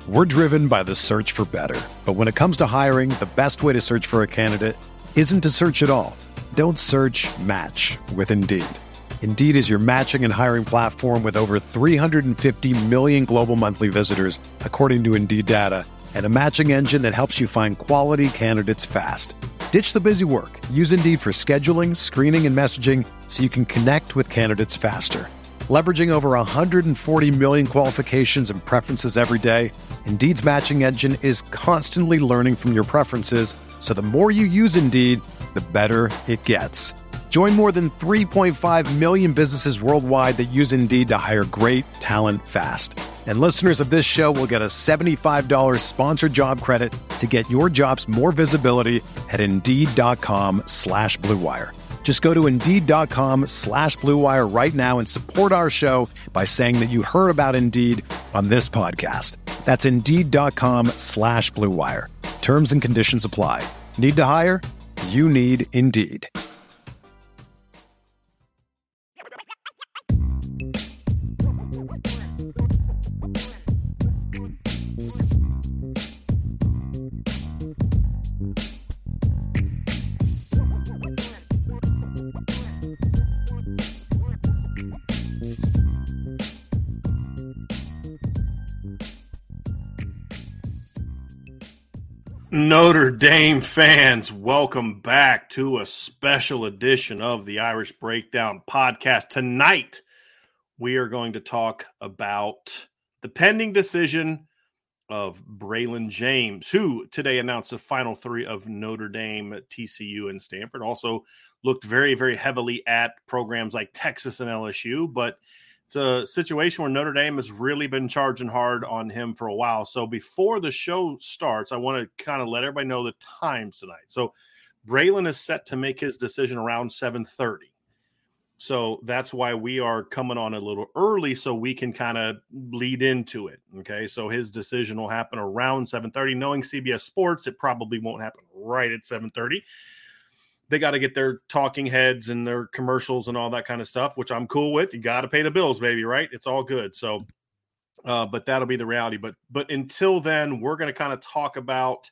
We're driven by the search for better. But when it comes to hiring, the best way to search for a candidate isn't to search at all. Don't search, match with Indeed. Indeed is your matching and hiring platform with over 350 million global monthly visitors, according to Indeed data, and a matching engine that helps you find quality candidates fast. Ditch the busy work. Use Indeed for scheduling, screening, and messaging so you can connect with candidates faster. Leveraging over 140 million qualifications and preferences every day, Indeed's matching engine is constantly learning from your preferences, so the more you use Indeed, the better it gets. Join more than 3.5 million businesses worldwide that use Indeed to hire great talent fast. And listeners of this show will get a $75 sponsored job credit to get your jobs more visibility at Indeed.com/Blue Wire. Just go to Indeed.com/Blue Wire right now and support our show by saying that you heard about Indeed on this podcast. That's Indeed.com/Blue Wire. Terms and conditions apply. Need to hire? You need Indeed. Notre Dame fans, welcome back to a special edition of the Irish Breakdown podcast. Tonight, we are going to talk about the pending decision of Braylon James, who today announced the final three of Notre Dame, TCU, and Stanford. Also looked very, very heavily at programs like Texas and LSU, but it's a situation where Notre Dame has really been charging hard on him for a while. So before the show starts, I want to kind of let everybody know the times tonight. So Braylon is set to make his decision around 7:30. So that's why we are coming on a little early so we can kind of lead into it. Okay, so his decision will happen around 7:30. Knowing CBS Sports, it probably won't happen right at 7:30. They got to get their talking heads and their commercials and all that kind of stuff, which I'm cool with. You got to pay the bills, baby, right? It's all good. So, but that'll be the reality. But until then, we're going to kind of talk about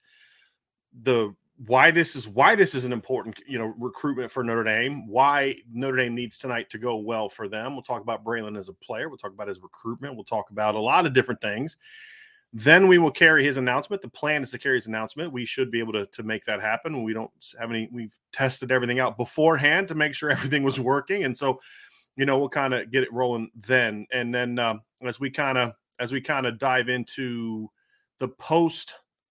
why this is an important, recruitment for Notre Dame, why Notre Dame needs tonight to go well for them. We'll talk about Braylon as a player. We'll talk about his recruitment. We'll talk about a lot of different things. Then we will carry his announcement. The plan is to carry his announcement. We should be able to make that happen. We've tested everything out beforehand to make sure everything was working. And so, we'll kind of get it rolling then. And then as we kind of dive into the post,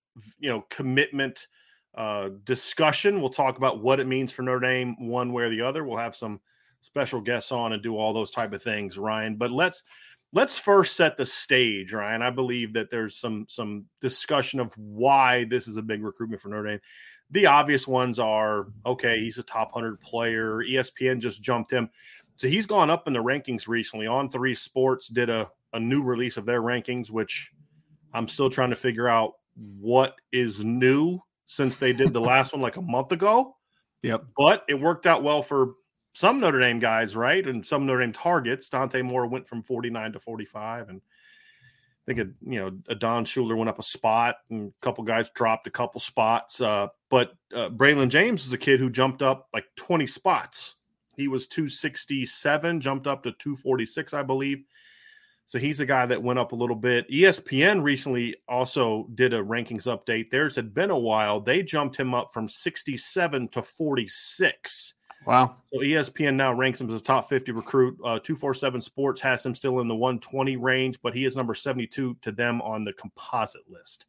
commitment discussion, we'll talk about what it means for Notre Dame one way or the other. We'll have some special guests on and do all those type of things, Ryan. But Let's first set the stage, Ryan. I believe that there's some discussion of why this is a big recruitment for Notre Dame. The obvious ones are, okay, he's a top 100 player. ESPN just jumped him. So he's gone up in the rankings recently. On3 Sports did a new release of their rankings, which I'm still trying to figure out what is new since they did the last one like a month ago. Yep. But it worked out well for some Notre Dame guys, right? And some Notre Dame targets. Dante Moore went from 49 to 45. And I think, Don Schuler went up a spot and a couple guys dropped a couple spots. But Braylon James is a kid who jumped up like 20 spots. He was 267, jumped up to 246, I believe. So he's a guy that went up a little bit. ESPN recently also did a rankings update. Theirs had been a while. They jumped him up from 67 to 46. Wow. So ESPN now ranks him as a top 50 recruit. 247 Sports has him still in the 120 range, but he is number 72 to them on the composite list.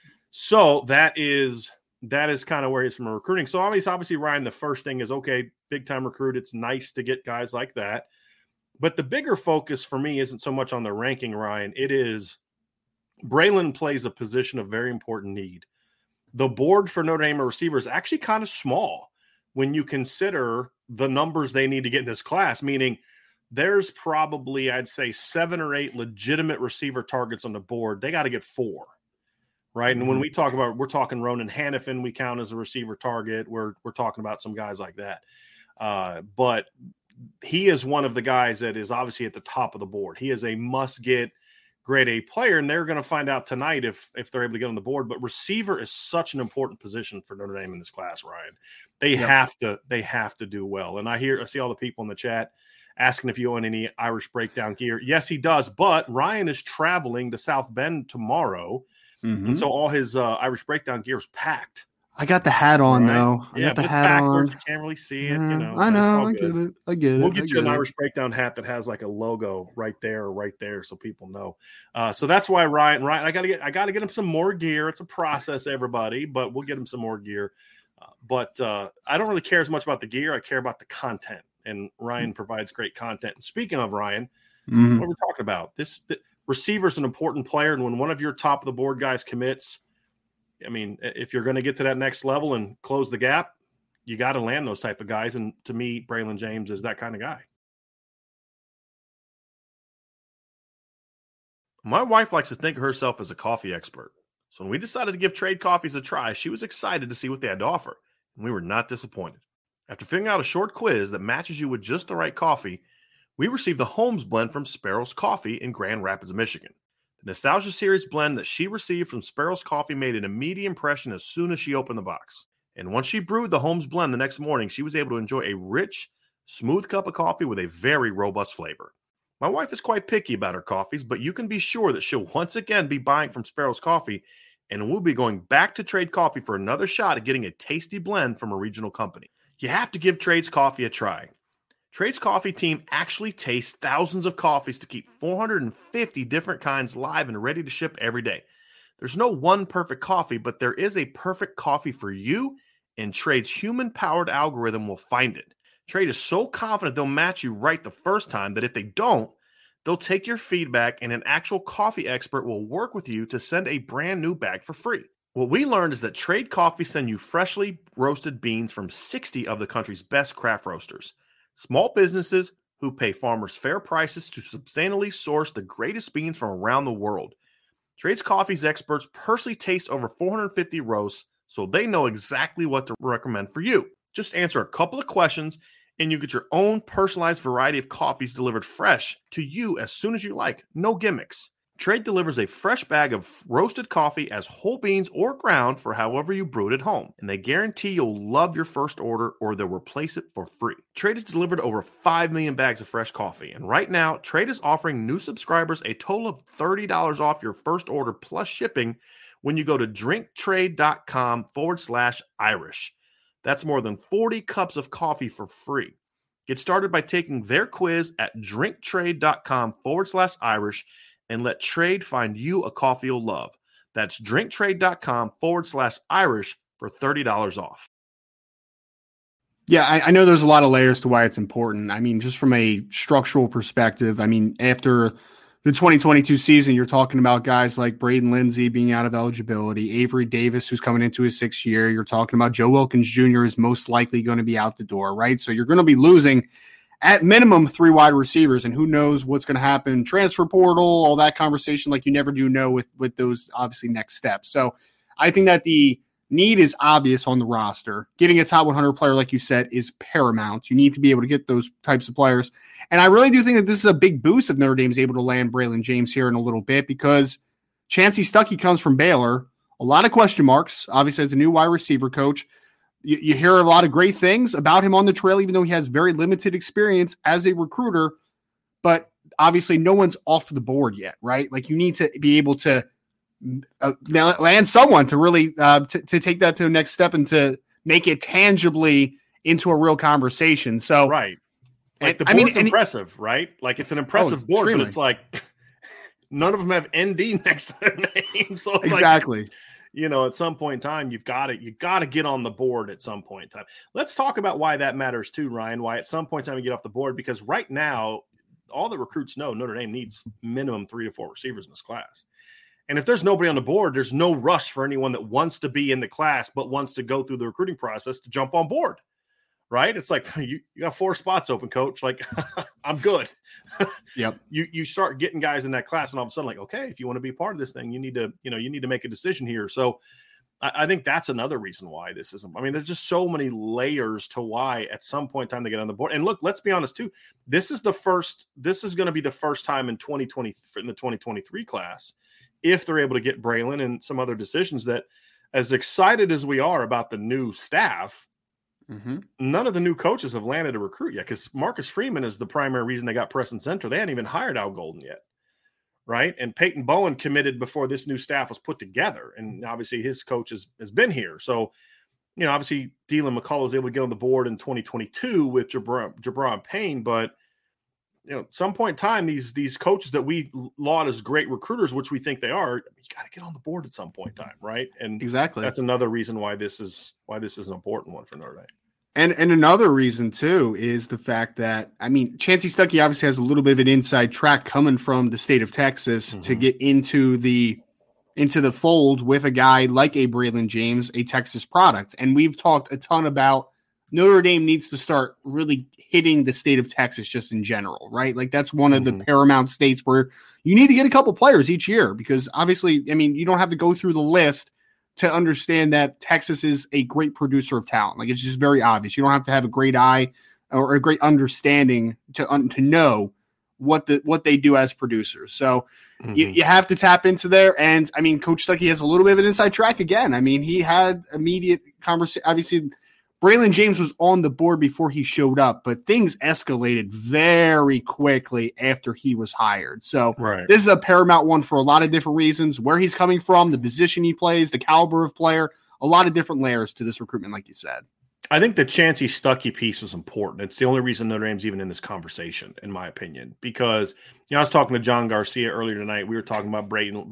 So that is kind of where he's from recruiting. So obviously, Ryan, the first thing is, okay, big-time recruit. It's nice to get guys like that. But the bigger focus for me isn't so much on the ranking, Ryan. It is Braylon plays a position of very important need. The board for Notre Dame receiver is actually kind of small when you consider the numbers they need to get in this class, meaning there's probably, I'd say, 7 or 8 legitimate receiver targets on the board. They got to get 4, right? And when we talk about, we're talking Ronan Hannafin, we count as a receiver target. We're talking about some guys like that. But he is one of the guys that is obviously at the top of the board. He is a must-get grade A player, and they're going to find out tonight if they're able to get on the board. But receiver is such an important position for Notre Dame in this class, Ryan. They have to do well. And I see all the people in the chat asking if you own any Irish Breakdown gear. Yes, he does. But Ryan is traveling to South Bend tomorrow, and so all his Irish Breakdown gear is packed. I got the hat on, though. I got the hat on. You can't really see it. I know. I get it. We'll get you an Irish Breakdown hat that has like a logo right there, so people know. So that's why Ryan, I gotta get him some more gear. It's a process, everybody, but we'll get him some more gear. But I don't really care as much about the gear. I care about the content, and Ryan provides great content. And speaking of Ryan, what are we talking about? The receiver is an important player, and when one of your top of the board guys commits, I mean, if you're going to get to that next level and close the gap, you got to land those type of guys. And to me, Braylon James is that kind of guy. My wife likes to think of herself as a coffee expert. So when we decided to give Trade Coffees a try, she was excited to see what they had to offer. And we were not disappointed. After figuring out a short quiz that matches you with just the right coffee, we received the Holmes blend from Sparrow's Coffee in Grand Rapids, Michigan. The Nostalgia Series blend that she received from Sparrow's Coffee made an immediate impression as soon as she opened the box. And once she brewed the Holmes blend the next morning, she was able to enjoy a rich, smooth cup of coffee with a very robust flavor. My wife is quite picky about her coffees, but you can be sure that she'll once again be buying from Sparrow's Coffee, and we'll be going back to Trade Coffee for another shot at getting a tasty blend from a regional company. You have to give Trade's Coffee a try. Trade's Coffee team actually tastes thousands of coffees to keep 450 different kinds live and ready to ship every day. There's no one perfect coffee, but there is a perfect coffee for you, and Trade's human-powered algorithm will find it. Trade is so confident they'll match you right the first time that if they don't, they'll take your feedback and an actual coffee expert will work with you to send a brand new bag for free. What we learned is that Trade Coffee send you freshly roasted beans from 60 of the country's best craft roasters. Small businesses who pay farmers fair prices to substantially source the greatest beans from around the world. Trade's Coffee's experts personally taste over 450 roasts, so they know exactly what to recommend for you. Just answer a couple of questions, and you get your own personalized variety of coffees delivered fresh to you as soon as you like. No gimmicks. Trade delivers a fresh bag of roasted coffee as whole beans or ground for however you brew it at home. And they guarantee you'll love your first order or they'll replace it for free. Trade has delivered over 5 million bags of fresh coffee. And right now, Trade is offering new subscribers a total of $30 off your first order plus shipping when you go to drinktrade.com/Irish. That's more than 40 cups of coffee for free. Get started by taking their quiz at drinktrade.com/Irish. And let Trade find you a coffee you'll love. That's drinktrade.com/Irish for $30 off. Yeah, I know there's a lot of layers to why it's important. I mean, just from a structural perspective, I mean, after the 2022 season, you're talking about guys like Braden Lindsey being out of eligibility, Avery Davis, who's coming into his 6th year. You're talking about Joe Wilkins Jr. is most likely going to be out the door, right? So you're going to be losing at minimum 3 wide receivers, and who knows what's going to happen, transfer portal, all that conversation, like you never do know with those obviously next steps. So I think that the need is obvious on the roster. Getting a top 100 player, like you said, is paramount. You need to be able to get those types of players. And I really do think that this is a big boost if Notre Dame's able to land Braylon James here in a little bit, because Chancey Stuckey comes from Baylor. A lot of question marks, obviously, as a new wide receiver coach. You hear a lot of great things about him on the trail, even though he has very limited experience as a recruiter. But obviously, no one's off the board yet, right? Like, you need to be able to land someone to really to take that to the next step and to make it tangibly into a real conversation. So, right, like the board's impressive, right? Like, it's an impressive board, extremely. But it's like none of them have ND next to their name. So it's exactly. Like, you know, at some point in time, you got to get on the board at some point in time. Let's talk about why that matters too, Ryan, why at some point in time you get off the board, because right now, all the recruits know Notre Dame needs minimum 3 to 4 receivers in this class. And if there's nobody on the board, there's no rush for anyone that wants to be in the class but wants to go through the recruiting process to jump on board, right? It's like, you got 4 spots open, coach. Like, I'm good. Yep. You start getting guys in that class, and all of a sudden, like, okay, if you want to be part of this thing, you need to make a decision here. So I think that's another reason why this isn't. I mean, there's just so many layers to why at some point in time they get on the board. And look, let's be honest too. This is going to be the first time in 2020 in the 2023 class, if they're able to get Braylon and some other decisions, that as excited as we are about the new staff, none of the new coaches have landed a recruit yet, because Marcus Freeman is the primary reason they got Preston Center. They hadn't even hired Al Golden yet. Right. And Peyton Bowen committed before this new staff was put together. And obviously his coach has been here. So, obviously Dylan McCullough was able to get on the board in 2022 with Jabron Payne. But, at some point in time, these coaches that we laud as great recruiters, which we think they are, you got to get on the board at some point in time. Right. And exactly, that's another reason why this is an important one for Notre Dame. And another reason, too, is the fact that, Chansi Stuckey obviously has a little bit of an inside track coming from the state of Texas to get into the fold with a guy like a Braylon James, a Texas product. And we've talked a ton about Notre Dame needs to start really hitting the state of Texas just in general, right? Like that's one of the paramount states where you need to get a couple players each year, because obviously, you don't have to go through the list to understand that Texas is a great producer of talent. Like, it's just very obvious. You don't have to have a great eye or a great understanding to know what they do as producers. So you have to tap into there. And Coach Stuckey has a little bit of an inside track again. He had immediate conversation. Obviously, Braylon James was on the board before he showed up, but things escalated very quickly after he was hired. So This is a paramount one for a lot of different reasons: where he's coming from, the position he plays, the caliber of player, a lot of different layers to this recruitment, like you said. I think the Chansi Stuckey piece was important. It's the only reason Notre Dame's even in this conversation, in my opinion, because I was talking to John Garcia earlier tonight. We were talking about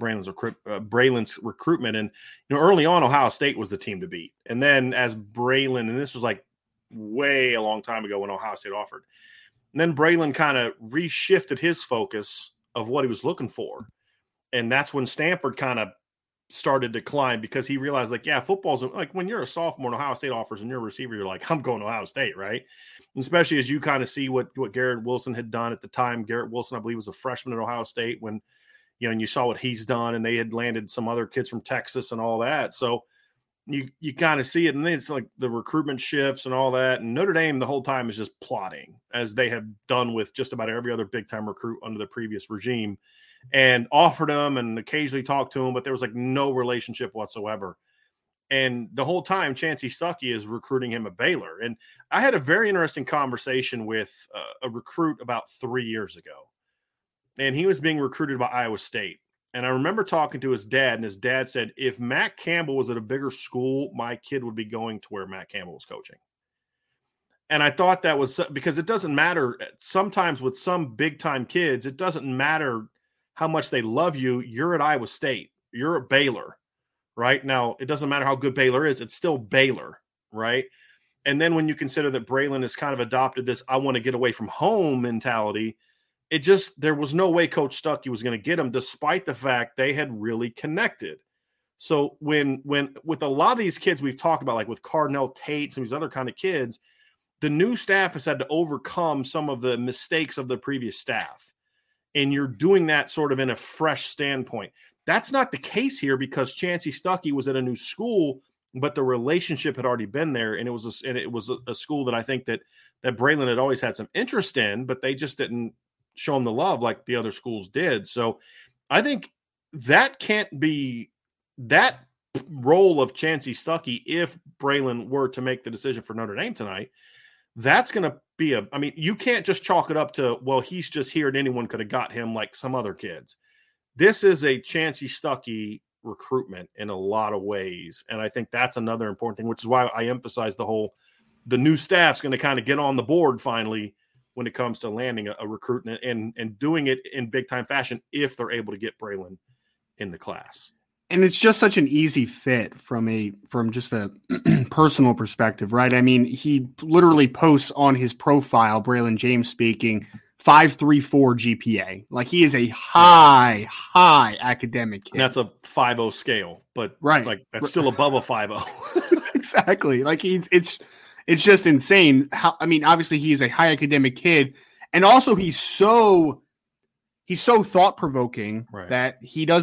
Braylon's recruitment, and early on, Ohio State was the team to beat. And then as Braylon, and this was like way a long time ago when Ohio State offered, and then Braylon kind of reshifted his focus of what he was looking for, and that's when Stanford kind of started to climb, because he realized, football's like when you're a sophomore and Ohio State offers and you're a receiver, you're like, I'm going to Ohio State, right? And especially as you kind of see what Garrett Wilson had done at the time. Garrett Wilson, I believe, was a freshman at Ohio State when, and you saw what he's done, and they had landed some other kids from Texas and all that. So you kind of see it, and then it's like the recruitment shifts and all that. And Notre Dame the whole time is just plotting, as they have done with just about every other big-time recruit under the previous regime, and offered them and occasionally talked to him, but there was no relationship whatsoever. And the whole time, Chansi Stuckey is recruiting him at Baylor. And I had a very interesting conversation with a recruit about 3 years ago, and he was being recruited by Iowa State. And I remember talking to his dad, and his dad said, if Matt Campbell was at a bigger school, my kid would be going to where Matt Campbell was coaching. And I thought that was because it doesn't matter. Sometimes with some big-time kids, it doesn't matter how much they love you. You're at Iowa State. You're at Baylor, right? Now, it doesn't matter how good Baylor is. It's still Baylor, right? And then when you consider that Braylon has kind of adopted this I want to get away from home mentality, there was no way Coach Stuckey was going to get him, despite the fact they had really connected. So when with a lot of these kids we've talked about, like with Cardinal Tate, some of these other kind of kids, the new staff has had to overcome some of the mistakes of the previous staff. And you're doing that sort of in a fresh standpoint. That's not the case here, because Chansi Stuckey was at a new school, but the relationship had already been there. And it was a school that I think that Braylon had always had some interest in, but they just didn't show him the love like the other schools did. So I think that can't be that role of Chansi Stuckey. If Braylon were to make the decision for Notre Dame tonight, that's going to be you can't just chalk it up to, well, he's just here and anyone could have got him like some other kids. This is a Chansi Stuckey recruitment in a lot of ways. And I think that's another important thing, which is why I emphasize the new staff's going to kind of get on the board finally when it comes to landing a recruit and doing it in big time fashion, if they're able to get Braylon in the class. And it's just such an easy fit from just a personal perspective, right? He literally posts on his profile, Braylon James speaking, 5.34 GPA. Like, he is a high academic kid. And that's a 5.0 scale, but that's still above a 5.0. Exactly. Like, it's just insane. Obviously he's a high academic kid, and also he's so thought provoking that he doesn't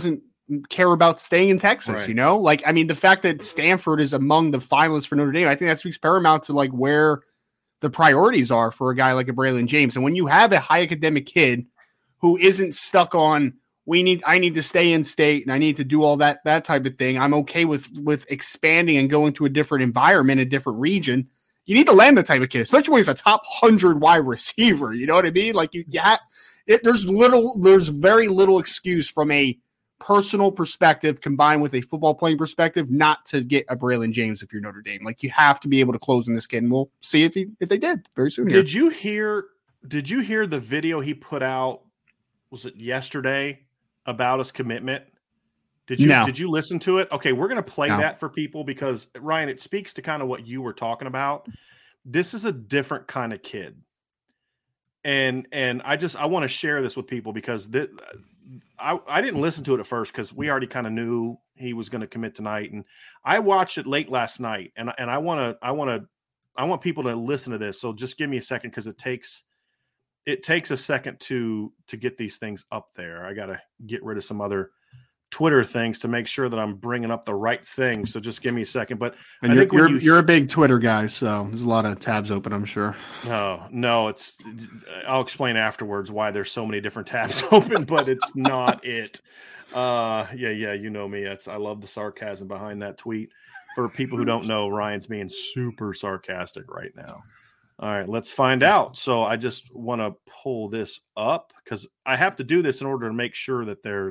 care about staying in Texas, Right. you know? Like, I mean, the fact that Stanford is among the finalists for Notre Dame, I think that speaks paramount to like where the priorities are for a guy like a Braylon James. And when you have a high academic kid who isn't stuck on I need to stay in state and I need to do all that type of thing, I'm okay with expanding and going to a different environment, a different region. You need to land the type of kid, especially when he's a top 100 wide receiver. You know what I mean? Like there's very little excuse from a personal perspective combined with a football playing perspective not to get a Braylon James if you're Notre Dame. Like, you have to be able to close in this kid, and we'll see if they did very soon. Did you hear the video he put out? Was it yesterday about his commitment? Did you listen to it? Okay, we're going to play that for people because, Ryan, it speaks to kind of what you were talking about. This is a different kind of kid. And I want to share this with people because I didn't listen to it at first because we already kind of knew he was going to commit tonight, and I watched it late last night, and I want people to listen to this. So just give me a second because it takes a second to get these things up there. I got to get rid of some other Twitter things to make sure that I'm bringing up the right thing. So just give me a second. But and I think you're a big Twitter guy, so there's a lot of tabs open, I'm sure. No, I'll explain afterwards why there's so many different tabs open, but it's not it. Yeah, you know me. I love the sarcasm behind that tweet. For people who don't know, Ryan's being super sarcastic right now. All right, let's find out. So I just want to pull this up because I have to do this in order to make sure that there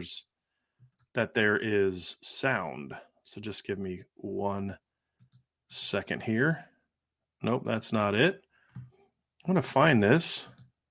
is sound. So just give me 1 second here. Nope, that's not it. I'm going to find this.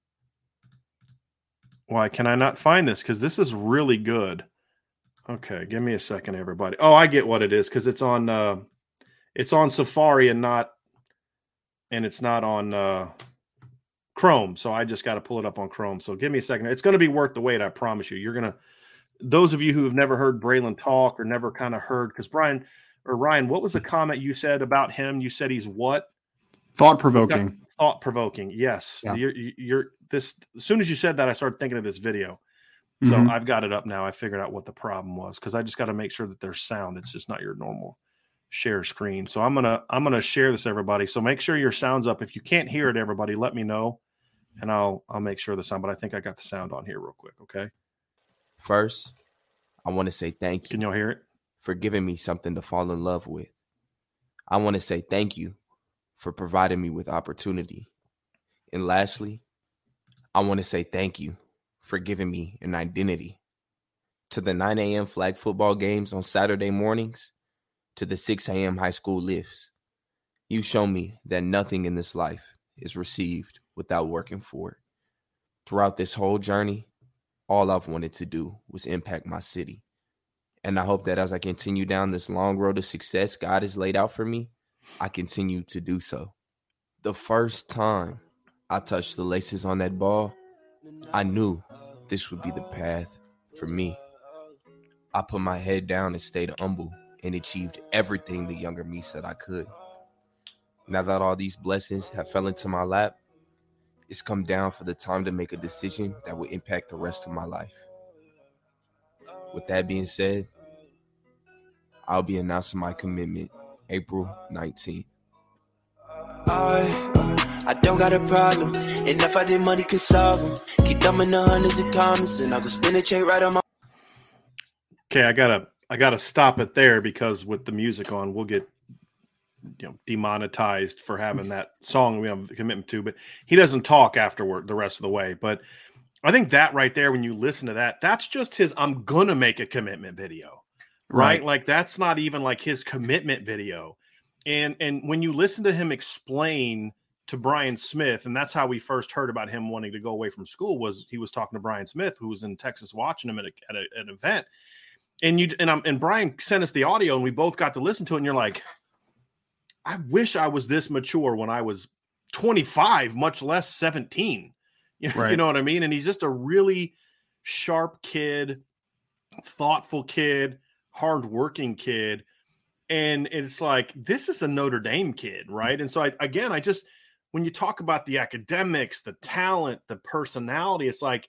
Why can I not find this? Because this is really good. Okay, give me a second, everybody. Oh, I get what it is because it's on Safari and it's not on Chrome. So I just got to pull it up on Chrome. So give me a second. It's going to be worth the wait. I promise you. Those of you who have never heard Braylon talk or never kind of heard, because Ryan, what was the comment you said about him? You said he's what? Thought-provoking. Thought-provoking. Yes. Yeah. You're this. As soon as you said that, I started thinking of this video. So I've got it up now. I figured out what the problem was because I just got to make sure that there's sound. It's just not your normal share screen. So I'm gonna share this, everybody. So make sure your sound's up. If you can't hear it, everybody, let me know, and I'll make sure the sound. But I think I got the sound on here real quick. Okay. First, I want to say thank you. Can y'all hear it? For giving me something to fall in love with. I want to say thank you for providing me with opportunity. And lastly, I want to say thank you for giving me an identity. To the 9 a.m. flag football games on Saturday mornings, to the 6 a.m. high school lifts, you show me that nothing in this life is received without working for it. Throughout this whole journey, all I've wanted to do was impact my city. And I hope that as I continue down this long road to success God has laid out for me, I continue to do so. The first time I touched the laces on that ball, I knew this would be the path for me. I put my head down and stayed humble and achieved everything the younger me said I could. Now that all these blessings have fell into my lap, it's come down for the time to make a decision that will impact the rest of my life. With that being said, I'll be announcing my commitment April 19th. I don't got a problem. Enough I did money could solve them. Keep thumbing the hundreds of comments and I go spin a check right on my. Okay, I gotta stop it there because with the music on, we'll get demonetized for having that song we have a commitment to, but he doesn't talk afterward the rest of the way. But I think that right there, when you listen to that, that's just his I'm gonna make a commitment video, right? Like that's not even like his commitment video. And when you listen to him explain to Brian Smith, and that's how we first heard about him wanting to go away from school, was he was talking to Brian Smith, who was in Texas watching him at an event. And Brian sent us the audio and we both got to listen to it. And you're like, I wish I was this mature when I was 25, much less 17. You know what I mean? And he's just a really sharp kid, thoughtful kid, hardworking kid. And it's like, this is a Notre Dame kid, right? And so, when you talk about the academics, the talent, the personality, it's like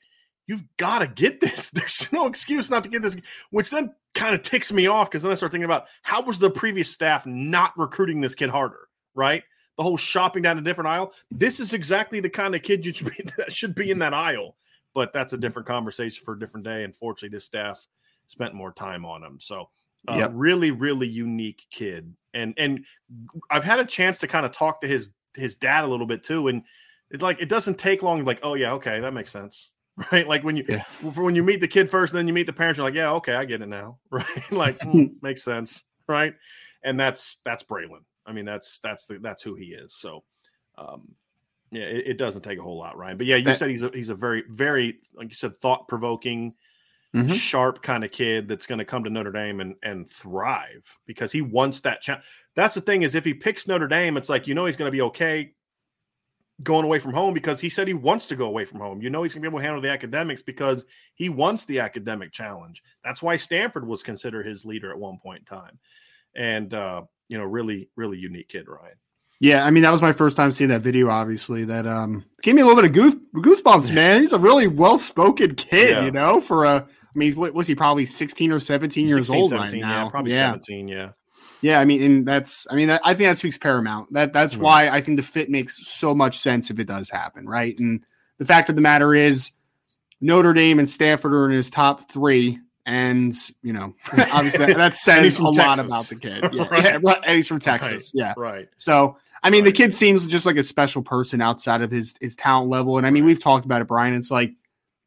you've got to get this. There's no excuse not to get this, which then kind of ticks me off because then I start thinking about how was the previous staff not recruiting this kid harder, right? The whole shopping down a different aisle. This is exactly the kind of kid that should be in that aisle. But that's a different conversation for a different day. Unfortunately, this staff spent more time on him. So really, really unique kid. And I've had a chance to kind of talk to his dad a little bit too. And it doesn't take long. Like, oh yeah, okay, that makes sense. Right. Like when you meet the kid first, and then you meet the parents, you're like, yeah, okay, I get it now. Right. Like makes sense. Right. And that's Braylon. I mean, that's who he is. So, yeah, it doesn't take a whole lot, Ryan. But yeah, you said he's a very, very, like you said, thought-provoking, sharp kind of kid that's going to come to Notre Dame and thrive because he wants that challenge. That's the thing is if he picks Notre Dame, it's like, he's going to be okay going away from home because he said he wants to go away from home. He's going to be able to handle the academics because he wants the academic challenge. That's why Stanford was considered his leader at one point in time. And, really, really unique kid, Ryan. Yeah, I mean, that was my first time seeing that video, obviously. That gave me a little bit of goosebumps, man. He's a really well-spoken kid, for what was he, probably 16 or 17 years old 17, right now? Yeah, probably 17, yeah. Yeah, I think that speaks paramount. That's why I think the fit makes so much sense if it does happen, right? And the fact of the matter is Notre Dame and Stanford are in his top 3. And, obviously that says a lot about the kid. Yeah. Right. Yeah, and he's from Texas. Right. Yeah. Right. So, the kid seems just like a special person outside of his talent level. And we've talked about it, Brian. It's like,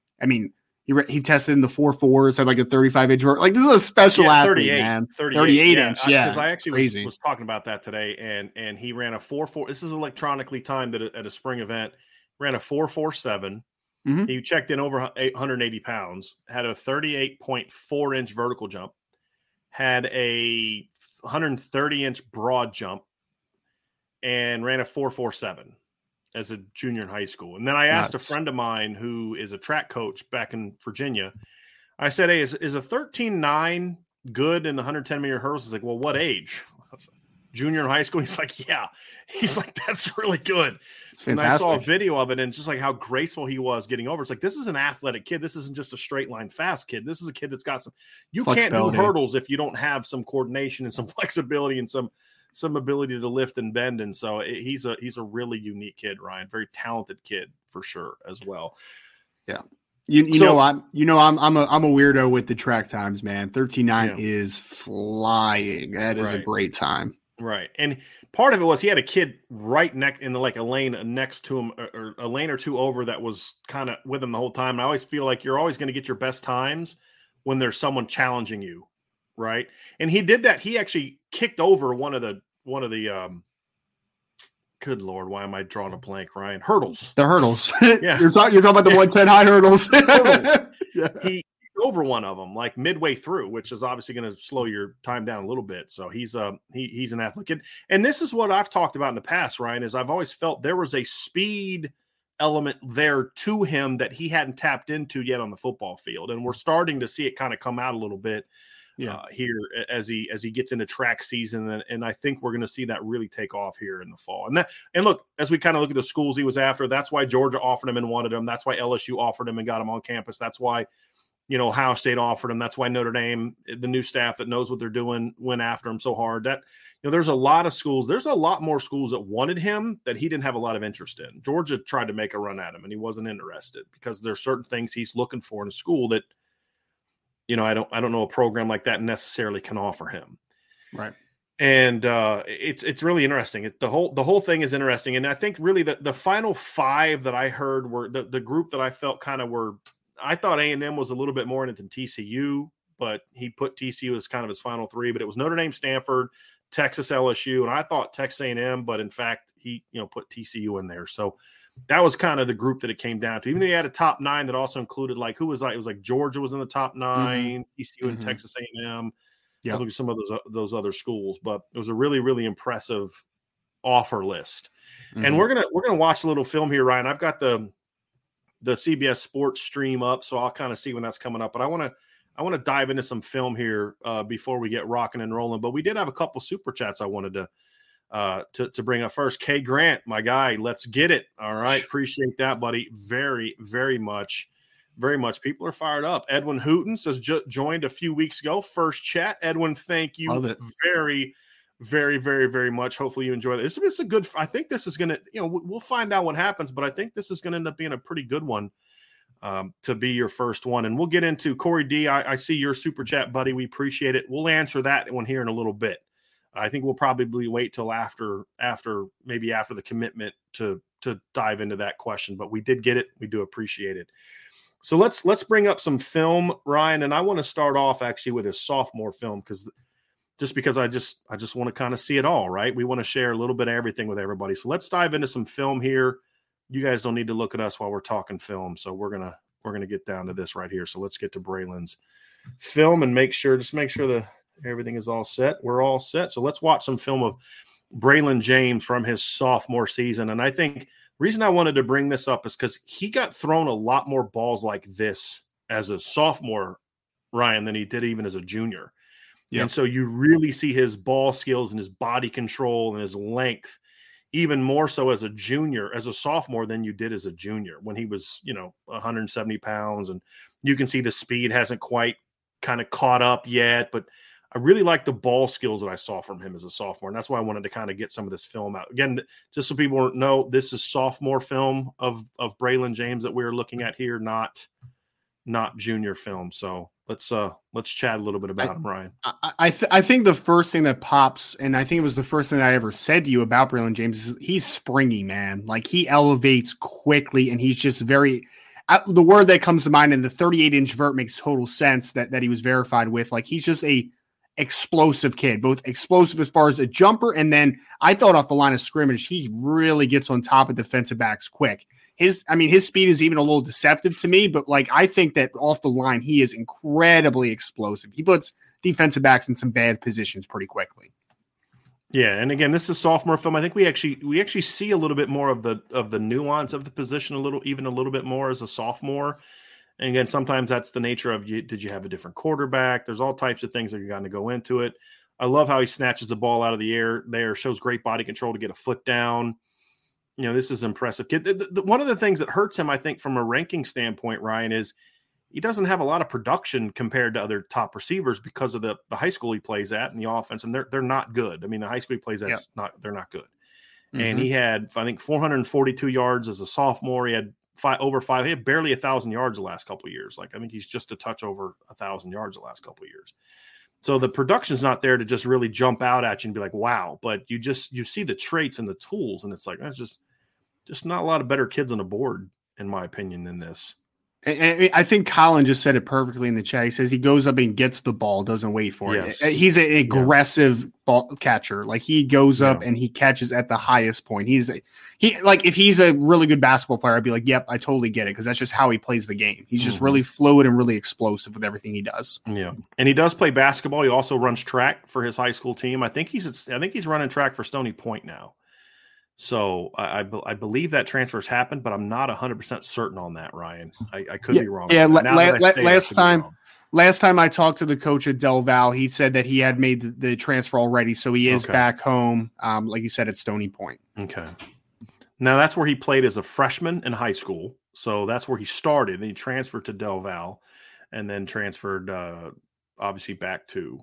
he tested in the 4.4s, had like a 35-inch. Like, this is a special athlete, man. 38 inch. Yeah. Because I actually was talking about that today. And he ran a 4.4. This is electronically timed at a spring event. Ran a 4.47. Mm-hmm. He checked in over 180 pounds, had a 38.4-inch vertical jump, had a 130-inch broad jump, and ran a 4.47 as a junior in high school. And then I asked a friend of mine who is a track coach back in Virginia, I said, hey, is a 13.9 good in the 110-meter hurdles? He's like, well, what age? Junior in high school? He's like, yeah. He's like, that's really good. And I saw a video of it and just like how graceful he was getting over. It's like, this is an athletic kid. This isn't just a straight line fast kid. This is a kid that's got you can't do hurdles if you don't have some coordination and some flexibility and some ability to lift and bend. And so he's a really unique kid, Ryan, very talented kid for sure as well. Yeah. I'm a weirdo with the track times, man. 13.9 is flying. That is a great time. Right. And part of it was he had a kid right in a lane next to him or a lane or two over that was kind of with him the whole time. And I always feel like you're always going to get your best times when there's someone challenging you. Right. And he did that. He actually kicked over one of the good Lord, why am I drawing a blank, Ryan? Hurdles. The hurdles. Yeah. You're talking about the 110 high hurdles. Yeah. He over one of them like midway through, which is obviously going to slow your time down a little bit. So he's an athlete. And this is what I've talked about in the past, Ryan, is I've always felt there was a speed element there to him that he hadn't tapped into yet on the football field. And we're starting to see it kind of come out a little bit here as he gets into track season. And I think we're going to see that really take off here in the fall. And look, as we kind of look at the schools he was after, that's why Georgia offered him and wanted him. That's why LSU offered him and got him on campus. That's why, Ohio State offered him. That's why Notre Dame, the new staff that knows what they're doing, went after him so hard. That, there's a lot of schools. There's a lot more schools that wanted him that he didn't have a lot of interest in. Georgia tried to make a run at him, and he wasn't interested because there's certain things he's looking for in a school that, I don't know a program like that necessarily can offer him. Right. And it's really interesting. The whole thing is interesting. And I think really the final 5 that I heard were the group that I felt kind of were. I thought A&M was a little bit more in it than TCU, but he put TCU as kind of his final 3. But it was Notre Dame, Stanford, Texas, LSU, and I thought Texas A&M, but in fact he put TCU in there. So that was kind of the group that it came down to. Even though he had a top 9 that also included it was like Georgia was in the top 9, TCU and Texas A&M. Yeah, look at some of those other schools, but it was a really, really impressive offer list. And we're gonna watch a little film here, Ryan. I've got the CBS Sports stream up, so I'll kind of see when that's coming up. But I want to dive into some film here before we get rocking and rolling. But we did have a couple super chats I wanted to bring up first. Kay Grant, my guy, let's get it. All right, appreciate that, buddy, very, very much. very much. People are fired up. Edwin Hooten says joined a few weeks ago. First chat. Edwin, thank you very, very, very, very much. Hopefully you enjoyed it. This is a good. I think this is going to. We'll find out what happens, but I think this is going to end up being a pretty good one to be your first one. And we'll get into Corey D. I see your super chat, buddy. We appreciate it. We'll answer that one here in a little bit. I think we'll probably wait till after the commitment to dive into that question, but we did get it. We do appreciate it. So let's bring up some film, Ryan, and I want to start off actually with his sophomore film because I just want to kind of see it all, right? We want to share a little bit of everything with everybody. So let's dive into some film here. You guys don't need to look at us while we're talking film, so we're gonna get down to this right here. So let's get to Braylon's film and make sure that everything is all set. We're all set. So let's watch some film of Braylon James from his sophomore season. And I think the reason I wanted to bring this up is because he got thrown a lot more balls like this as a sophomore, Ryan, than he did even as a junior. Yep. And so you really see his ball skills and his body control and his length even more so as a sophomore than you did as a junior when he was, 170 pounds. And you can see the speed hasn't quite kind of caught up yet, but I really like the ball skills that I saw from him as a sophomore, and that's why I wanted to kind of get some of this film out. Again, just so people know, this is sophomore film of Braylon James that we're looking at here, not junior film. So let's chat a little bit about him, Ryan. I think the first thing that pops, and I think it was the first thing I ever said to you about Braylon James, is he's springy, man. Like, he elevates quickly, and he's just very the word that comes to mind in the 38-inch vert makes total sense that he was verified with. Like, he's just a explosive kid, both explosive as far as a jumper, and then I thought off the line of scrimmage, he really gets on top of defensive backs quick. His speed is even a little deceptive to me, but like, I think that off the line, he is incredibly explosive. He puts defensive backs in some bad positions pretty quickly. Yeah, and again, this is sophomore film. I think we actually see a little bit more of the nuance of the position, a little bit more as a sophomore. And again, sometimes that's the nature of did you have a different quarterback? There's all types of things that you're going to go into it. I love how he snatches the ball out of the air there, shows great body control to get a foot down. This is impressive. One of the things that hurts him, I think, from a ranking standpoint, Ryan, is he doesn't have a lot of production compared to other top receivers because of the high school he plays at and the offense, and they're not good. I mean, the high school he plays at, they're not good. Mm-hmm. And he had, I think, 442 yards as a sophomore. He had he had barely 1,000 yards the last couple of years. Like, I think he's just a touch over 1,000 yards the last couple of years. So the production's not there to just really jump out at you and be like, wow. But you see the traits and the tools, and it's like, that's just not a lot of better kids on the board, in my opinion, than this. And I think Colin just said it perfectly in the chat. He says he goes up and gets the ball, doesn't wait for it. He's an aggressive ball catcher. Like, he goes up and he catches at the highest point. If he's a really good basketball player, I'd be like, yep, I totally get it, because that's just how he plays the game. He's just really fluid and really explosive with everything he does. Yeah, and he does play basketball. He also runs track for his high school team. I think he's running track for Stony Point now. So I believe that transfer's happened, but I'm not 100% certain on that, Ryan. I could be wrong. Yeah, last time I talked to the coach at Del Val, he said that he had made the transfer already, so he is back home, like you said, at Stony Point. Okay. Now, that's where he played as a freshman in high school, so that's where he started. Then he transferred to Del Val and then transferred, obviously, back to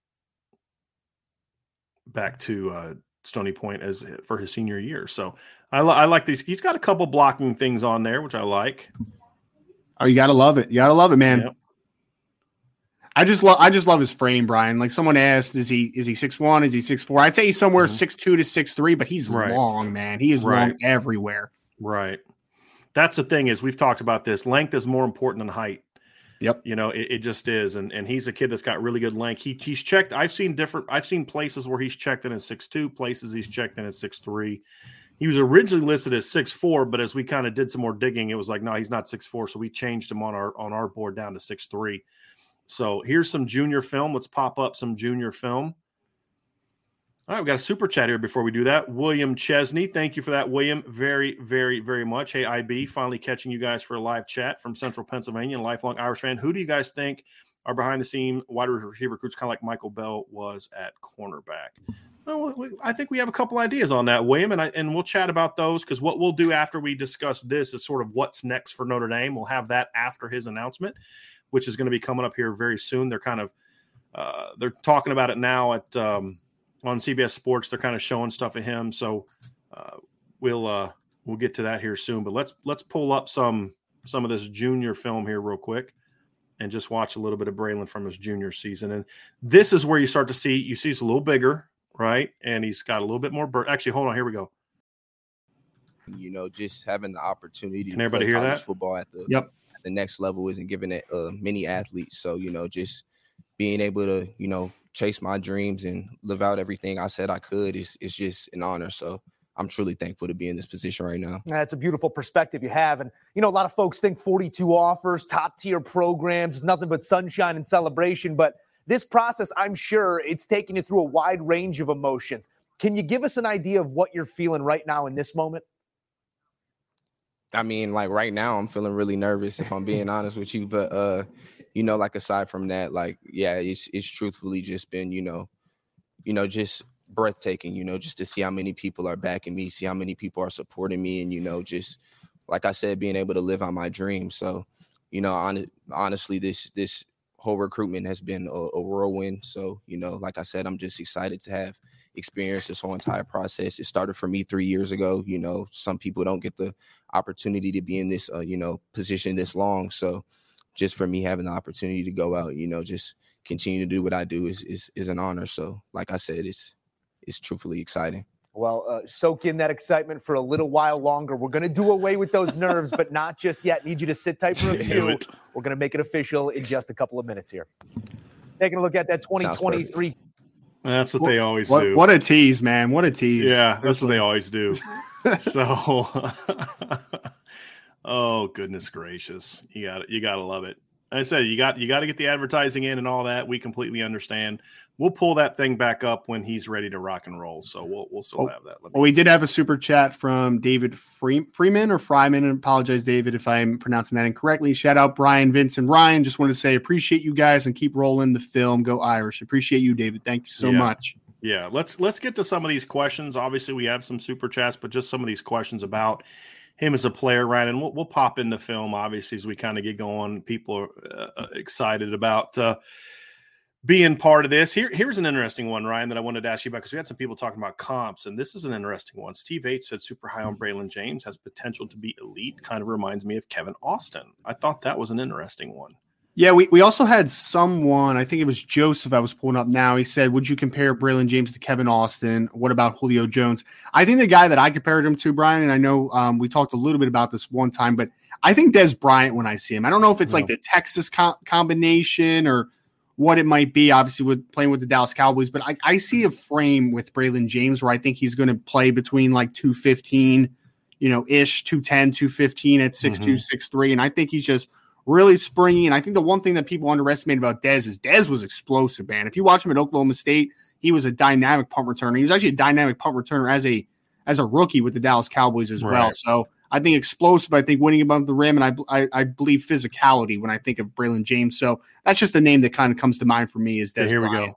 Stony Point for his senior year. So I like these. He's got a couple blocking things on there, which I like. Oh, you gotta love it. You gotta love it, man. Yep. I just love his frame, Brian. Like, someone asked, is he 6'1"? Is he 6'4"? I'd say he's somewhere 6'2" to 6'3", but he's long, man. He is long everywhere. Right. That's the thing, is we've talked about this. Length is more important than height. Yep. It just is. And he's a kid that's got really good length. He's checked. I've seen places where he's checked in at 6'2", places he's checked in at 6'3". He was originally listed as 6'4", but as we kind of did some more digging, it was like, no, he's not 6'4". So we changed him on our board down to 6'3". So here's some junior film. Let's pop up some junior film. All right, we got a super chat here before we do that. William Chesney, thank you for that, William. Very, very, very much. Hey, IB, finally catching you guys for a live chat from Central Pennsylvania, and lifelong Irish fan. Who do you guys think are behind-the-scene wide receiver recruits, kind of like Michael Bell was at cornerback? Well, I think we have a couple ideas on that, William, and we'll chat about those, because what we'll do after we discuss this is sort of what's next for Notre Dame. We'll have that after his announcement, which is going to be coming up here very soon. They're kind of they're talking about it now at on CBS Sports. They're kind of showing stuff of him, so we'll get to that here soon. But let's pull up some of this junior film here real quick and just watch a little bit of Braylon from his junior season. And this is where you start to see he's a little bigger. Right. And he's got a little bit more. Actually, hold on. Here we go. Just having the opportunity to play college football at the next level isn't giving it many athletes. So, just being able to, chase my dreams and live out everything I said I could is just an honor. So I'm truly thankful to be in this position right now. That's a beautiful perspective you have. And, a lot of folks think 42 offers, top tier programs, nothing but sunshine and celebration. But this process, I'm sure it's taking you through a wide range of emotions. Can you give us an idea of what you're feeling right now in this moment? I mean, like right now, I'm feeling really nervous, if I'm being honest with you. But, aside from that, it's truthfully just been, just breathtaking, just to see how many people are backing me, see how many people are supporting me. And, just like I said, being able to live out my dream. So, honestly, this whole recruitment has been a whirlwind. So, like I said, I'm just excited to have experienced this whole entire process. It started for me 3 years ago. Some people don't get the opportunity to be in this, position this long. So just for me having the opportunity to go out, just continue to do what I do is an honor. So like I said, it's truthfully exciting. Well, soak in that excitement for a little while longer. We're going to do away with those nerves, but not just yet. Need you to sit tight for a few. We're going to make it official in just a couple of minutes here. Taking a look at that 2023. That's what they always do. What a tease, man. What a tease. Yeah, that's what they always do. So, oh, goodness gracious. You got to love it. Like I said, you got to get the advertising in and all that. We completely understand. We'll pull that thing back up when he's ready to rock and roll. So we'll still have that. Well, we did have a super chat from David Freeman or Fryman. I apologize, David, if I'm pronouncing that incorrectly. Shout out Brian, Vince, and Ryan. Just wanted to say appreciate you guys and keep rolling the film. Go Irish. Appreciate you, David. Thank you so much. Yeah, let's get to some of these questions. Obviously, we have some super chats, but just some of these questions about him as a player, Ryan. And we'll pop in the film, obviously, as we kind of get going. People are excited about being part of this. Here's an interesting one, Ryan, that I wanted to ask you about, because we had some people talking about comps, and this is an interesting one. Steve H said super high on Braylon James, has potential to be elite. Kind of reminds me of Kevin Austin. I thought that was an interesting one. Yeah, we also had someone, I think it was Joseph I was pulling up now. He said, would you compare Braylon James to Kevin Austin? What about Julio Jones? I think the guy that I compared him to, Brian, and I know we talked a little bit about this one time, but I think Dez Bryant when I see him. I don't know if it's like the Texas combination or what it might be, obviously, with playing with the Dallas Cowboys. But I see a frame with Braylon James where I think he's going to play between like 215, ish, 210, 215 at 6'2", 6'3". And I think he's just really springy. And I think the one thing that people underestimate about Dez is Dez was explosive, man. If you watch him at Oklahoma State, he was a dynamic punt returner. He was actually a dynamic punt returner as a rookie with the Dallas Cowboys as well. So I think explosive, I think winning above the rim, and I believe physicality when I think of Braylon James. So that's just the name that kind of comes to mind for me is Dez Bryant. Here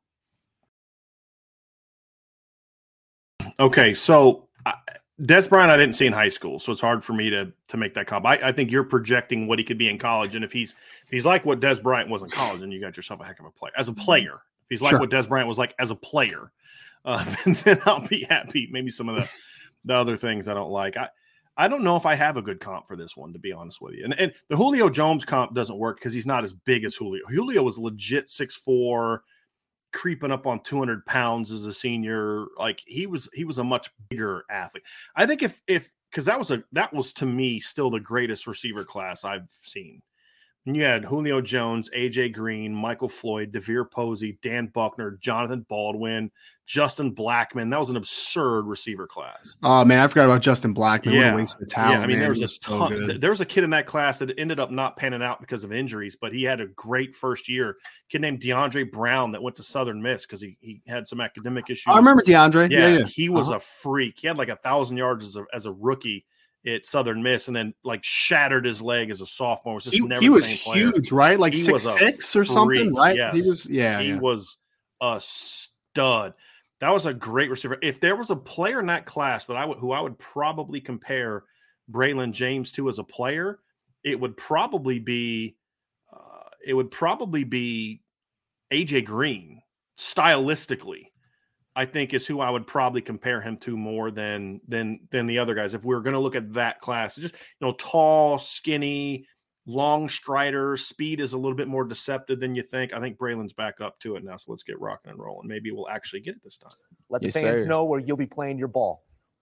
we go. Okay, so Dez Bryant I didn't see in high school, so it's hard for me to make that comp. I think you're projecting what he could be in college, and if he's like what Dez Bryant was in college, then you got yourself a heck of a player. As a player, if he's like what Dez Bryant was like as a player, then I'll be happy. Maybe some of the other things I don't like. I don't know if I have a good comp for this one, to be honest with you. And the Julio Jones comp doesn't work because he's not as big as Julio. Julio was legit 6'4", creeping up on 200 pounds as a senior. Like he was a much bigger athlete. I think if because that was to me still the greatest receiver class I've seen. And you had Julio Jones, AJ Green, Michael Floyd, DeVere Posey, Dan Buckner, Jonathan Baldwin, Justin Blackman. That was an absurd receiver class. Oh man, I forgot about Justin Blackman. Yeah. What a waste of talent. Yeah, I mean, man. there was a ton. There was a kid in that class that ended up not panning out because of injuries, but he had a great first year. A kid named DeAndre Brown that went to Southern Miss because he had some academic issues. I remember DeAndre. Yeah. He was a freak. He had like 1,000 yards as a rookie at Southern Miss, and then like shattered his leg as a sophomore. He was huge, right? Like 6'6" or something, right? Yes. He was, he was a stud. That was a great receiver. If there was a player in that class that who I would probably compare Braylon James to as a player, it would probably be AJ Green stylistically. I think is who I would probably compare him to more than the other guys. If we were going to look at that class, just tall, skinny, long strider, speed is a little bit more deceptive than you think. I think Braylon's back up to it now. So let's get rocking and rolling. Maybe we'll actually get it this time. Let the fans know where you'll be playing your ball.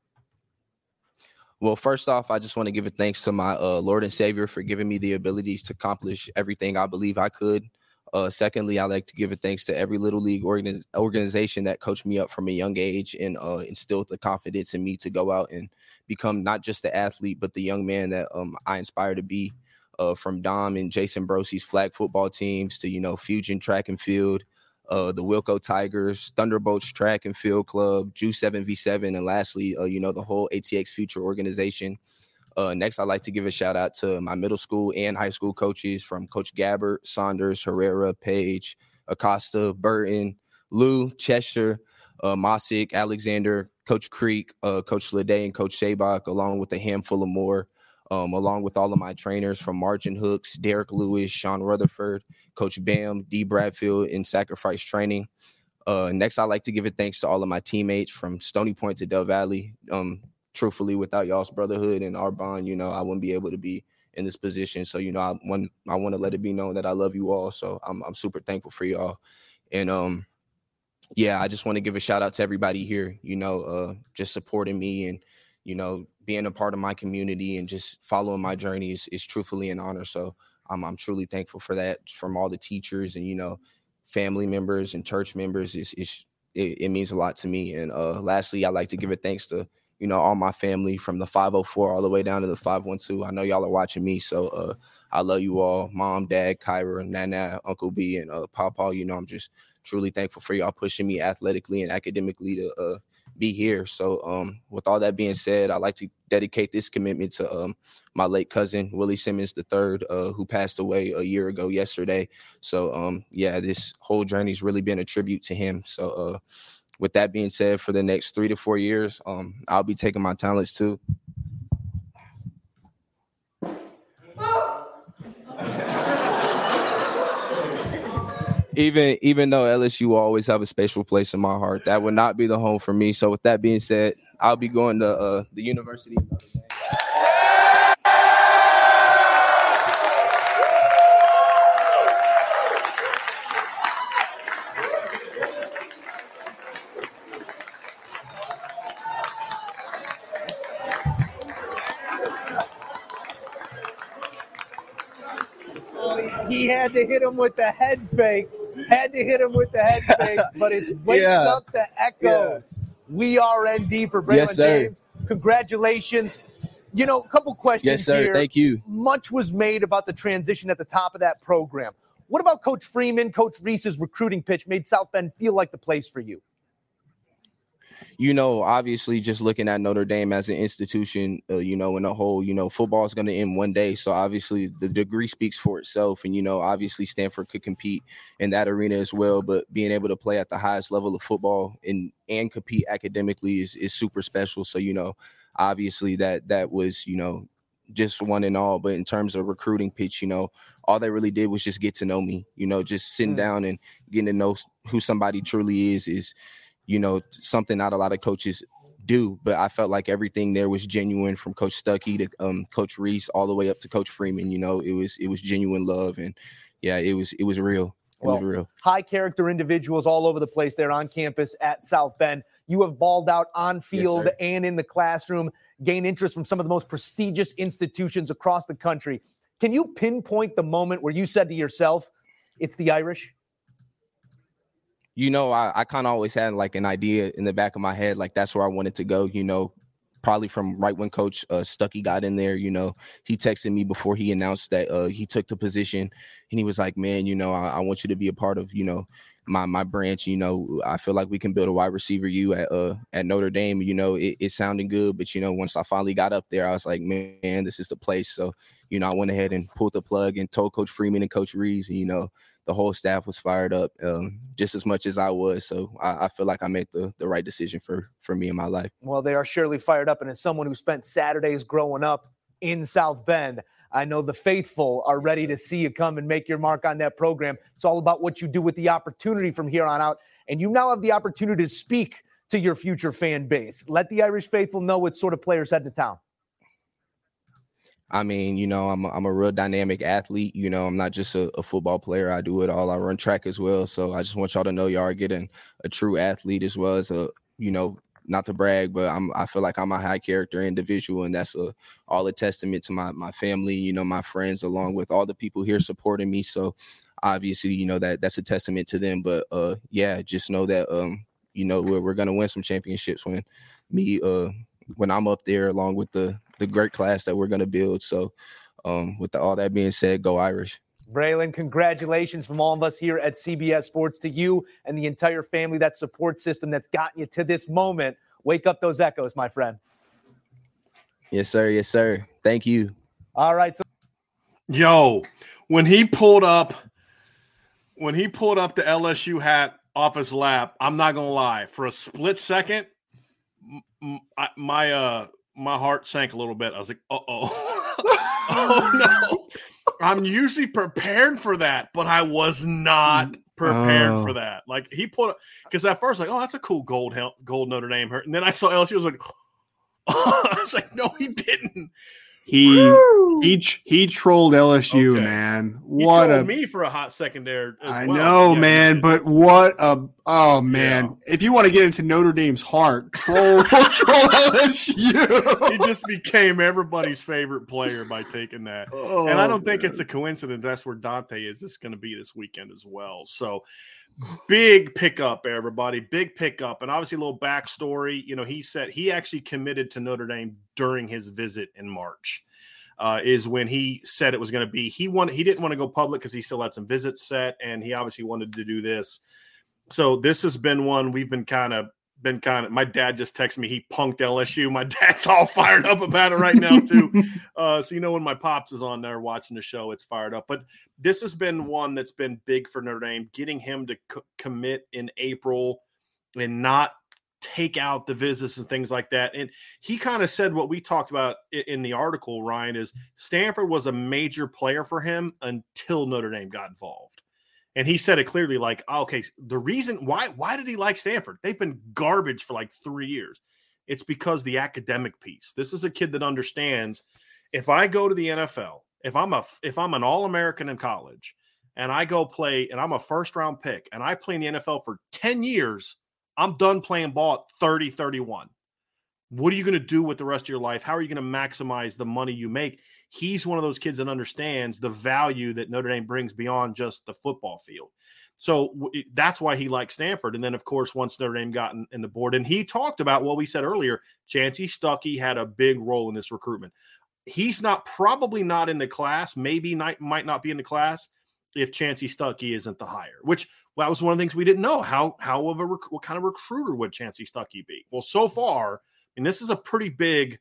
Well, first off, I just want to give a thanks to my Lord and Savior for giving me the abilities to accomplish everything I believe I could. Secondly, I like to give a thanks to every Little League organization that coached me up from a young age and instilled the confidence in me to go out and become not just the athlete, but the young man that I aspire to be. From Dom and Jason Brossi's flag football teams to, Fusion Track and Field, the Wilco Tigers, Thunderbolts Track and Field Club, Juice 7v7, and lastly, the whole ATX Future organization. Next, I'd like to give a shout out to my middle school and high school coaches from Coach Gabbard, Saunders, Herrera, Page, Acosta, Burton, Lou, Chester, Mossick, Alexander, Coach Creek, Coach Leday, and Coach Shabach, along with a handful of more, along with all of my trainers from Margin Hooks, Derek Lewis, Sean Rutherford, Coach Bam, D. Bradfield in Sacrifice Training. Next, I'd like to give a thanks to all of my teammates from Stony Point to Del Valley. Truthfully, without y'all's brotherhood and our bond, I wouldn't be able to be in this position. So, I want to let it be known that I love you all. So I'm super thankful for y'all. And, I just want to give a shout out to everybody here, just supporting me and, being a part of my community and just following my journey is truthfully an honor. So I'm truly thankful for that from all the teachers and, family members and church members. It means a lot to me. And lastly, I'd like to give a thanks to, all my family from the 504 all the way down to the 512. I know y'all are watching me. So I love you all. Mom, Dad, Kyra, Nana, Uncle B, and Papa. I'm just truly thankful for y'all pushing me athletically and academically to be here. So with all that being said, I'd like to dedicate this commitment to my late cousin, Willie Simmons III, who passed away a year ago yesterday. So, this whole journey's really been a tribute to him. So with that being said, for the next 3 to 4 years, I'll be taking my talents too. Even though LSU will always have a special place in my heart, that would not be the home for me. So with that being said, I'll be going to the University of Notre Dame. He had to hit him with the head fake. But it's waking up the echoes. Yeah. We are ND for Braylon James. Congratulations. A couple questions here. Thank you. Much was made about the transition at the top of that program. What about Coach Freeman, Coach Reese's recruiting pitch made South Bend feel like the place for you? Obviously just looking at Notre Dame as an institution, in a whole, football is going to end one day. So obviously the degree speaks for itself. And, obviously Stanford could compete in that arena as well. But being able to play at the highest level of football and compete academically is super special. So, obviously that was, just one and all. But in terms of recruiting pitch, all they really did was just get to know me, just sitting down and getting to know who somebody truly is something not a lot of coaches do, but I felt like everything there was genuine from Coach Stuckey to Coach Reese all the way up to Coach Freeman. It was genuine love, and it was real. It was real. High character individuals all over the place there on campus at South Bend. You have balled out on field and in the classroom, gained interest from some of the most prestigious institutions across the country. Can you pinpoint the moment where you said to yourself, "It's the Irish"? I kind of always had like an idea in the back of my head, like that's where I wanted to go, probably from right when Coach Stuckey got in there. He texted me before he announced that he took the position, and he was like, man, I want you to be a part of, my branch. I feel like we can build a wide receiver at Notre Dame. It sounded good, but, once I finally got up there, I was like, man, this is the place. So, I went ahead and pulled the plug and told Coach Freeman and Coach Reese, the whole staff was fired up just as much as I was. So I feel like I made the right decision for me in my life. Well, they are surely fired up. And as someone who spent Saturdays growing up in South Bend, I know the faithful are ready to see you come and make your mark on that program. It's all about what you do with the opportunity from here on out. And you now have the opportunity to speak to your future fan base. Let the Irish faithful know what sort of players head to town. I mean, you know, I'm a real dynamic athlete. You know, I'm not just a football player. I do it all. I run track as well. So I just want y'all to know y'all are getting a true athlete as well as a, you know, not to brag, but I feel like I'm a high character individual, and that's all a testament to my family, you know, my friends, along with all the people here supporting me. So obviously, you know, that's a testament to them. But yeah, just know that you know, we're gonna win some championships when I'm up there, along with the great class that we're gonna build. So with all that being said, go Irish. Braylon, congratulations from all of us here at CBS Sports to you and the entire family, that support system that's gotten you to this moment. Wake up those echoes, my friend. Yes, sir. Yes, sir. Thank you. All right. Yo, when he pulled up the LSU hat off his lap, I'm not going to lie, for a split second, my heart sank a little bit. I was like, uh-oh. Oh, no. I'm usually prepared for that, but I was not prepared for that. Like, he pulled up, because at first, like, oh, that's a cool gold Notre Dame hurt. And then I saw LSU, I was like, I was like, no, he didn't. He trolled LSU, okay. Man. He trolled me for a hot second there. I know, man, but what a man! Yeah. If you want to get into Notre Dame's heart, troll LSU. He just became everybody's favorite player by taking that, and I don't think it's a coincidence. That's where Dante is going to be this weekend as well. So. Big pickup, everybody. Big pickup. And obviously a little backstory. You know, he said he actually committed to Notre Dame during his visit in March, is when he said it was going to be. He didn't want to go public because he still had some visits set, and he obviously wanted to do this. So this has been one we've been kind of my dad just texted me he punked LSU. My dad's all fired up about it right now too. So you know, when my pops is on there watching the show, it's fired up. But this has been one that's been big for Notre Dame, getting him to commit in April and not take out the visits and things like that. And he kind of said what we talked about in the article, Ryan, is Stanford was a major player for him until Notre Dame got involved. And he said it clearly, like, okay, the reason why did he like Stanford? They've been garbage for like 3 years. It's because the academic piece. This is a kid that understands if I go to the NFL, if I'm an All-American in college and I go play and I'm a first-round pick and I play in the NFL for 10 years, I'm done playing ball at 30, 31. What are you going to do with the rest of your life? How are you going to maximize the money you make? He's one of those kids that understands the value that Notre Dame brings beyond just the football field. So that's why he likes Stanford. And then, of course, once Notre Dame got in the board, and he talked about what we said earlier, Chancey Stuckey had a big role in this recruitment. He's probably not in the class, might not be in the class if Chancey Stuckey isn't the hire, which that was one of the things we didn't know. What kind of recruiter would Chancey Stuckey be? Well, so far, and this is a pretty big,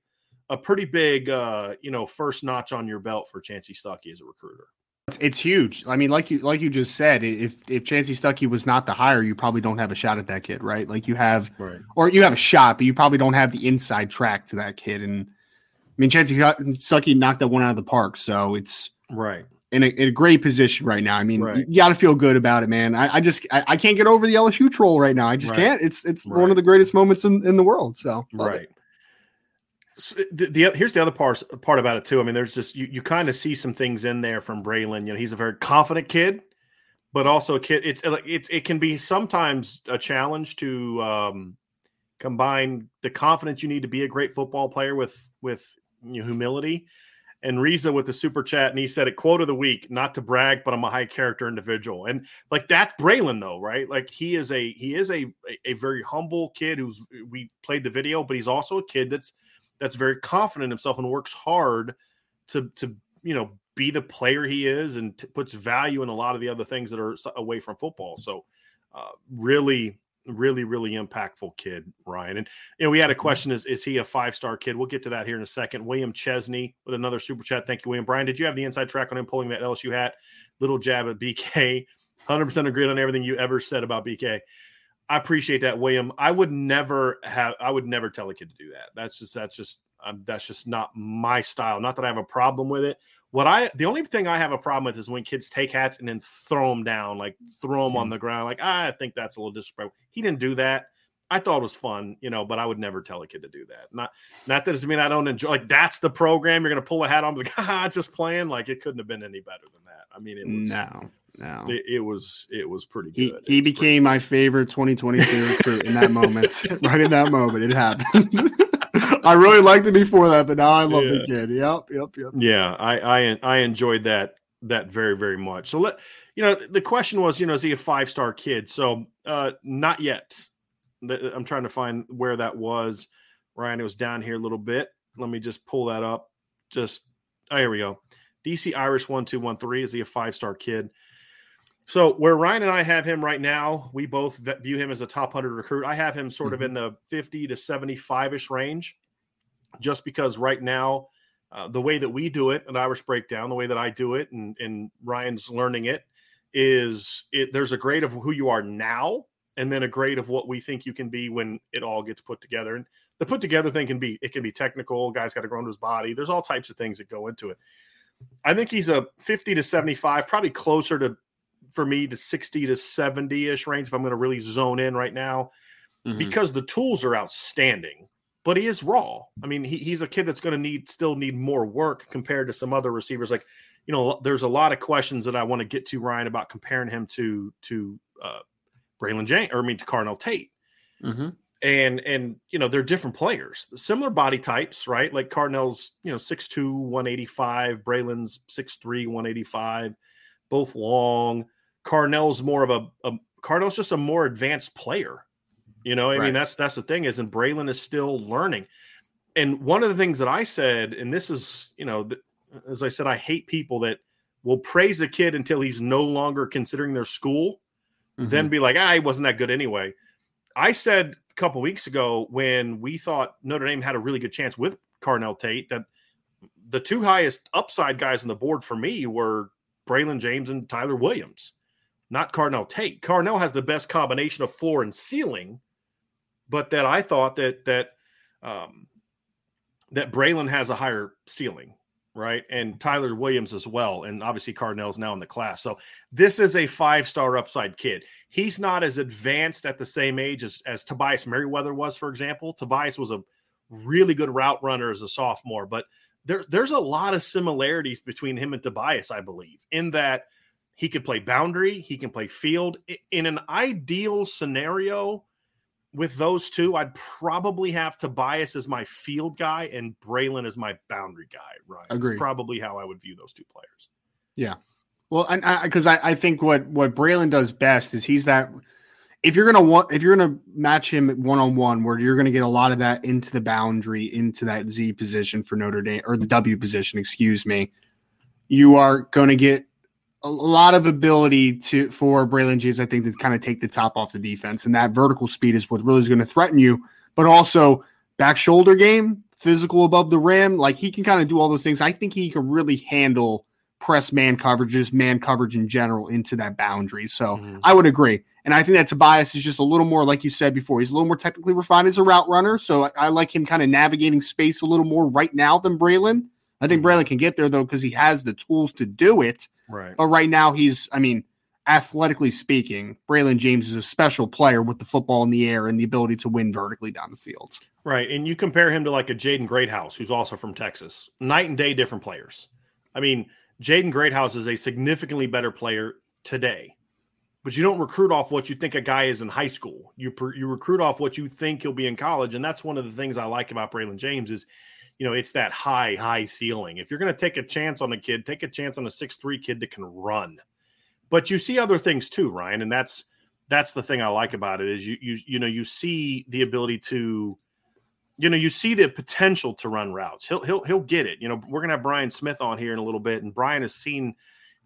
first notch on your belt for Chancey Stuckey as a recruiter. It's huge. I mean, like you just said, if Chancey Stuckey was not the hire, you probably don't have a shot at that kid, right? Like you have, right. Or you have a shot, but you probably don't have the inside track to that kid. And I mean, Chancey Stuckey knocked that one out of the park, so it's right in a great position right now. I mean, You got to feel good about it, man. I can't get over the LSU troll right now. I just can't. It's one of the greatest moments in the world. So right. So here's the other part about it too. I mean, there's just you kind of see some things in there from Braylon. You know, he's a very confident kid, but also a kid. It can be sometimes a challenge to combine the confidence you need to be a great football player with humility. And Riza with the super chat, and he said it, quote of the week, not to brag, but I'm a high character individual. And like that's Braylon though, right? Like he is a very humble kid we played the video, but he's also a kid that's very confident in himself and works hard to be the player he is and puts value in a lot of the other things that are away from football. So really, really, really impactful kid, Ryan. And we had a question: is he a 5-star kid? We'll get to that here in a second. William Chesney with another super chat. Thank you, William. Brian, did you have the inside track on him pulling that LSU hat? Little jab at BK. 100% agreed on everything you ever said about BK. I appreciate that, William. I would never tell a kid to do that. That's just not my style. Not that I have a problem with it. The only thing I have a problem with is when kids take hats and then throw them down, like throw them on the ground. Like, I think that's a little disrespectful. He didn't do that. I thought it was fun, but I would never tell a kid to do that. Not that doesn't mean I don't enjoy, like, that's the program. You're going to pull a hat on, like, just playing. Like, it couldn't have been any better than that. I mean, it was, no, it was pretty good. He became my favorite 2023 recruit in that moment. Right in that moment, it happened. I really liked it before that, but now I love the kid. Yep. Yeah, I enjoyed that very, very much. So the question was, is he a 5-star kid? So not yet. I'm trying to find where that was. Ryan, it was down here a little bit. Let me just pull that up. Here we go. DC Irish 1213. Is he a 5-star kid? So where Ryan and I have him right now, we both view him as a top 100 recruit. I have him sort of in the 50 to 75-ish range, just because right now, the way that we do it, an Irish Breakdown, the way that I do it, and Ryan's learning it, there's a grade of who you are now, and then a grade of what we think you can be when it all gets put together. And the put together thing can be technical. Guy's got to grow into his body. There's all types of things that go into it. I think he's a 50 to 75, probably closer to, for me, to 60 to 70-ish range if I'm going to really zone in right now, because the tools are outstanding, but he is raw. I mean, he's a kid that's going to still need more work compared to some other receivers. Like, there's a lot of questions that I want to get to, Ryan, about comparing him to Braylon James, to Carnell Tate. And they're different players, similar body types, right? Like Carnell's, 6'2", 185, Braylon's 6'3", 185, both long. Carnell's more of Carnell's just a more advanced player. I mean, that's the thing is, and Braylon is still learning. And one of the things that I said, and this is, as I said, I hate people that will praise a kid until he's no longer considering their school, then be like, he wasn't that good anyway. I said a couple weeks ago when we thought Notre Dame had a really good chance with Carnell Tate that the two highest upside guys on the board for me were Braylon James and Tyler Williams, not Carnell Tate. Carnell has the best combination of floor and ceiling, but that I thought that Braylon has a higher ceiling, right? And Tyler Williams as well. And obviously Carnell's now in the class. So this is a 5-star upside kid. He's not as advanced at the same age as Tobias Merriweather was, for example. Tobias was a really good route runner as a sophomore, but there's a lot of similarities between him and Tobias, I believe, in that he could play boundary, he can play field. In an ideal scenario with those two, I'd probably have Tobias as my field guy and Braylon as my boundary guy, right? That's probably how I would view those two players. Yeah. Well, and because I think what Braylon does best is he's that if you're gonna match him 1-on-1, where you're gonna get a lot of that into the boundary, into that Z position for Notre Dame, or the W position, excuse me, you are going to get a lot of ability for Braylon James, I think, to kind of take the top off the defense, and that vertical speed is what really is going to threaten you. But also back shoulder game, physical above the rim, like he can kind of do all those things. I think he can really handle press man coverages, man coverage in general into that boundary. So I would agree. And I think that Tobias is just a little more, like you said before, he's a little more technically refined as a route runner. So I like him kind of navigating space a little more right now than Braylon. I think Braylon can get there, though, because he has the tools to do it. Right. But right now athletically speaking, Braylon James is a special player with the football in the air and the ability to win vertically down the field. Right. And you compare him to like a Jaden Greathouse, who's also from Texas. Night and day different players. I mean, Jaden Greathouse is a significantly better player today, but you don't recruit off what you think a guy is in high school. You recruit off what you think he'll be in college, and that's one of the things I like about Braylon James is, it's that high ceiling. If you're going to take a chance on a kid, take a chance on a 6'3" kid that can run. But you see other things too, Ryan, and that's the thing I like about it is you see the ability to, you see the potential to run routes. He'll get it. We're gonna have Brian Smith on here in a little bit, and Brian has seen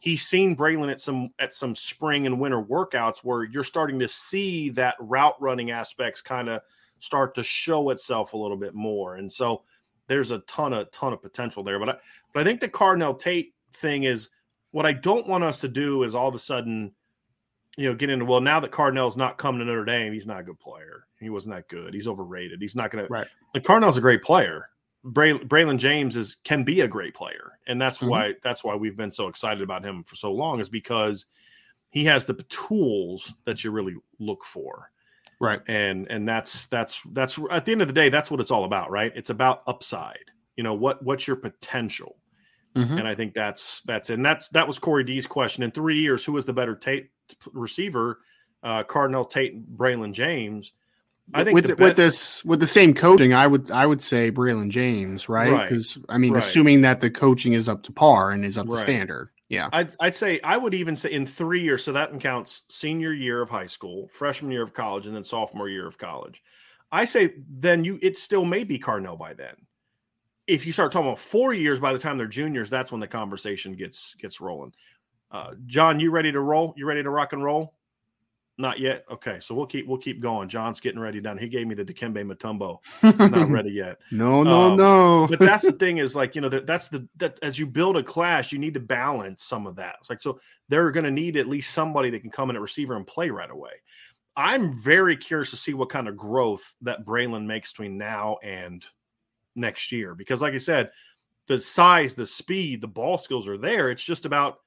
Braylon at some spring and winter workouts where you're starting to see that route running aspects kind of start to show itself a little bit more, and so there's a ton of potential there. But I think the Carnell Tate thing is what I don't want us to do is all of a sudden get into, well, now that Cardinel's not coming to Notre Dame, he's not a good player. He wasn't that good. He's overrated. He's not going to. Right. Like, Cardinel's a great player. Braylon James can be a great player, and that's why we've been so excited about him for so long, is because he has the tools that you really look for. Right. And that's at the end of the day, that's what it's all about, right? It's about upside. What's your potential? Mm-hmm. And I think that was Corey D's question. In 3 years, who was the better receiver? Cardinel Tate, Braylon James. I think with the same coaching, I would say Braylon James, right? Because assuming that the coaching is up to par and is up to standard. Yeah. I'd say, I would even say in 3 years, so that counts senior year of high school, freshman year of college, and then sophomore year of college. I say then it still may be Cardinel by then. If you start talking about 4 years, by the time they're juniors, that's when the conversation gets rolling. John, you ready to roll? You ready to rock and roll? Not yet. Okay, so we'll keep going. John's getting ready done. He gave me the Dikembe Mutombo. Not ready yet. No. But that's the thing is, like, that as you build a class, you need to balance some of that. It's like, so they're going to need at least somebody that can come in at receiver and play right away. I'm very curious to see what kind of growth that Braylon makes between now and next year, because like I said, the size, the speed, the ball skills are there. It's just about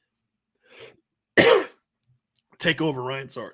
take over, Ryan. Sorry.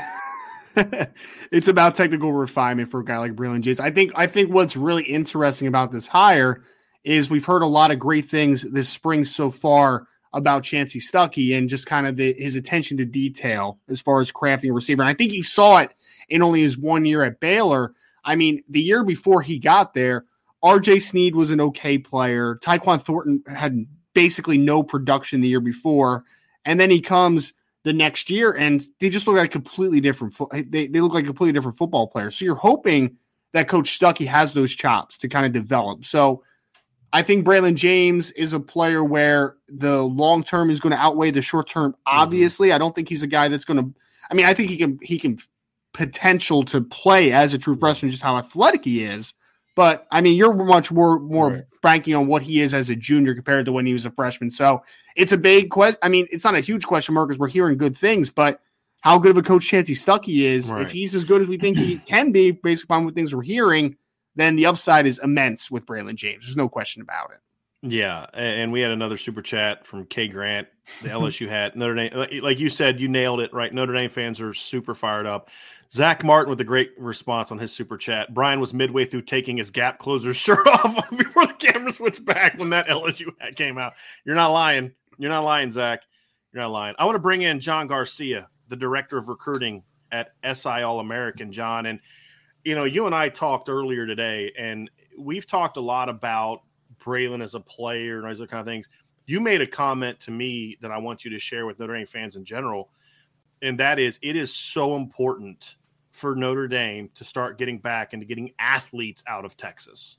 It's about technical refinement for a guy like Braylon James. I think what's really interesting about this hire is we've heard a lot of great things this spring so far about Chansi Stuckey and just kind of his attention to detail as far as crafting a receiver. And I think you saw it in only his 1 year at Baylor. I mean, the year before he got there, RJ Sneed was an okay player. Tyquan Thornton had basically no production the year before. And then he comes the next year, and they just look like completely different. They look like completely different football players. So you're hoping that Coach Stuckey has those chops to kind of develop. So I think Braylon James is a player where the long term is going to outweigh the short term. Obviously, I don't think he's a guy that's going to. I mean, I think he can potential to play as a true freshman, just how athletic he is. But I mean, you're much more banking on what he is as a junior compared to when he was a freshman. So it's a big question. I mean, it's not a huge question mark because we're hearing good things, but how good of a coach Chansi Stuckey is, if he's as good as we think he can be, based upon what things we're hearing, then the upside is immense with Braylon James. There's no question about it. Yeah, and we had another super chat from K Grant, the LSU hat. Notre Dame, like you said, you nailed it, right? Notre Dame fans are super fired up. Zach Martin with a great response on his super chat. Brian was midway through taking his Gap Closer's shirt off before the camera switched back when that LSU hat came out. You're not lying. You're not lying, Zach. You're not lying. I want to bring in John Garcia, the director of recruiting at SI All-American, John. And, you and I talked earlier today, and we've talked a lot about Braylon as a player and those kind of things. You made a comment to me that I want you to share with Notre Dame fans in general, and that is, it is so important for Notre Dame to start getting back into getting athletes out of Texas.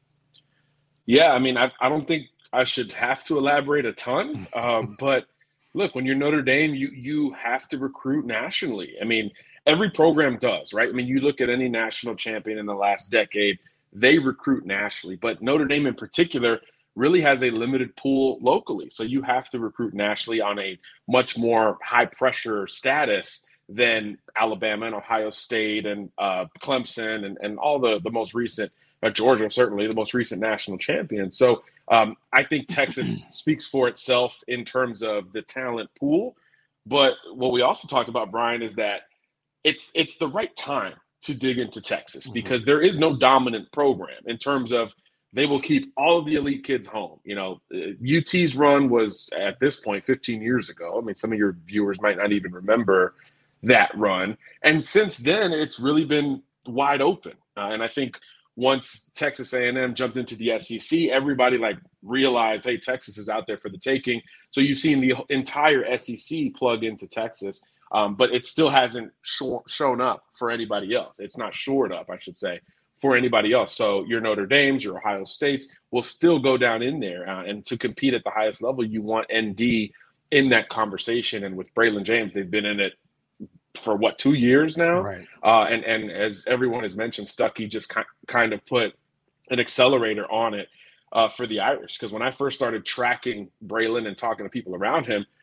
Yeah, I mean, I don't think I should have to elaborate a ton, but look, when you're Notre Dame, you have to recruit nationally. I mean, every program does, right? I mean, you look at any national champion in the last decade, they recruit nationally, but Notre Dame in particular really has a limited pool locally. So you have to recruit nationally on a much more high pressure status than Alabama and Ohio State and Clemson and all the most recent, Georgia, certainly the most recent national champions. So I think Texas speaks for itself in terms of the talent pool. But what we also talked about, Brian, is that it's the right time to dig into Texas because there is no dominant program in terms of they will keep all of the elite kids home. UT's run was at this point 15 years ago. I mean, some of your viewers might not even remember that run. And since then, it's really been wide open. And I think once Texas A&M jumped into the SEC, everybody realized, hey, Texas is out there for the taking. So you've seen the entire SEC plug into Texas. But it still hasn't shown up for anybody else. It's not shored up, I should say, for anybody else. So your Notre Dames, your Ohio States will still go down in there. And to compete at the highest level, you want ND in that conversation. And with Braylon James, they've been in it for 2 years now. Right. And as everyone has mentioned, Stuckey just kind of put an accelerator on it for the Irish. Because when I first started tracking Braylon and talking to people around him,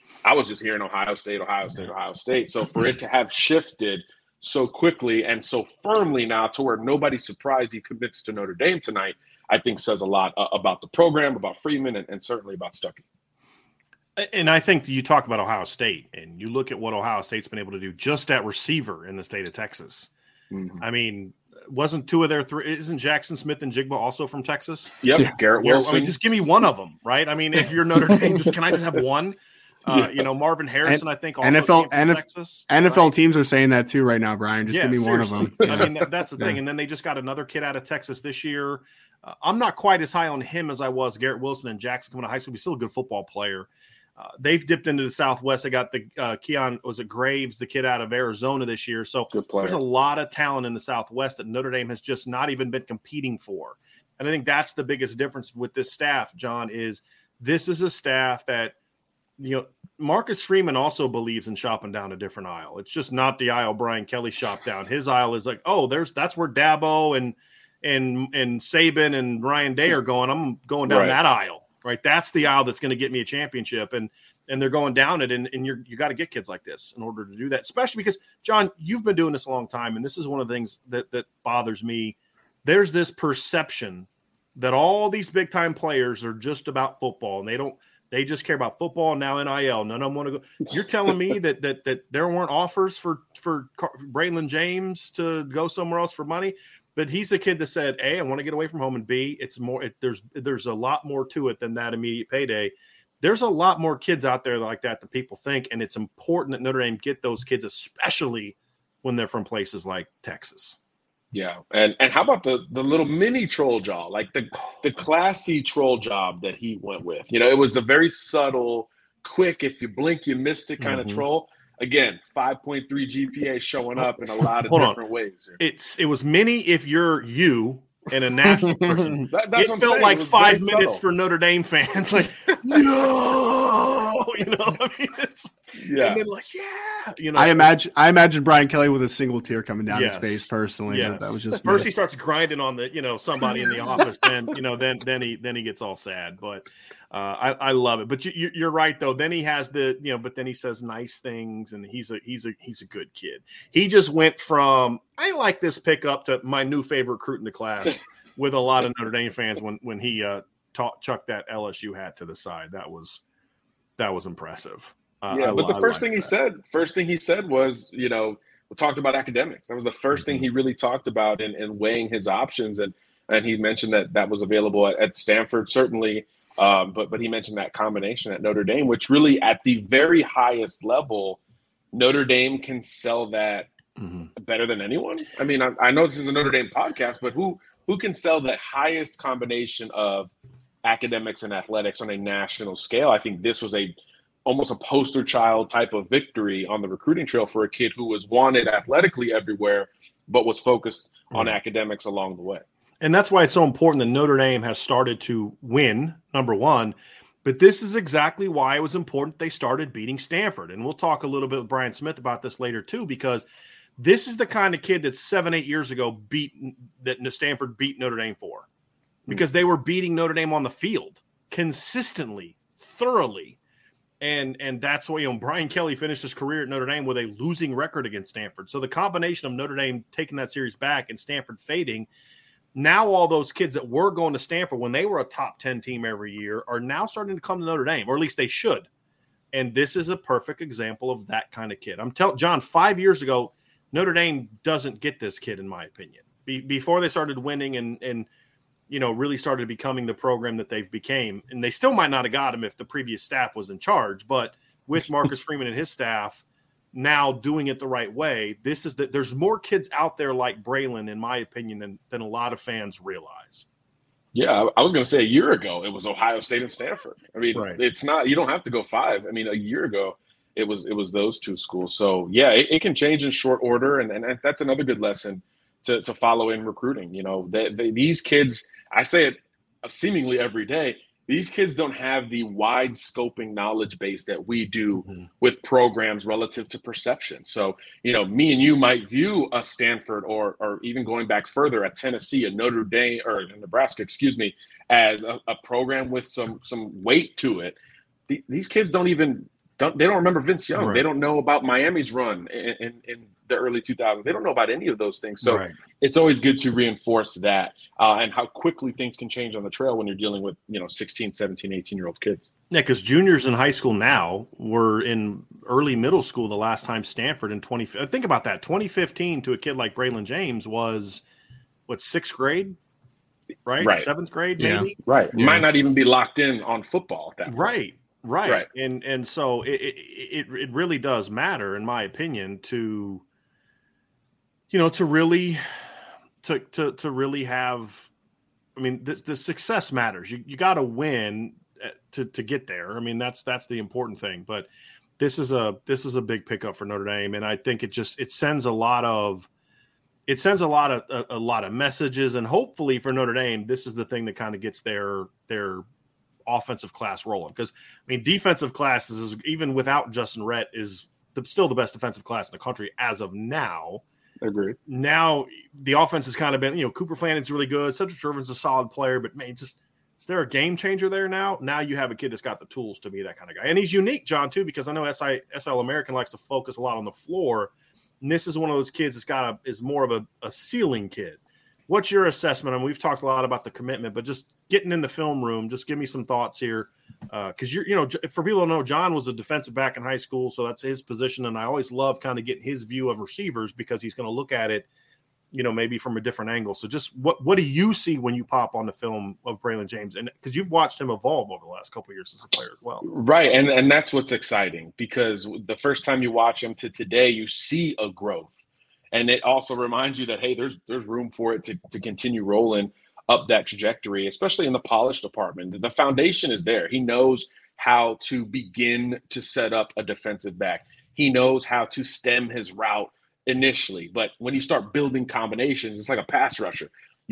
I was just hearing Ohio State. So for it to have shifted so quickly and so firmly now to where nobody's surprised he commits to Notre Dame tonight, I think says a lot about the program, about Freeman, and certainly about Stuckey. And I think you talk about Ohio State, and you look at what Ohio State's been able to do just at receiver in the state of Texas. Mm-hmm. I mean, wasn't two of their three? Isn't Jackson Smith and Jigba also from Texas? Yep, yeah. Garrett Wilson. I mean, just give me one of them, right? I mean, if you're Notre Dame, can I just have one? Marvin Harrison, I think, also from Texas. NFL right? teams are saying that too right now, Brian. Just give me seriously. One of them. I mean, that's the thing. And then they just got another kid out of Texas this year. I'm not quite as high on him as I was Garrett Wilson and Jackson coming to high school. He's still a good football player. They've dipped into the Southwest. They got the Keon, was it Graves, the kid out of Arizona this year. So there's a lot of talent in the Southwest that Notre Dame has just not even been competing for. And I think that's the biggest difference with this staff, John, is this is a staff that, Marcus Freeman also believes in shopping down a different aisle. It's just not the aisle Brian Kelly shopped down. His aisle is like, that's where Dabo and Saban and Ryan Day are going. I'm going down that aisle, right? That's the aisle that's going to get me a championship. And they're going down it. And you got to get kids like this in order to do that, especially because, John, you've been doing this a long time. And this is one of the things that bothers me. There's this perception that all these big time players are just about football, and they just care about football and now NIL. None of them want to go. You're telling me that there weren't offers for Braylon James to go somewhere else for money, but he's a kid that said, A, I want to get away from home, and B, it's more. There's a lot more to it than that immediate payday. There's a lot more kids out there like that than people think, and it's important that Notre Dame get those kids, especially when they're from places like Texas. Yeah, and how about the little mini troll job, like the classy troll job that he went with? It was a very subtle, quick, if you blink, you missed it kind of troll. Again, 5.3 GPA showing up in a lot of different ways. It was mini if you're you and a national person. That's it felt like 5 minutes for Notre Dame fans. Like, no, it's and then like, I imagine Brian Kelly with a single tear coming down his face personally. Yes. That was just first he starts grinding on the somebody in the office, then he gets all sad. But I love it. But you're right though. Then he has but then he says nice things, and he's a good kid. He just went from I like this pickup to my new favorite recruit in the class with a lot of Notre Dame fans when he chucked that LSU hat to the side. That was impressive. But the first thing he said was, we talked about academics. That was the first thing he really talked about in weighing his options. And he mentioned that was available at Stanford, certainly. But he mentioned that combination at Notre Dame, which really at the very highest level, Notre Dame can sell that better than anyone. I mean, I know this is a Notre Dame podcast, but who can sell the highest combination of academics and athletics on a national scale? I think this was almost a poster child type of victory on the recruiting trail for a kid who was wanted athletically everywhere, but was focused on academics along the way. And that's why it's so important that Notre Dame has started to win, number one. But this is exactly why it was important they started beating Stanford. And we'll talk a little bit with Brian Smith about this later too, because this is the kind of kid that 7-8 years ago that Stanford beat Notre Dame for. Because they were beating Notre Dame on the field consistently, thoroughly. And that's why Brian Kelly finished his career at Notre Dame with a losing record against Stanford. So the combination of Notre Dame taking that series back and Stanford fading, now all those kids that were going to Stanford when they were a top 10 team every year are now starting to come to Notre Dame, or at least they should. And this is a perfect example of that kind of kid. I'm telling John, 5 years ago, Notre Dame doesn't get this kid, in my opinion. Before they started winning and really started becoming the program that they've became. And they still might not have got him if the previous staff was in charge. But with Marcus Freeman and his staff now doing it the right way, there's more kids out there like Braylon, in my opinion, than a lot of fans realize. Yeah, I was going to say a year ago, it was Ohio State and Stanford. I mean, It's not – you don't have to go 5. I mean, a year ago, it was those two schools. So, yeah, it can change in short order, and that's another good lesson to follow in recruiting. These kids – I say it seemingly every day, these kids don't have the wide scoping knowledge base that we do with programs relative to perception. So, me and you might view a Stanford or even going back further at Tennessee, a Notre Dame or Nebraska, as a program with some weight to it. These kids don't even They don't remember Vince Young. Right. They don't know about Miami's run in the early 2000s. They don't know about any of those things. So it's always good to reinforce that and how quickly things can change on the trail when you're dealing with, 16, 17, 18-year-old kids. Yeah, because juniors in high school now were in early middle school the last time Stanford in think about that. 2015 to a kid like Braylon James was, what, 6th grade? Right? 7th grade, maybe? Right. Yeah. Might not even be locked in on football at that point. Right. And so it really does matter, in my opinion, to really have, I mean, the success matters. You got to win to get there. I mean, that's the important thing. But this is a big pickup for Notre Dame, and I think it sends a lot of messages, and hopefully for Notre Dame, this is the thing that kind of gets their offensive class rolling. Because I mean, defensive classes is, even without Justin Rhett, is still the best defensive class in the country as of now. Agreed. Now the offense has kind of been, Cooper Flannan's really good. Cedric Shervin's a solid player, but man, is there a game changer there now? Now you have a kid that's got the tools to be that kind of guy. And he's unique, John, too, because I know SI American likes to focus a lot on the floor. And this is one of those kids that's is more of a ceiling kid. What's your assessment? I mean, we've talked a lot about the commitment, but just getting in the film room, just give me some thoughts here. Because for people who don't know, John was a defensive back in high school, so that's his position. And I always love kind of getting his view of receivers because he's going to look at it, maybe from a different angle. So just what do you see when you pop on the film of Braylon James? And because you've watched him evolve over the last couple of years as a player as well. Right. And that's what's exciting, because the first time you watch him to today, you see a growth. And it also reminds you that, hey, there's room for it to continue rolling up that trajectory, especially in the polish department. The foundation is there. He knows how to begin to set up a defensive back. He knows how to stem his route initially. But when you start building combinations, it's like a pass rusher.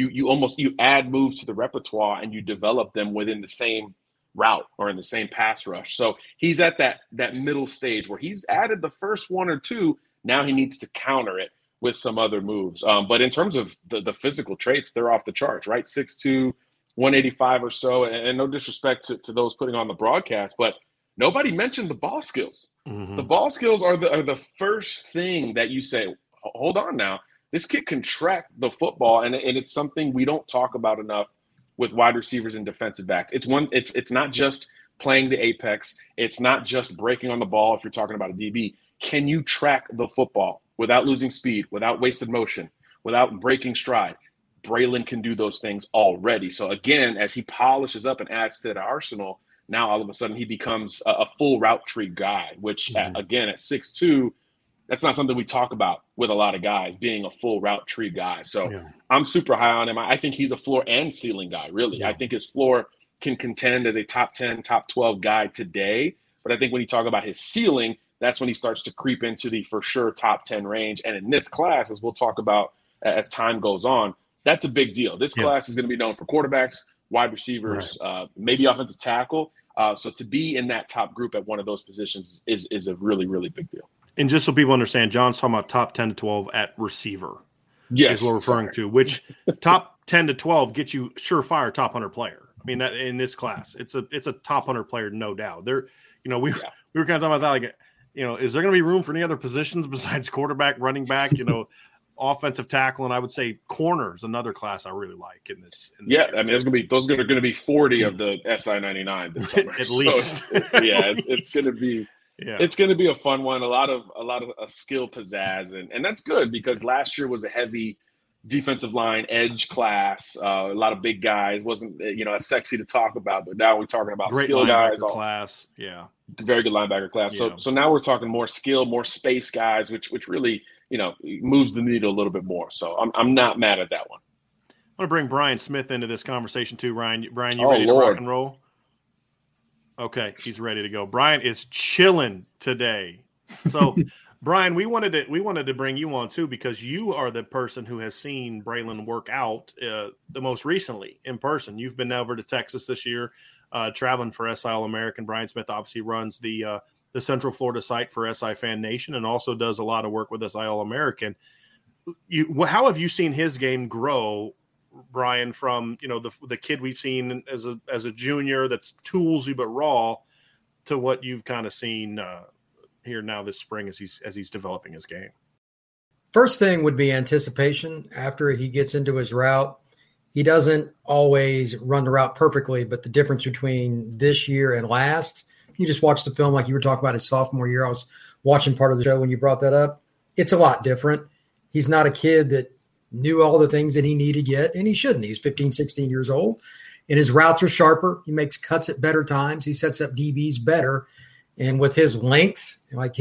You add moves to the repertoire and you develop them within the same route or in the same pass rush. So he's at that middle stage where he's added the first one or two. Now he needs to counter it with some other moves. But in terms of the physical traits, they're off the charts, right? 6'2", 185 or so. And no disrespect to those putting on the broadcast, but nobody mentioned the ball skills. Mm-hmm. The ball skills are the first thing that you say, hold on now. This kid can track the football, and it's something we don't talk about enough with wide receivers and defensive backs. It's not just playing the apex. It's not just breaking on the ball if you're talking about a DB. Can you track the football without losing speed, without wasted motion, without breaking stride? Braylon can do those things already. So again, as he polishes up and adds to the arsenal, now all of a sudden he becomes a full route tree guy, which again, at 6'2", that's not something we talk about with a lot of guys, being a full route tree guy. So I'm super high on him. I think he's a floor and ceiling guy, really. Yeah. I think his floor can contend as a top 10, top 12 guy today. But I think when you talk about his ceiling, that's when he starts to creep into the for sure top 10 range. And in this class, as we'll talk about as time goes on, that's a big deal. This class is going to be known for quarterbacks, wide receivers, maybe offensive tackle. So to be in that top group at one of those positions is a really, really big deal. And just so people understand, John's talking about top 10 to 12 at receiver. Yes. Is what we're referring to, which top 10 to 12 gets you surefire top 100 player. I mean, that, in this class, it's a top 100 player, no doubt. There, we were kind of talking about that, like, is there going to be room for any other positions besides quarterback, running back, offensive tackle, and I would say corner is another class I really like in this. I mean, those are going to be 40 of the SI 99 this summer. At least. It's going to be. Yeah. It's going to be a fun one. A lot of skill pizzazz, and that's good because last year was a heavy defensive line edge class. A lot of big guys. Wasn't as sexy to talk about, but now we're talking about great skill guys. Class, very good linebacker class. Yeah. So now we're talking more skill, more space guys, which really moves the needle a little bit more. So I'm not mad at that one. I want to bring Brian Smith into this conversation too. Brian, you ready to rock and roll? Okay, he's ready to go. Brian is chilling today. So, Brian, we wanted to bring you on too because you are the person who has seen Braylon work out the most recently in person. You've been over to Texas this year, traveling for SI All-American. Brian Smith obviously runs the Central Florida site for SI Fan Nation and also does a lot of work with SI All-American. How have you seen his game grow, Brian, from the kid we've seen as a junior that's toolsy but raw to what you've kind of seen here now this spring as he's developing his game? First thing would be anticipation. After he gets into his route, he doesn't always run the route perfectly, but the difference between this year and last, you just watch the film like you were talking about his sophomore year. I was watching part of the show when you brought that up. It's a lot different. He's not a kid that knew all the things that he needed yet, and he shouldn't. He's 15, 16 years old, and his routes are sharper. He makes cuts at better times. He sets up DBs better. And with his length, like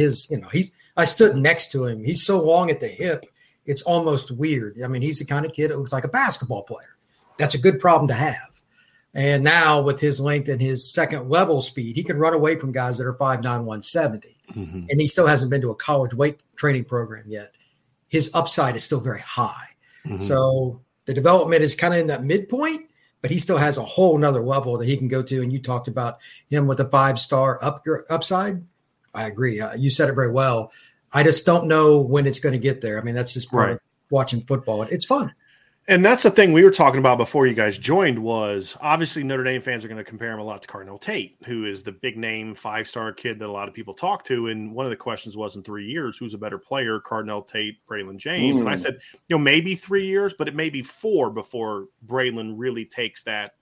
I stood next to him. He's so long at the hip, it's almost weird. I mean, he's the kind of kid that looks like a basketball player. That's a good problem to have. And now with his length and his second level speed, he can run away from guys that are 5'9", 170. Mm-hmm. And he still hasn't been to a college weight training program yet. His upside is still very high. Mm-hmm. So the development is kind of in that midpoint, but he still has a whole nother level that he can go to. And you talked about him with a 5-star upside. I agree. You said it very well. I just don't know when it's going to get there. I mean, that's just part of watching football. It's fun. And that's the thing we were talking about before you guys joined was obviously Notre Dame fans are going to compare him a lot to Carnell Tate, who is the big name 5-star kid that a lot of people talk to. And one of the questions was in 3 years, who's a better player, Carnell Tate, Braylon James? And I said, maybe 3 years, but it may be 4 before Braylon really takes that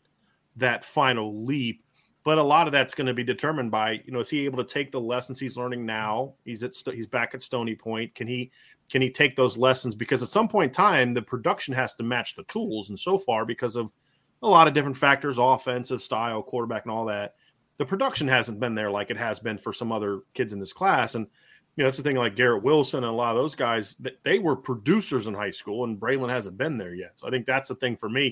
final leap. But a lot of that's going to be determined by, is he able to take the lessons he's learning now? He's back at Stony Point. Can he take those lessons? Because at some point in time, the production has to match the tools. And so far, because of a lot of different factors, offensive style, quarterback, and all that, the production hasn't been there like it has been for some other kids in this class. And that's the thing, like Garrett Wilson and a lot of those guys, they were producers in high school, and Braylon hasn't been there yet. So I think that's the thing for me.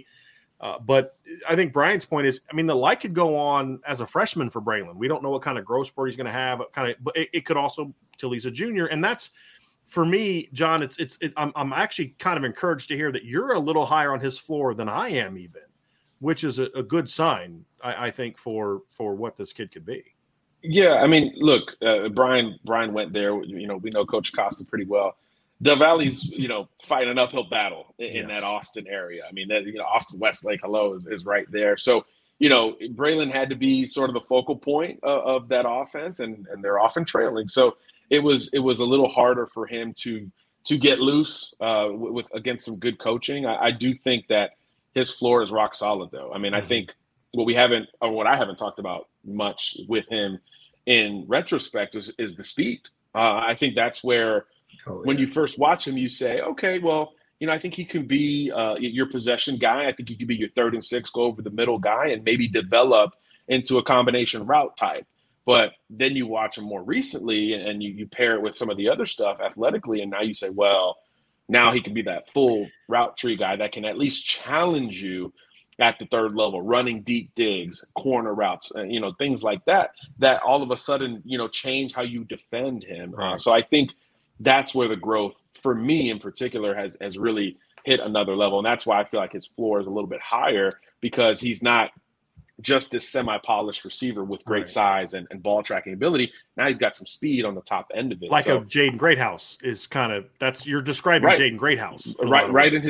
But I think Brian's point is, the light could go on as a freshman for Braylon. We don't know what kind of growth spurt he's going to have. But it could also till he's a junior, and that's for me, John. I'm actually kind of encouraged to hear that you're a little higher on his floor than I am, even, which is a good sign, I think, for what this kid could be. Yeah, look, Brian went there. We know Coach Costa pretty well. Del Valle's, fighting an uphill battle in that Austin area. Austin Westlake, is right there. So, Braylon had to be sort of the focal point of that offense, and they're often trailing. So it was a little harder for him to get loose against some good coaching. I do think that his floor is rock solid, though. I think what I haven't talked about much with him in retrospect is the speed. I think that's where. When you first watch him, you say, okay, well, I think he can be your possession guy. I think he could be your 3rd and 6, go over the middle guy, and maybe develop into a combination route type. But then you watch him more recently, and you pair it with some of the other stuff athletically, and now you say, well, now he can be that full route tree guy that can at least challenge you at the 3rd level, running deep digs, corner routes, things like that all of a sudden, change how you defend him. Right. So I think that's where the growth for me in particular has really hit another level. And that's why I feel like his floor is a little bit higher, because he's not just this semi-polished receiver with great size and ball tracking ability. Now he's got some speed on the top end of it. Like a Jaden Greathouse is you're describing Jaden Greathouse. Right in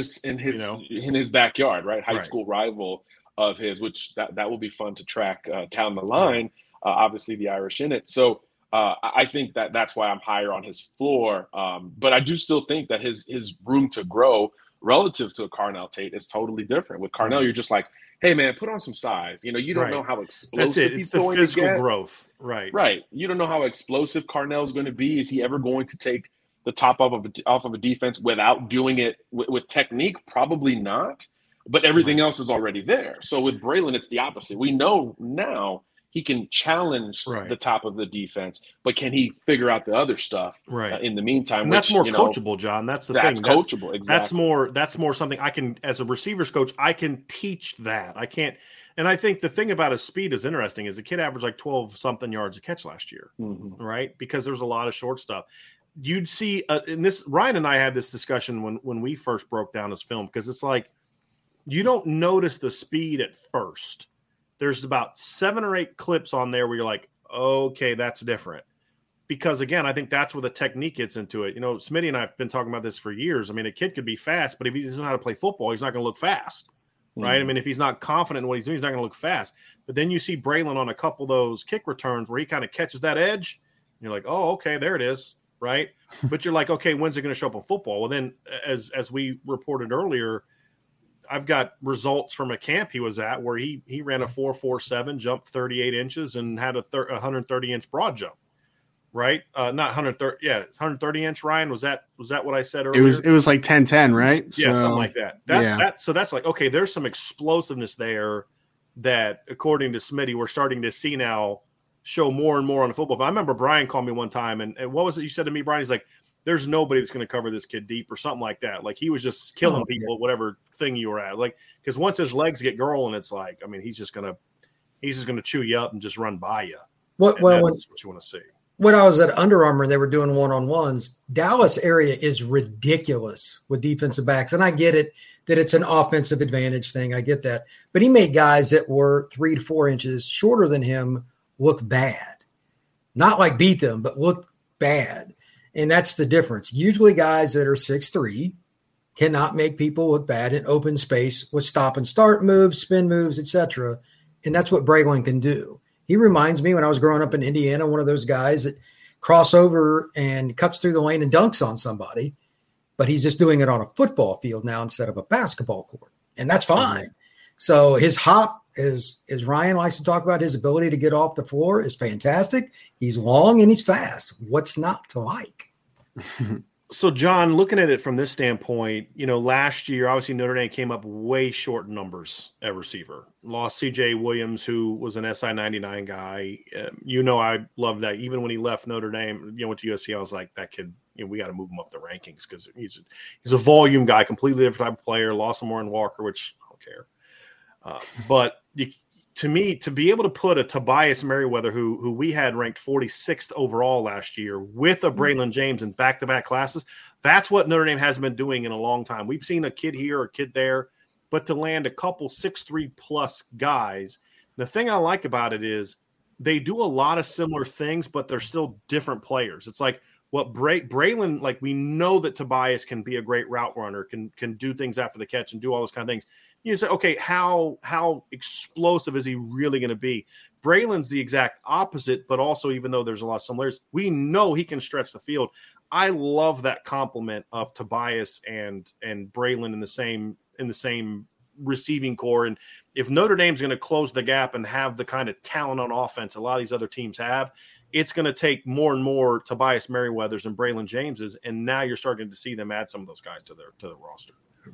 his backyard, right? High school rival of his, which that will be fun to track down the line. Obviously the Irish in it. So, I think that's why I'm higher on his floor. But I do still think that his room to grow relative to a Carnell Tate is totally different. With Carnell, you're just like, hey, man, put on some size. You don't know how explosive that's it. He's it's the going physical to get. Growth. Right. Right. You don't know how explosive Carnell's going to be. Is he ever going to take the top off of a defense without doing it with technique? Probably not. But everything else is already there. So with Braylon, it's the opposite. We know now he can challenge the top of the defense, but can he figure out the other stuff in the meantime? And that's more coachable, John. That's the thing. That's coachable. Exactly. That's more something I can, as a receivers coach, I can teach that. I can't. And I think the thing about his speed is interesting is the kid averaged like 12-something yards a catch last year, right? Because there's a lot of short stuff. You'd see in this, Ryan and I had this discussion when we first broke down his film, because it's like you don't notice the speed at first. There's about 7 or 8 clips on there where you're like, okay, that's different. Because, again, I think that's where the technique gets into it. Smitty and I have been talking about this for years. A kid could be fast, but if he doesn't know how to play football, he's not going to look fast, right? I mean, if he's not confident in what he's doing, he's not going to look fast. But then you see Braylon on a couple of those kick returns where he kind of catches that edge. And you're like, oh, okay, there it is, right? But you're like, okay, when's it going to show up in football? Well, then as we reported earlier, I've got results from a camp he was at where he ran a 4.47, jumped 38 inches, and had a 130-inch broad jump. Right? Not 130. Yeah, 130-inch. Ryan, was that what I said earlier? It was like 10-10, right? Yeah, something like that. So that's like, okay, there's some explosiveness there that, according to Smitty, we're starting to see now show more and more on the football field. I remember Brian called me one time, and what was it you said to me, Brian? He's like, there's nobody that's going to cover this kid deep or something like that. Like, he was just killing people at whatever thing you were at. Like, because once his legs get girling, it's like, I mean, he's just gonna chew you up and just run by you. That's what you want to see. When I was at Under Armour, they were doing one-on-ones. Dallas area is ridiculous with defensive backs. And I get it that it's an offensive advantage thing. I get that. But he made guys that were 3 to 4 inches shorter than him look bad. Not like beat them, but look bad. And that's the difference. Usually guys that are 6'3" cannot make people look bad in open space with stop and start moves, spin moves, etc. And that's what Braylon can do. He reminds me when I was growing up in Indiana, one of those guys that cross over and cuts through the lane and dunks on somebody, but he's just doing it on a football field now instead of a basketball court. And that's fine. So his hop, as Ryan likes to talk about, his ability to get off the floor is fantastic. He's long and he's fast. What's not to like? So, John, looking at it from this standpoint, last year, obviously Notre Dame came up way short in numbers at receiver. Lost C.J. Williams, who was an SI 99 guy. I loved that. Even when he left Notre Dame, went to USC, I was like, that kid, we got to move him up the rankings because he's a volume guy, completely different type of player. Lost him more in Walker, which I don't care. But to me, to be able to put a Tobias Merriweather, who we had ranked 46th overall last year, with a Braylon James in back-to-back classes, that's what Notre Dame hasn't been doing in a long time. We've seen a kid here, a kid there, but to land a couple 6'3+ guys, the thing I like about it is they do a lot of similar things, but they're still different players. It's like what Braylon, like, we know that Tobias can be a great route runner, can do things after the catch and do all those kind of things. You say, okay, how explosive is he really going to be? Braylon's the exact opposite, but also, even though there's a lot of similarities, we know he can stretch the field. I love that compliment of Tobias and Braylon in the same receiving core. And if Notre Dame's going to close the gap and have the kind of talent on offense a lot of these other teams have, it's going to take more and more Tobias Merriweathers and Braylon Jameses, and now you're starting to see them add some of those guys to the roster.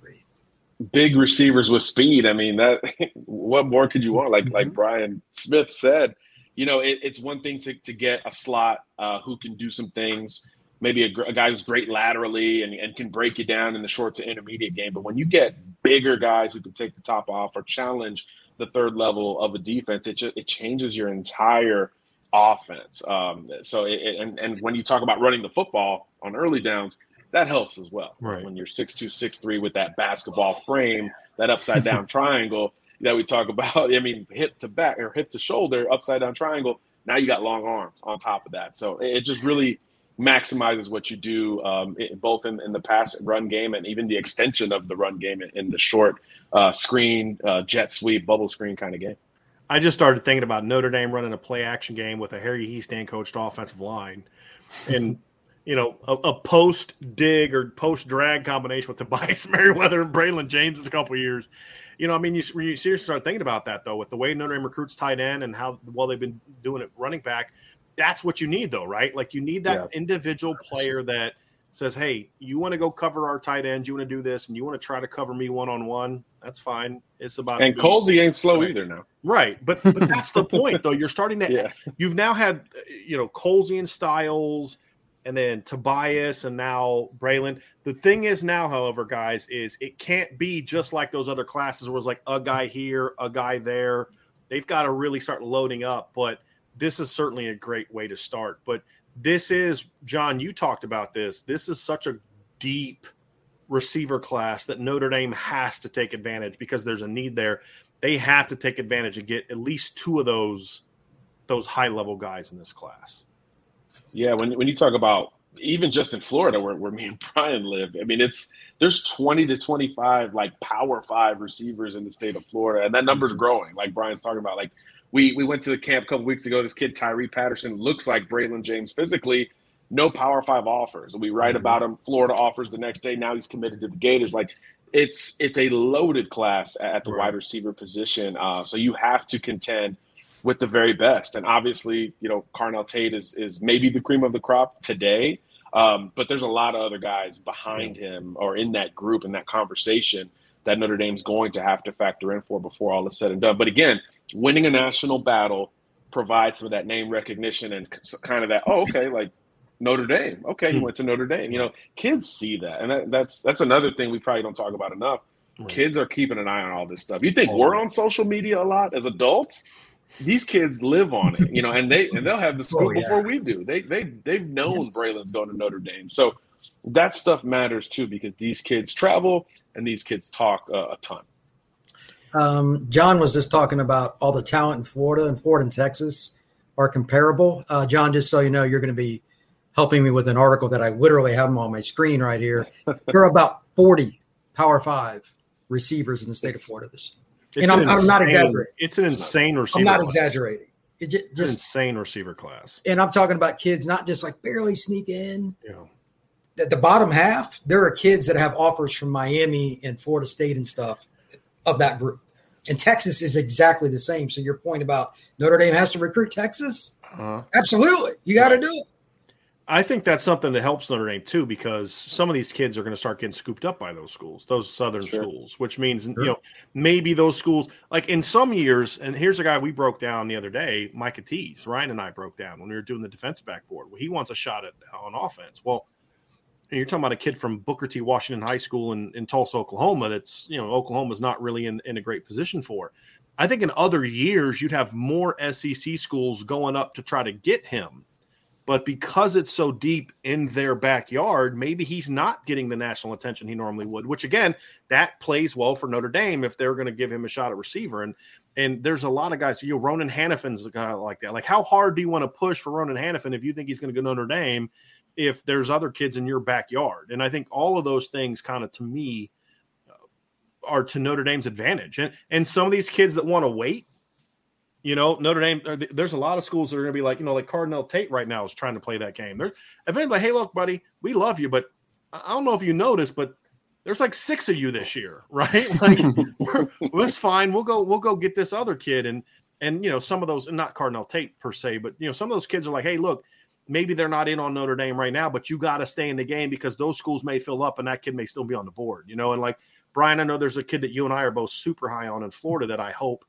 Big receivers with speed. I mean, that what more could you want? Like Brian Smith said, it's one thing to get a slot who can do some things, maybe a guy who's great laterally and can break you down in the short to intermediate game. But when you get bigger guys who can take the top off or challenge the third level of a defense, it changes your entire offense. And when you talk about running the football on early downs, that helps as well. Right. When you're 6'2", 6'3" with that basketball frame, that upside down triangle that we talk about. I mean, hip to back or hip to shoulder, upside down triangle. Now you got long arms on top of that. So it just really maximizes what you do, both in the pass run game and even the extension of the run game in the short screen, jet sweep, bubble screen kind of game. I just started thinking about Notre Dame running a play action game with a Harry Hiestand coached offensive line, and a post dig or post drag combination with Tobias Merriweather and Braylon James in a couple of years. You seriously start thinking about that, though, with the way Notre Dame recruits tight end and how well they've been doing it running back. That's what you need, though, right? Like, you need that individual player that says, hey, you want to go cover our tight ends, you want to do this, and you want to try to cover me one-on-one, that's fine. It's about – And Colsey ain't slow either now. Right, but that's the point, though. You're starting to You've now had, Colsey and Styles – and then Tobias, and now Braylon. The thing is now, however, guys, is it can't be just like those other classes where it's like a guy here, a guy there. They've got to really start loading up, but this is certainly a great way to start. But this is, John, you talked about this. This is such a deep receiver class that Notre Dame has to take advantage because there's a need there. They have to take advantage and get at least two of those high-level guys in this class. Yeah, when you talk about even just in Florida where me and Brian live, I mean, there's 20 to 25 like Power 5 receivers in the state of Florida, and that number's growing. Like Brian's talking about, like we went to the camp a couple weeks ago. This kid Tyree Patterson looks like Braylon James physically. No Power 5 offers. We write about him. Florida offers the next day. Now he's committed to the Gators. Like it's a loaded class at the wide receiver position. So you have to contend with the very best. And obviously, Carnell Tate is maybe the cream of the crop today. But there's a lot of other guys behind him or in that group, in that conversation, that Notre Dame's going to have to factor in for before all is said and done. But again, winning a national battle provides some of that name recognition and kind of that, oh, okay, like Notre Dame. Okay, you went to Notre Dame. Kids see that. And that's another thing we probably don't talk about enough. Right. Kids are keeping an eye on all this stuff. You think we're on social media a lot as adults? These kids live on it, and they'll have the scoop before we do. They've known Braylon's going to Notre Dame. So that stuff matters too, because these kids travel and these kids talk a ton. John was just talking about all the talent in Florida, and Texas are comparable. John, just so you know, you're going to be helping me with an article that I literally have on my screen right here. There are about 40 Power 5 receivers in the state of Florida this year. And I'm not exaggerating. It's an insane receiver. I'm not exaggerating. It's an insane receiver class. And I'm talking about kids not just like barely sneak in. At the bottom half, there are kids that have offers from Miami and Florida State and stuff of that group. And Texas is exactly the same. So your point about Notre Dame has to recruit Texas? Absolutely. You got to do it. I think that's something that helps Notre Dame too, because some of these kids are going to start getting scooped up by those schools, those Southern schools, which means, maybe those schools, like in some years, and here's a guy we broke down the other day, Micah Tease, Ryan and I broke down when we were doing the defensive backboard. Well, he wants a shot on offense. Well, you're talking about a kid from Booker T. Washington High School in Tulsa, Oklahoma, that's, Oklahoma's not really in a great position for. I think in other years, you'd have more SEC schools going up to try to get him. But because it's so deep in their backyard, maybe he's not getting the national attention he normally would, which, again, that plays well for Notre Dame if they're going to give him a shot at receiver. And there's a lot of guys, Ronan Hannafin's a guy like that. Like, how hard do you want to push for Ronan Hannafin if you think he's going to go to Notre Dame if there's other kids in your backyard? And I think all of those things kind of, to me, are to Notre Dame's advantage. And some of these kids that want to wait, Notre Dame, there's a lot of schools that are going to be like, like Carnell Tate right now is trying to play that game. They're eventually like, hey, look, buddy, we love you, but I don't know if you noticed, but there's like 6 of you this year, right? Like, it's fine. We'll go get this other kid. And some of those, not Carnell Tate per se, but, some of those kids are like, hey, look, maybe they're not in on Notre Dame right now, but you got to stay in the game because those schools may fill up and that kid may still be on the board, and like Brian, I know there's a kid that you and I are both super high on in Florida that I hope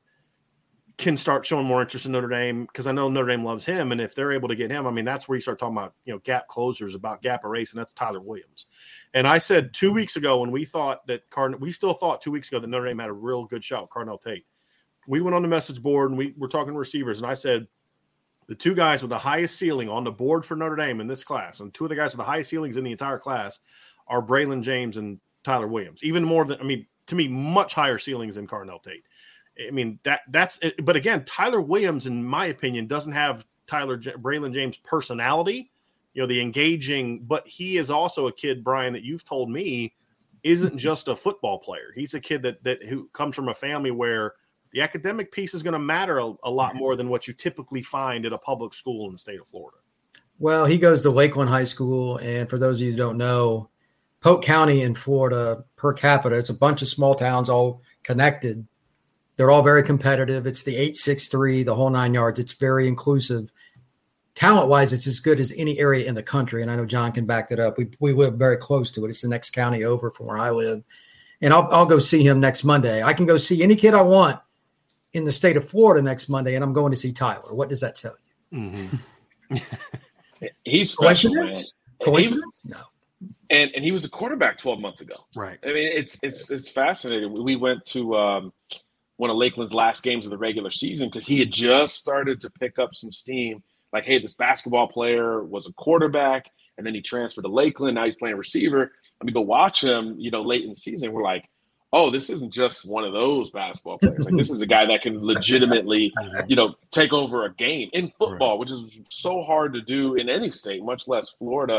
can start showing more interest in Notre Dame, because I know Notre Dame loves him. And if they're able to get him, I mean, that's where you start talking about, gap closers, about gap erase, and that's Tyler Williams. And I said 2 weeks ago when we thought that we still thought 2 weeks ago that Notre Dame had a real good shot, Carnell Tate. We went on the message board and we were talking to receivers, and I said the 2 guys with the highest ceiling on the board for Notre Dame in this class, and 2 of the guys with the highest ceilings in the entire class, are Braylon James and Tyler Williams. Even more than, to me, much higher ceilings than Carnell Tate. I mean, that's it. But again, Tyler Williams, in my opinion, doesn't have Braylon James' personality, the engaging, but he is also a kid, Brian, that you've told me isn't just a football player. He's a kid who comes from a family where the academic piece is going to matter a lot more than what you typically find at a public school in the state of Florida. Well, he goes to Lakeland High School. And for those of you who don't know, Polk County in Florida per capita, it's a bunch of small towns all connected. They're all very competitive. It's the 8-6-3, the whole 9 yards. It's very inclusive. Talent-wise, it's as good as any area in the country, and I know John can back that up. We live very close to it. It's the next county over from where I live. And I'll go see him next Monday. I can go see any kid I want in the state of Florida next Monday, and I'm going to see Tyler. What does that tell you? Mm-hmm. He's special, Coincidence? No. And he was a quarterback 12 months ago. Right. I mean, it's fascinating. We went to one of Lakeland's last games of the regular season because he had just started to pick up some steam. Like, hey, this basketball player was a quarterback, and then he transferred to Lakeland. Now he's playing receiver. And we go watch him, late in the season. We're like, oh, this isn't just one of those basketball players. Like, this is a guy that can legitimately, take over a game in football, which is so hard to do in any state, much less Florida.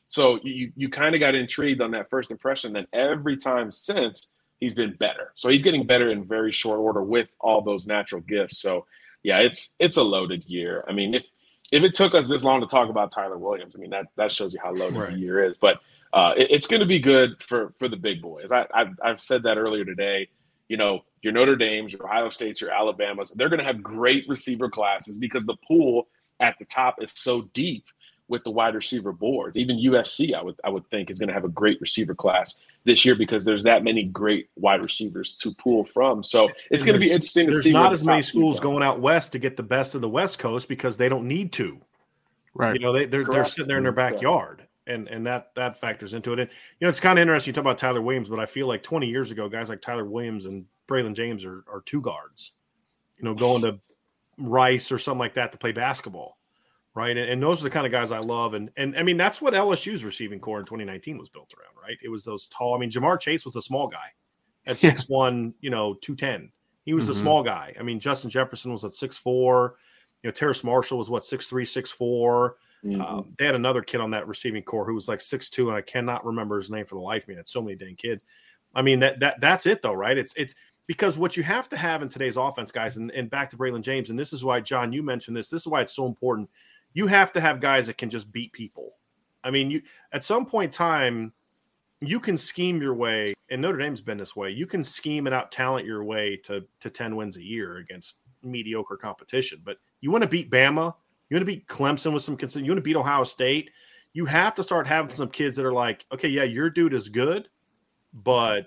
So you kind of got intrigued on that first impression. Then every time since, he's been better. So he's getting better in very short order with all those natural gifts. So yeah, it's a loaded year. I mean, if it took us this long to talk about Tyler Williams, I mean that shows you how loaded the year is. But it's going to be good for the big boys. I've said that earlier today. You know, your Notre Dames, your Ohio States, your Alabamas, they're going to have great receiver classes because the pool at the top is so deep with the wide receiver boards. Even USC, I would think, is going to have a great receiver class this year because there's that many great wide receivers to pull from. So it's going to be interesting to see. There's not as many schools going out west to get the best of the West Coast because they don't need to. Right. You know, they're sitting there in their backyard. And that factors into it. And, you know, it's kind of interesting you talk about Tyler Williams, but I feel like 20 years ago, guys like Tyler Williams and Braylon James are two guards, you know, going to Rice or something like that to play basketball, right? And those are the kind of guys I love. And I mean, that's what LSU's receiving core in 2019 was built around, right? It was those tall. I mean, Jamar Chase was a small guy at 6'1", you know, 210. He was the small guy. I mean, Justin Jefferson was at 6'4". You know, Terrace Marshall was, 6'3", 6'4". They had another kid on that receiving core who was like 6'2", and I cannot remember his name for the life of me. It's so many dang kids. I mean, that's it though, right? It's because what you have to have in today's offense, guys, and back to Braylon James, and this is why, John, you mentioned this. This is why it's so important. You have to have guys that can just beat people. I mean, you at some point in time, you can scheme your way, and Notre Dame's been this way. You can scheme and out-talent your way to 10 wins a year against mediocre competition. But you want to beat Bama, you want to beat Clemson with some – you want to beat Ohio State, you have to start having some kids that are like, okay, yeah, your dude is good, but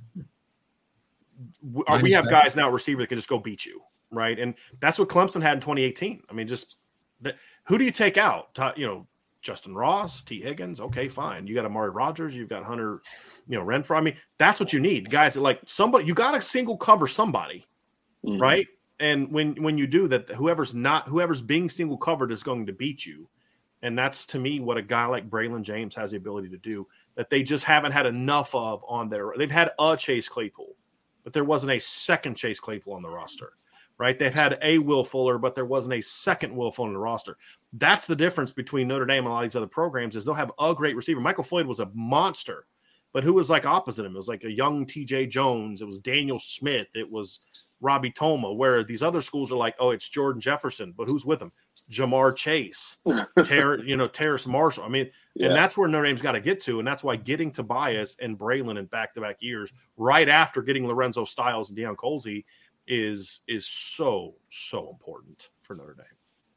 we have guys now at receiver that can just go beat you, right? And that's what Clemson had in 2018. I mean, just who do you take out? You know, Justin Ross, T. Higgins, okay, fine. You got Amari Rogers, you've got Hunter, you know, Renfrow. I mean, that's what you need. Guys that like somebody – you got to single cover somebody, right? And when you do that, whoever's being single covered is going to beat you. And that's, to me, what a guy like Braylon James has the ability to do that they just haven't had enough of on their – they've had a Chase Claypool, but there wasn't a second Chase Claypool on the roster, right? They've had a Will Fuller, but there wasn't a second Will Fuller on the roster. That's the difference between Notre Dame and a lot of these other programs is they'll have a great receiver. Michael Floyd was a monster, but who was like opposite him? It was like a young T.J. Jones. It was Daniel Smith. It was Robbie Toma, where these other schools are like, oh, it's Jordan Jefferson, but who's with him? Jamar Chase, Terrace Marshall. I mean, and that's where Notre Dame's got to get to, and that's why getting Tobias and Braylon in back-to-back years, right after getting Lorenzo Styles and Deion Colzie, is so important for Notre Dame.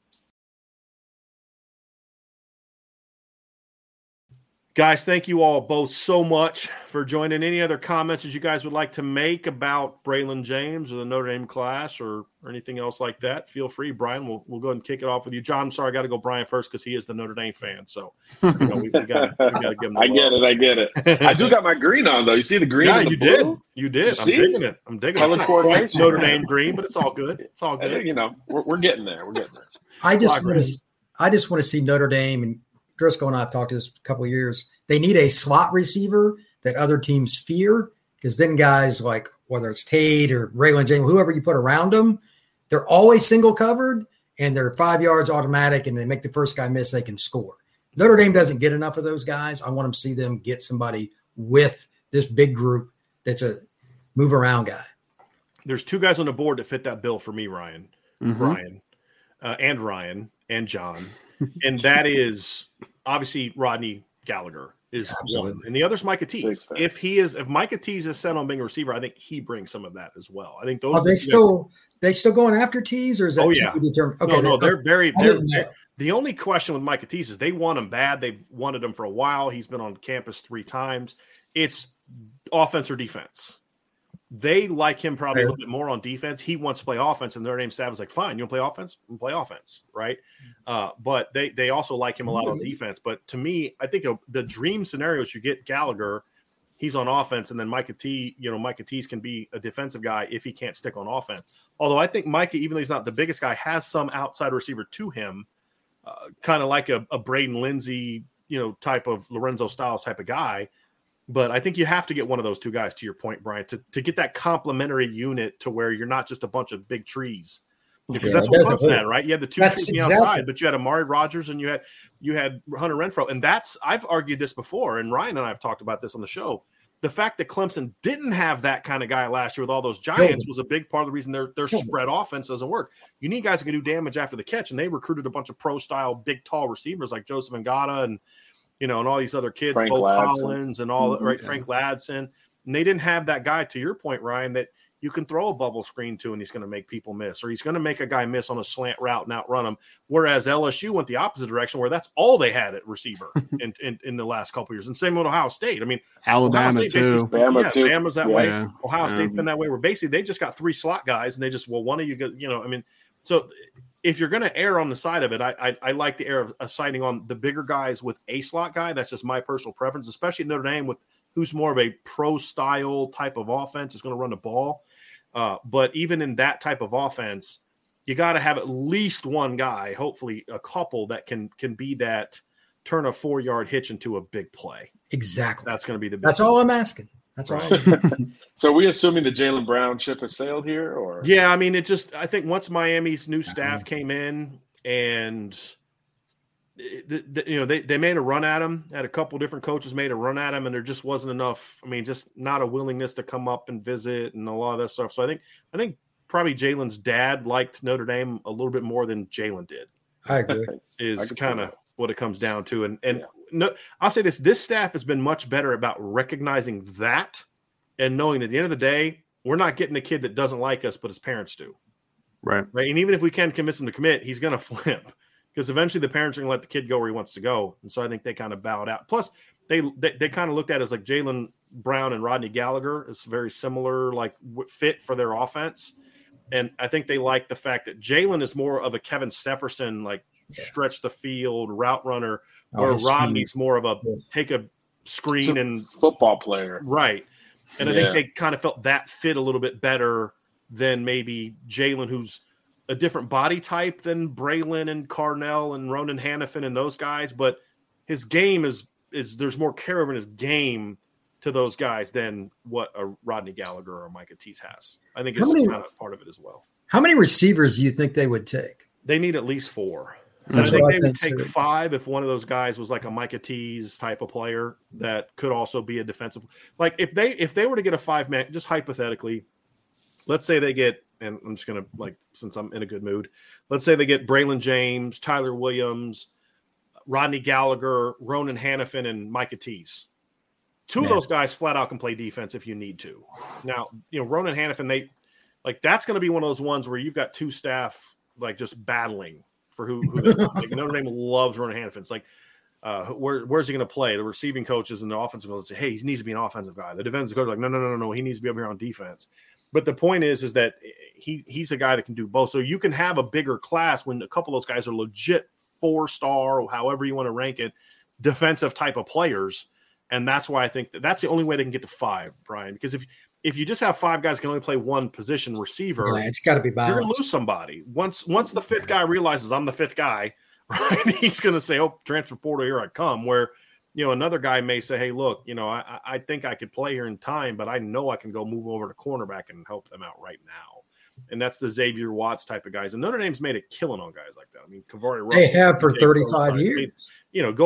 Guys, thank you all both so much for joining. Any other comments that you guys would like to make about Braylon James or the Notre Dame class or anything else like that? Feel free. Brian, we'll go ahead and kick it off with you. John, I'm sorry, I got to go Brian first because he is the Notre Dame fan. So we got to give him the love. I get it. I do got my green on, though. You see the green? Yeah, you did. You did. I'm digging it. Color coordination. Notre Dame green, but it's all good. It's all good. You know, we're getting there. We're getting there. I just want to see Notre Dame, and Driscoll and I have talked to this a couple of years. They need a slot receiver that other teams fear, because then guys like whether it's Tate or Braylon James, whoever you put around them, they're always single covered and they're 5 yards automatic, and they make the first guy miss, they can score. Notre Dame doesn't get enough of those guys. I want to see them get somebody with this big group that's a move around guy. There's two guys on the board that fit that bill for me, Ryan, Ryan and John. And that is obviously Rodney Gallagher is one, and the other's Micah Tease. If Micah Tease is set on being a receiver, I think he brings some of that as well. I think those are they still going after Tease, or is that determined? Okay, no, they're the only question with Micah Tease is they want him bad. They've wanted him for a while. He's been on campus 3 times. It's offense or defense. They like him probably a little bit more on defense. He wants to play offense, and Notre Dame staff is like, fine, you want to play offense? We'll play offense, right? But they also like him a lot on defense. But to me, I think the dream scenario is you get Gallagher, he's on offense, and then Micah Tease can be a defensive guy if he can't stick on offense. Although I think Micah, even though he's not the biggest guy, has some outside receiver to him, kind of like a Braden Lindsey, type of Lorenzo Styles type of guy. But I think you have to get one of those two guys, to your point, Brian, to get that complementary unit to where you're not just a bunch of big trees. Because that's what Clemson had, right? You had the two shooting exactly. outside, but you had Amari Rodgers and you had Hunter Renfrow. And I've argued this before, and Ryan and I have talked about this on the show. The fact that Clemson didn't have that kind of guy last year with all those giants was a big part of the reason their spread offense doesn't work. You need guys that can do damage after the catch, and they recruited a bunch of pro-style, big, tall receivers like Joseph Ngata and and all these other kids, Bo Collins and all right, Frank Ladson. And they didn't have that guy, to your point, Ryan, that you can throw a bubble screen to and he's going to make people miss, or he's going to make a guy miss on a slant route and outrun him. Whereas LSU went the opposite direction, where that's all they had at receiver in the last couple of years. And same with Ohio State. I mean, Alabama too. Bama's that way. Yeah. Ohio State's been that way, where basically they just got 3 slot guys and they just, one of you go, I mean, so if you're going to err on the side of it, I like the err of citing on the bigger guys with a slot guy. That's just my personal preference, especially Notre Dame with who's more of a pro style type of offense is going to run the ball. But even in that type of offense, you got to have at least one guy, hopefully a couple, that can be that turn a 4-yard hitch into a big play. Exactly. That's going to be the big That's all I'm asking. That's all. So are we assuming the Jaylen Brown ship has sailed here, or? Yeah, I mean, I think once Miami's new staff came in and they made a run at him, had a couple different coaches made a run at him, and there just wasn't enough. I mean, just not a willingness to come up and visit and a lot of that stuff. So I think probably Jalen's dad liked Notre Dame a little bit more than Jalen did. I agree. Is kind of what it comes down to. And no, I'll say this staff has been much better about recognizing that and knowing that at the end of the day, we're not getting a kid that doesn't like us, but his parents do. Right. And even if we can convince him to commit, he's going to flip. Because eventually the parents are going to let the kid go where he wants to go. And so I think they kind of bowed out. Plus, they kind of looked at it as like Jaylen Brown and Rodney Gallagher. It's very similar, like fit for their offense. And I think they like the fact that Jaylen is more of a Kevin Stefferson, like stretch the field, route runner, where Rodney's more of a take a screen and football player. Right. And I think they kind of felt that fit a little bit better than maybe Jaylen, who's a different body type than Braylon and Carnell and Ronan Hannafin and those guys, but his game is there's more care in his game to those guys than what a Rodney Gallagher or Micah Tease has. I think it's kind of part of it as well. How many receivers do you think they would take? They need at least 4. And I think they would take 5 if one of those guys was like a Micah Tease type of player that could also be a defensive. Like if they were to get a 5-man, just hypothetically, let's say they get, and I'm just going to, since I'm in a good mood, let's say they get Braylon James, Tyler Williams, Rodney Gallagher, Ronan Hannafin, and Micah Tease. 2 of those guys flat out can play defense if you need to. Now, Ronan Hannafin, that's going to be one of those ones where you've got 2 staff, just battling for who Notre Dame loves Ronan Hannafin. It's like, where's he going to play? The receiving coaches and the offensive coaches say, hey, he needs to be an offensive guy. The defensive coach is like, no, he needs to be up here on defense. But the point is that he's a guy that can do both. So you can have a bigger class when a couple of those guys are legit 4-star, or however you want to rank it, defensive type of players. And that's why I think that's the only way they can get to 5, Brian. Because if you just have 5 guys can only play one position, receiver, it's got to be balanced. You're going to lose somebody. Once the 5th guy realizes I'm the 5th guy, right? He's going to say, "Oh, transfer portal, here I come." Where another guy may say, "Hey, look, I think I could play here in time, but I know I can go move over to cornerback and help them out right now." And that's the Xavier Watts type of guys. And Notre Dame's made a killing on guys like that. I mean, Kavari Russell. They have for 35 years. We were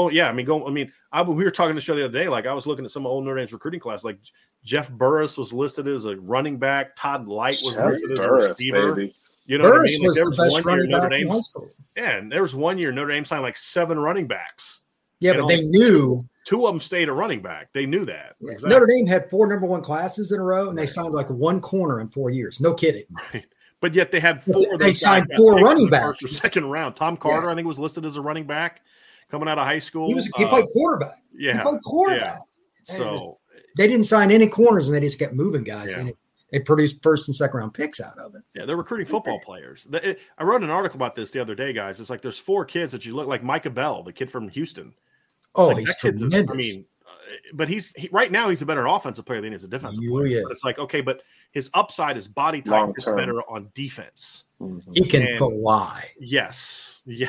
talking to the show the other day. Like, I was looking at some old Notre Dame's recruiting class. Like, Jeff Burris was listed as a running back. Todd Light was listed as a receiver. Baby. Burris was the best running back in high school. Yeah, and there was one year Notre Dame signed 7 running backs. Yeah, but they knew 2 of them stayed a running back. They knew that. Yeah. Exactly. Notre Dame had 4 number 1 classes in a row, and they signed 1 corner in 4 years. No kidding. Right. But yet they had 4. They signed 4 running backs. First or second round. Tom Carter, I think, was listed as a running back coming out of high school. He played quarterback. Yeah. He played quarterback. Yeah. So they didn't sign any corners, and they just kept moving guys. Yeah. And they produced 1st and 2nd round picks out of it. Yeah, they're recruiting football players. I wrote an article about this the other day, guys. It's like there's 4 kids that you look like Micah Bell, the kid from Houston. Oh, he's tremendous. But right now he's a better offensive player than he is a defensive player. Yeah. It's like, okay, but his upside, his body type is better on defense. Mm-hmm. He can fly. Yes. He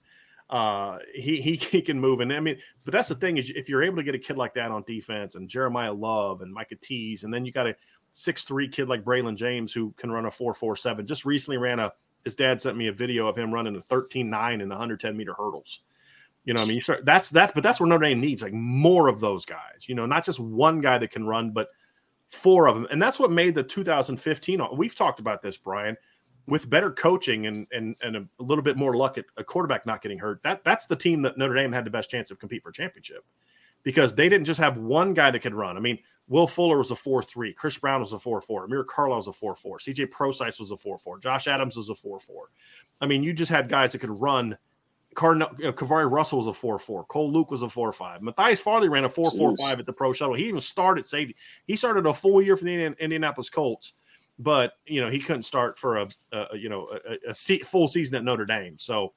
can move. And but that's the thing is if you're able to get a kid like that on defense and Jeremiah Love and Micah Tease, and then you got a 6'3" kid like Braylon James who can run a 4.47, just recently ran a his dad sent me a video of him running a 13.9 in the 110-meter hurdles. You know, I mean, but that's where Notre Dame needs, like, more of those guys. You know, not just one guy that can run, but 4 of them. And that's what made the 2015. We've talked about this, Brian, with better coaching and a little bit more luck at a quarterback not getting hurt. That's the team that Notre Dame had the best chance of compete for a championship, because they didn't just have one guy that could run. I mean, Will Fuller was a 4.3. Chris Brown was a 4.4. Amir Carlisle was a 4.4. CJ Prosise was a 4.4. Josh Adams was a 4.4. I mean, you just had guys that could run. Kavari Russell was a 4.4. Cole Luke was a 4.5. Matthias Farley ran a 4.45 at the Pro Shuttle. He even started safety. He started a full year for the Indianapolis Colts, but you know he couldn't start for a full season at Notre Dame. So,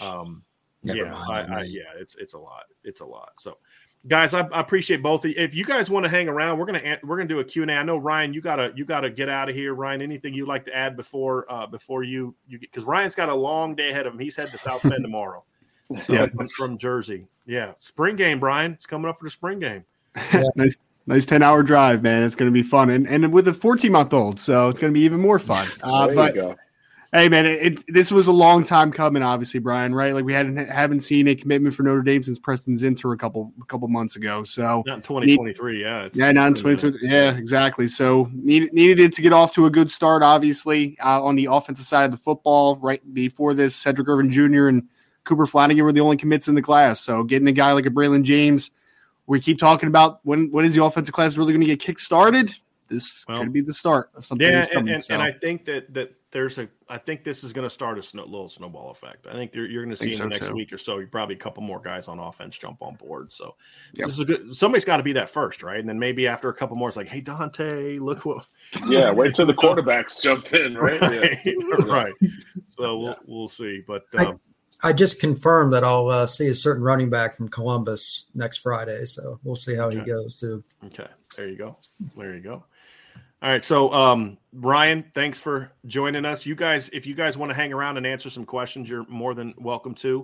it's a lot. It's a lot. So, guys, I appreciate both of you. If you guys want to hang around, we're gonna do a Q&A. I know, Ryan, you gotta get out of here. Ryan, anything you'd like to add before you because Ryan's got a long day ahead of him. He's headed to South Bend tomorrow. So from Jersey. Yeah. Spring game, Brian. It's coming up for the spring game. Yeah. Nice 10-hour drive, man. It's going to be fun. And with a 14-month-old, so it's going to be even more fun. But hey, man, this was a long time coming, obviously, Brian, right? Like we haven't seen a commitment for Notre Dame since Preston Zinter a couple months ago. So not in 2023, not in 2023. Yeah, exactly. So needed it to get off to a good start, obviously, on the offensive side of the football. Right before this, Cedric Irvin Jr. and Cooper Flanagan were the only commits in the class. So getting a guy like a Braylon James, we keep talking about when is the offensive class really going to get kick-started? This could be the start of something that's coming. And I think that I think this is going to start a little snowball effect. I think you're going to see in the next week or so, probably a couple more guys on offense jump on board. So this is good. Somebody's got to be that first, right? And then maybe after a couple more, it's like, hey, Dante, look what. Yeah, wait till the quarterbacks jump in, right? Right. So we'll see. But I just confirmed that I'll see a certain running back from Columbus next Friday. So we'll see how he goes too. Okay. There you go. All right. So, Brian, thanks for joining us. You guys, if you guys want to hang around and answer some questions, you're more than welcome to.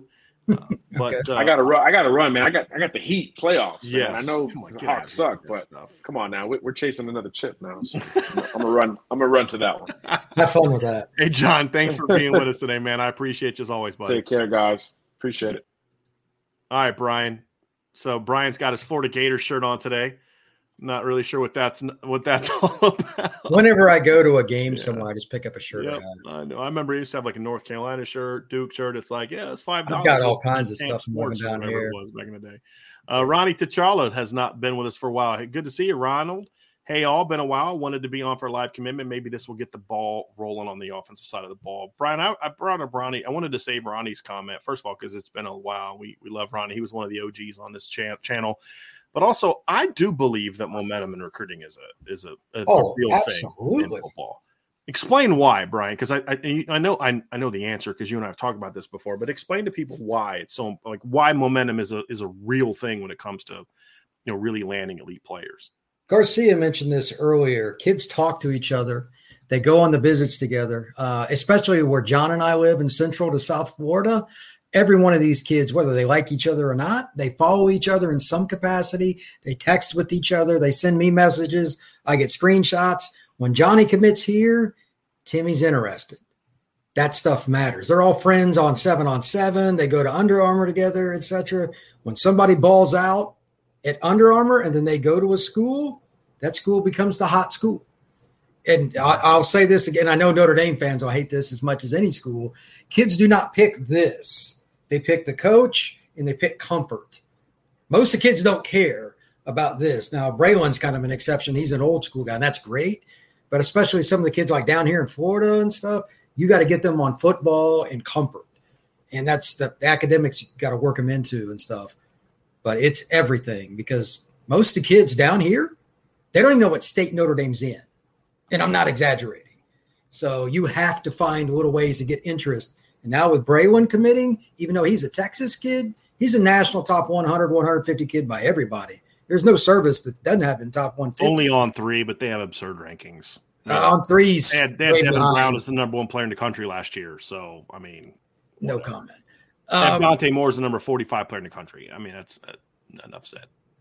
But I gotta run, man. I got the Heat playoffs. Yeah, I know the Hawks suck, but come on now, we're chasing another chip now. So I'm gonna run to that one. Have fun with that. Hey, John, thanks for being with us today, man. I appreciate you as always, buddy. Take care, guys. Appreciate it. All right, Brian. So Brian's got his Florida Gators shirt on today. Not really sure what that's all about. Whenever I go to a game somewhere, I just pick up a shirt. Yep, I know. I remember I used to have like a North Carolina shirt, Duke shirt. It's like, it's $5. I've got all kinds of stuff moving down here. It was back in the day. Ronnie T'Challa has not been with us for a while. Hey, good to see you, Ronald. Hey, all been a while. Wanted to be on for a live commitment. Maybe this will get the ball rolling on the offensive side of the ball. Brian, I brought up Ronnie. I wanted to save Ronnie's comment first of all because it's been a while. We love Ronnie. He was one of the OGs on this channel. But also, I do believe that momentum in recruiting is a real thing in football. Explain why, Brian, because I know the answer because you and I have talked about this before. But explain to people why it's so like why momentum is a real thing when it comes to really landing elite players. Garcia mentioned this earlier. Kids talk to each other. They go on the visits together, especially where John and I live in Central to South Florida. Every one of these kids, whether they like each other or not, they follow each other in some capacity. They text with each other. They send me messages. I get screenshots. When Johnny commits here, Timmy's interested. That stuff matters. They're all friends on 7-on-7. They go to Under Armour together, etc. When somebody balls out at Under Armour and then they go to a school, that school becomes the hot school. And I'll say this again. I know Notre Dame fans will hate this as much as any school. Kids do not pick this. They pick the coach and they pick comfort. Most of the kids don't care about this. Now, Braylon's kind of an exception. He's an old school guy, and that's great. But especially some of the kids like down here in Florida and stuff, you got to get them on football and comfort. And that's the academics you got to work them into and stuff. But it's everything because most of the kids down here, they don't even know what state Notre Dame's in. And I'm not exaggerating. So you have to find little ways to get interest. And now with Braylon committing, even though he's a Texas kid, he's a national top 100, 150 kid by everybody. There's no service that doesn't have in top 150. Only on 3, but they have absurd rankings. On 3s. They had Devin Brown as the number 1 player in the country last year. So, I mean. No comment. Dante Moore is the number 45 player in the country. I mean, that's enough said.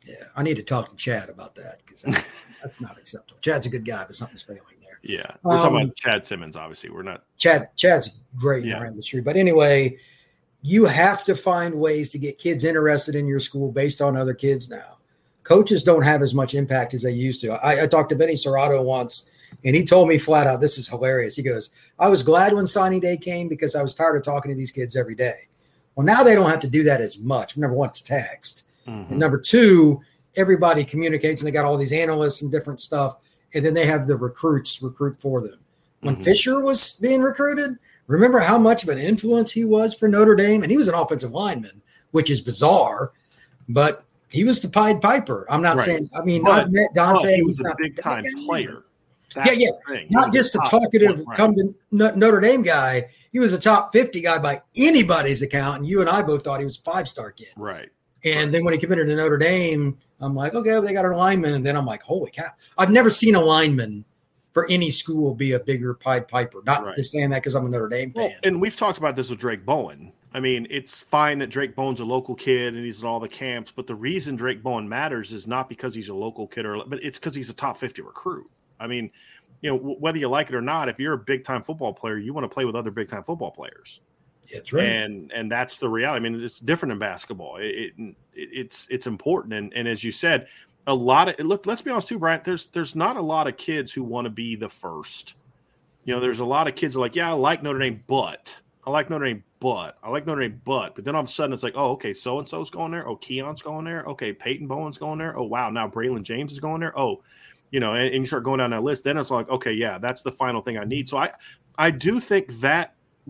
Yeah, I need to talk to Chad about that because that's not acceptable. Chad's a good guy, but something's failing there. Yeah, we're talking about Chad Simmons, obviously. We're not – Chad's great in our industry. But anyway, you have to find ways to get kids interested in your school based on other kids now. Coaches don't have as much impact as they used to. I talked to Benny Serrato once, and he told me flat out, this is hilarious. He goes, I was glad when signing day came because I was tired of talking to these kids every day. Well, now they don't have to do that as much. Number one, it's text. Mm-hmm. And number two, everybody communicates, and they got all these analysts and different stuff, and then they have the recruits recruit for them. When Fisher was being recruited, remember how much of an influence he was for Notre Dame? And he was an offensive lineman, which is bizarre, but he was the Pied Piper. I'm not saying – I mean, I've met Dante. He was a big-time player. That's not just a talkative come to Notre Dame guy. He was a top 50 guy by anybody's account, and you and I both thought he was a 5-star kid. Right. And then when he committed to Notre Dame, I'm like, okay, well, they got an lineman. And then I'm like, holy cow. I've never seen a lineman for any school be a bigger Pied Piper. Not just saying that because I'm a Notre Dame fan. And we've talked about this with Drake Bowen. I mean, it's fine that Drake Bowen's a local kid and he's in all the camps, but the reason Drake Bowen matters is not because he's a local kid, but it's because he's a top 50 recruit. I mean, you know, whether you like it or not, if you're a big-time football player, you want to play with other big-time football players. That's right. And that's the reality. I mean, it's different in basketball. It's important. And as you said, let's be honest too, Bryant, there's not a lot of kids who want to be the first. You know, there's a lot of kids who are like, yeah, I like Notre Dame, but I like Notre Dame, but I like Notre Dame, but then all of a sudden it's like, oh, okay, so-and-so's going there. Oh, Keon's going there. Okay, Peyton Bowen's going there. Oh, wow, now Braylon James is going there. Oh, you know, and you start going down that list. Then it's like, okay, yeah, that's the final thing I need. So I do think that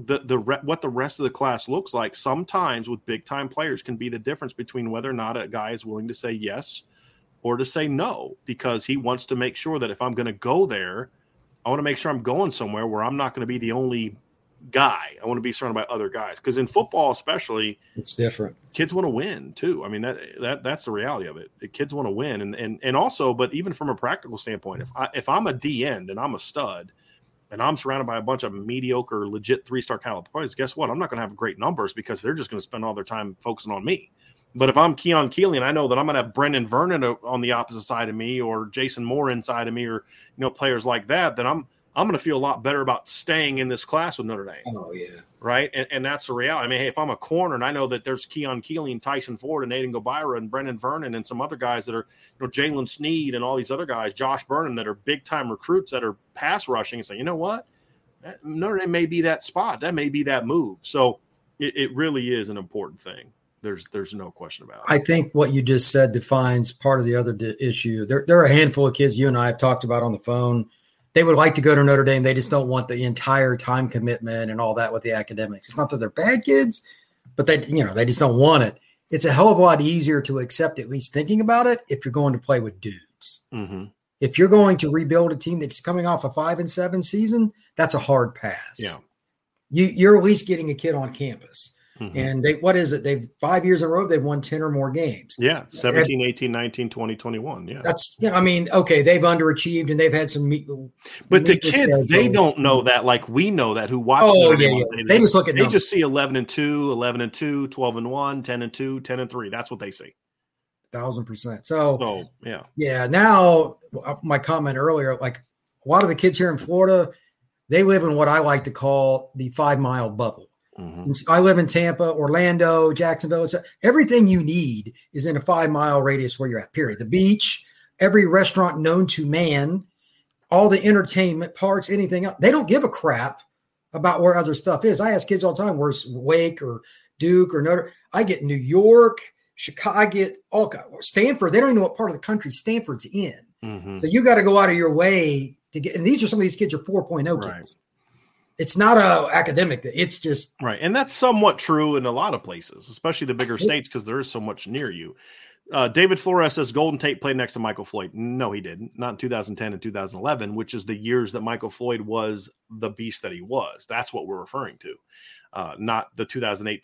what the rest of the class looks like sometimes with big-time players can be the difference between whether or not a guy is willing to say yes or to say no, because he wants to make sure that if I'm going to go there, I want to make sure I'm going somewhere where I'm not going to be the only guy. I want to be surrounded by other guys, because in football especially, it's different. Kids want to win too. I mean, that's the reality of it. The kids want to win, and also, but even from a practical standpoint, if I'm a D end and I'm a stud, and I'm surrounded by a bunch of mediocre, legit 3-star caliber players, guess what? I'm not going to have great numbers because they're just going to spend all their time focusing on me. But if I'm Keon Keeley and I know that I'm going to have Brendan Vernon on the opposite side of me, or Jason Moore inside of me, or players like that, then I'm going to feel a lot better about staying in this class with Notre Dame. Oh, yeah. Right? And that's the reality. I mean, hey, if I'm a corner and I know that there's Keon Keeley and Tyson Ford and Aiden Gobira and Brendan Vernon and some other guys that are, Jalen Sneed and all these other guys, Josh Burnham, that are big-time recruits that are pass rushing, and say, you know what? Notre Dame may be that spot. That may be that move. So it really is an important thing. There's no question about it. I think what you just said defines part of the other issue. There are a handful of kids you and I have talked about on the phone. They would like to go to Notre Dame. They just don't want the entire time commitment and all that with the academics. It's not that they're bad kids, but they just don't want it. It's a hell of a lot easier to accept, at least thinking about it, if you're going to play with dudes. Mm-hmm. If you're going to rebuild a team that's coming off a 5-7 season, that's a hard pass. Yeah. You're at least getting a kid on campus. Mm-hmm. And they've 5 years in a row, they've won 10 or more games. Yeah. 17, 18, 19, 20, 21. Yeah. That's, okay. They've underachieved and they've had some, but the kids, they don't know that. Like we know that who watch. Oh yeah. They just look at, they just see 11-2, 11-2, 12-1, 10-2, 10-3. That's what they see. 1,000%. So yeah. Yeah. Now my comment earlier, like a lot of the kids here in Florida, they live in what I like to call the 5-mile bubble. Mm-hmm. I live in Tampa, Orlando, Jacksonville. Everything you need is in a 5-mile radius where you're at, period. The beach, every restaurant known to man, all the entertainment parks, anything else. They don't give a crap about where other stuff is. I ask kids all the time, where's Wake or Duke or Notre? I get New York, Chicago, I get all Stanford. They don't even know what part of the country Stanford's in. Mm-hmm. So you got to go out of your way to get, and these are some of these kids are 4.0 right. kids. It's not a academic. It's just right. And that's somewhat true in a lot of places, especially the bigger states, because there is so much near you. David Flores says Golden Tate played next to Michael Floyd. No, he didn't. Not in 2010 and 2011, which is the years that Michael Floyd was the beast that he was. That's what we're referring to. Not the 2008,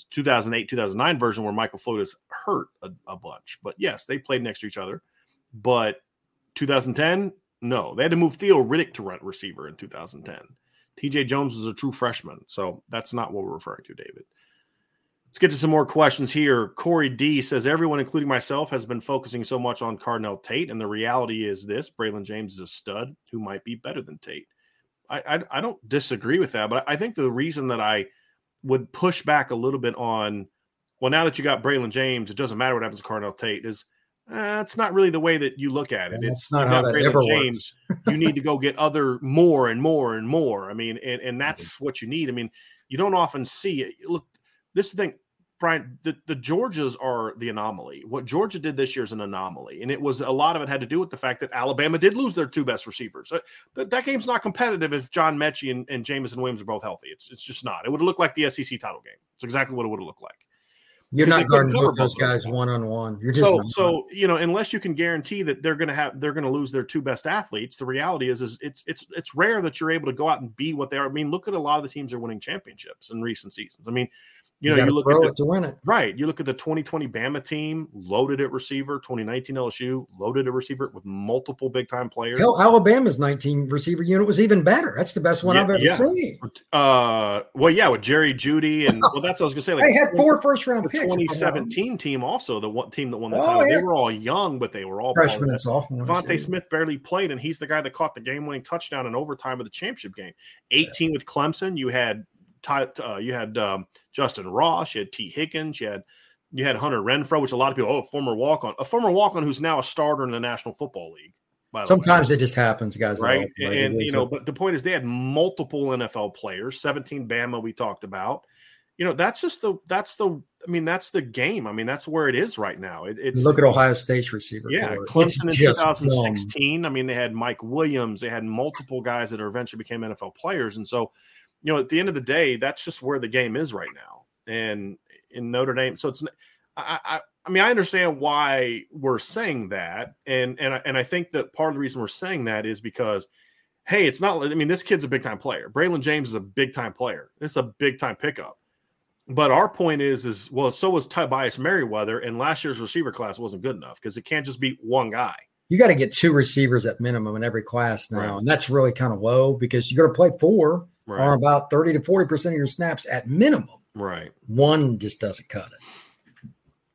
2009 version where Michael Floyd is hurt a bunch. But yes, they played next to each other. But 2010, no. They had to move Theo Riddick to receiver in 2010. TJ Jones was a true freshman. So that's not what we're referring to, David. Let's get to some more questions here. Corey D says, everyone, including myself, has been focusing so much on Carnell Tate, and the reality is this: Braylon James is a stud who might be better than Tate. I don't disagree with that, but I think the reason that I would push back a little bit on, well, now that you got Braylon James, it doesn't matter what happens to Carnell Tate, is it's not really the way that you look at it. It's not how that ever works. You need to go get more and more and more. I mean, and that's what you need. I mean, you don't often see it. Look, this is the thing, Brian, the Georgias are the anomaly. What Georgia did this year is an anomaly. And a lot of it had to do with the fact that Alabama did lose their two best receivers. That game's not competitive if John Mechie and Jamison Williams are both healthy. It's just not. It would have looked like the SEC title game. It's exactly what it would have looked like. You're not guarding both those guys one-on-one. You're just so unless you can guarantee that they're going to lose their two best athletes, the reality is it's rare that you're able to go out and be what they are. I mean, look at a lot of the teams that are winning championships in recent seasons. I mean, you look at to win it. Right. You look at the 2020 Bama team, loaded at receiver, 2019 LSU, loaded at receiver with multiple big-time players. Hell, Alabama's 19 receiver unit was even better. That's the best one I've ever seen. With Jerry Jeudy and that's what I was going to say. Like, they had 4 first-round picks. 2017 team also, the one team that won the title. Yeah. They were all young, but they were all freshmen and sophomores. Devontae Smith barely played, and he's the guy that caught the game-winning touchdown in overtime of the championship game. 18 with Clemson, you had Justin Ross, you had T. Higgins, you had Hunter Renfrow, which a lot of people, a former walk-on who's now a starter in the National Football League. Sometimes it just happens, guys. Right. But the point is they had multiple NFL players, 17 Bama we talked about. That's the game. I mean, that's where it is right now. Look at Ohio State's receiver. Yeah. Clemson in 2016. I mean, they had Mike Williams. They had multiple guys that eventually became NFL players. And so, at the end of the day, that's just where the game is right now. And in Notre Dame, so it's I understand why we're saying that, and I think that part of the reason we're saying that is because, hey, it's not. I mean, this kid's a big time player. Braylon James is a big time player. It's a big time pickup. But our point is well, so was Tobias Merriweather, and last year's receiver class wasn't good enough because it can't just be one guy. You got to get 2 receivers at minimum in every class now, right. And that's really kind of low because you're going to play 4. Right. Or about 30 to 40% of your snaps at minimum. Right. 1 just doesn't cut it.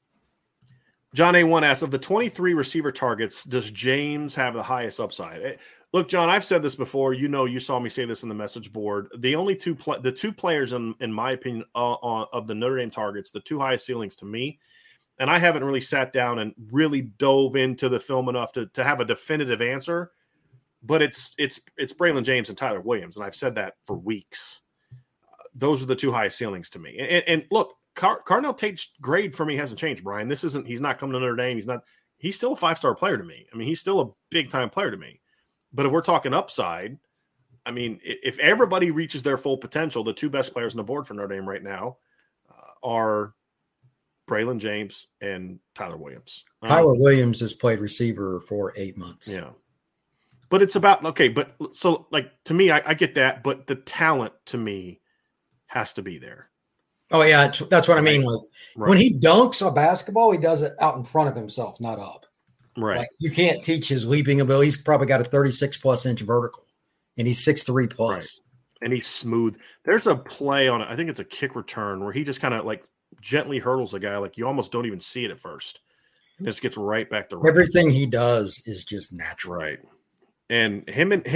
John A1 asks, of the 23 receiver targets, does James have the highest upside? Look, John, I've said this before. You saw me say this in the message board. The only two players, in my opinion, of the Notre Dame targets, the 2 highest ceilings to me, and I haven't really sat down and really dove into the film enough to have a definitive answer. But it's Braylon James and Tyler Williams, and I've said that for weeks. Those are the 2 highest ceilings to me. And look, Carnell Tate's grade for me hasn't changed, Brian. He's not coming to Notre Dame. He's still a 5-star player to me. I mean, he's still a big-time player to me. But if we're talking upside, I mean, if everybody reaches their full potential, the 2 best players on the board for Notre Dame right now are Braylon James and Tyler Williams. Tyler Williams has played receiver for 8 months. Yeah. But it's about, okay, but so like to me, I get that, but the talent to me has to be there. Oh, yeah, that's what I mean. Like, when he dunks a basketball, he does it out in front of himself, not up. Right. Like, you can't teach his leaping ability. He's probably got a 36-plus inch vertical, and he's 6'3 plus. Right. And he's smooth. There's a play on it. I think it's a kick return where he just kind of like gently hurdles a guy. Like you almost don't even see it at first. And just gets right back to right. Everything he does is just natural. Right. And him and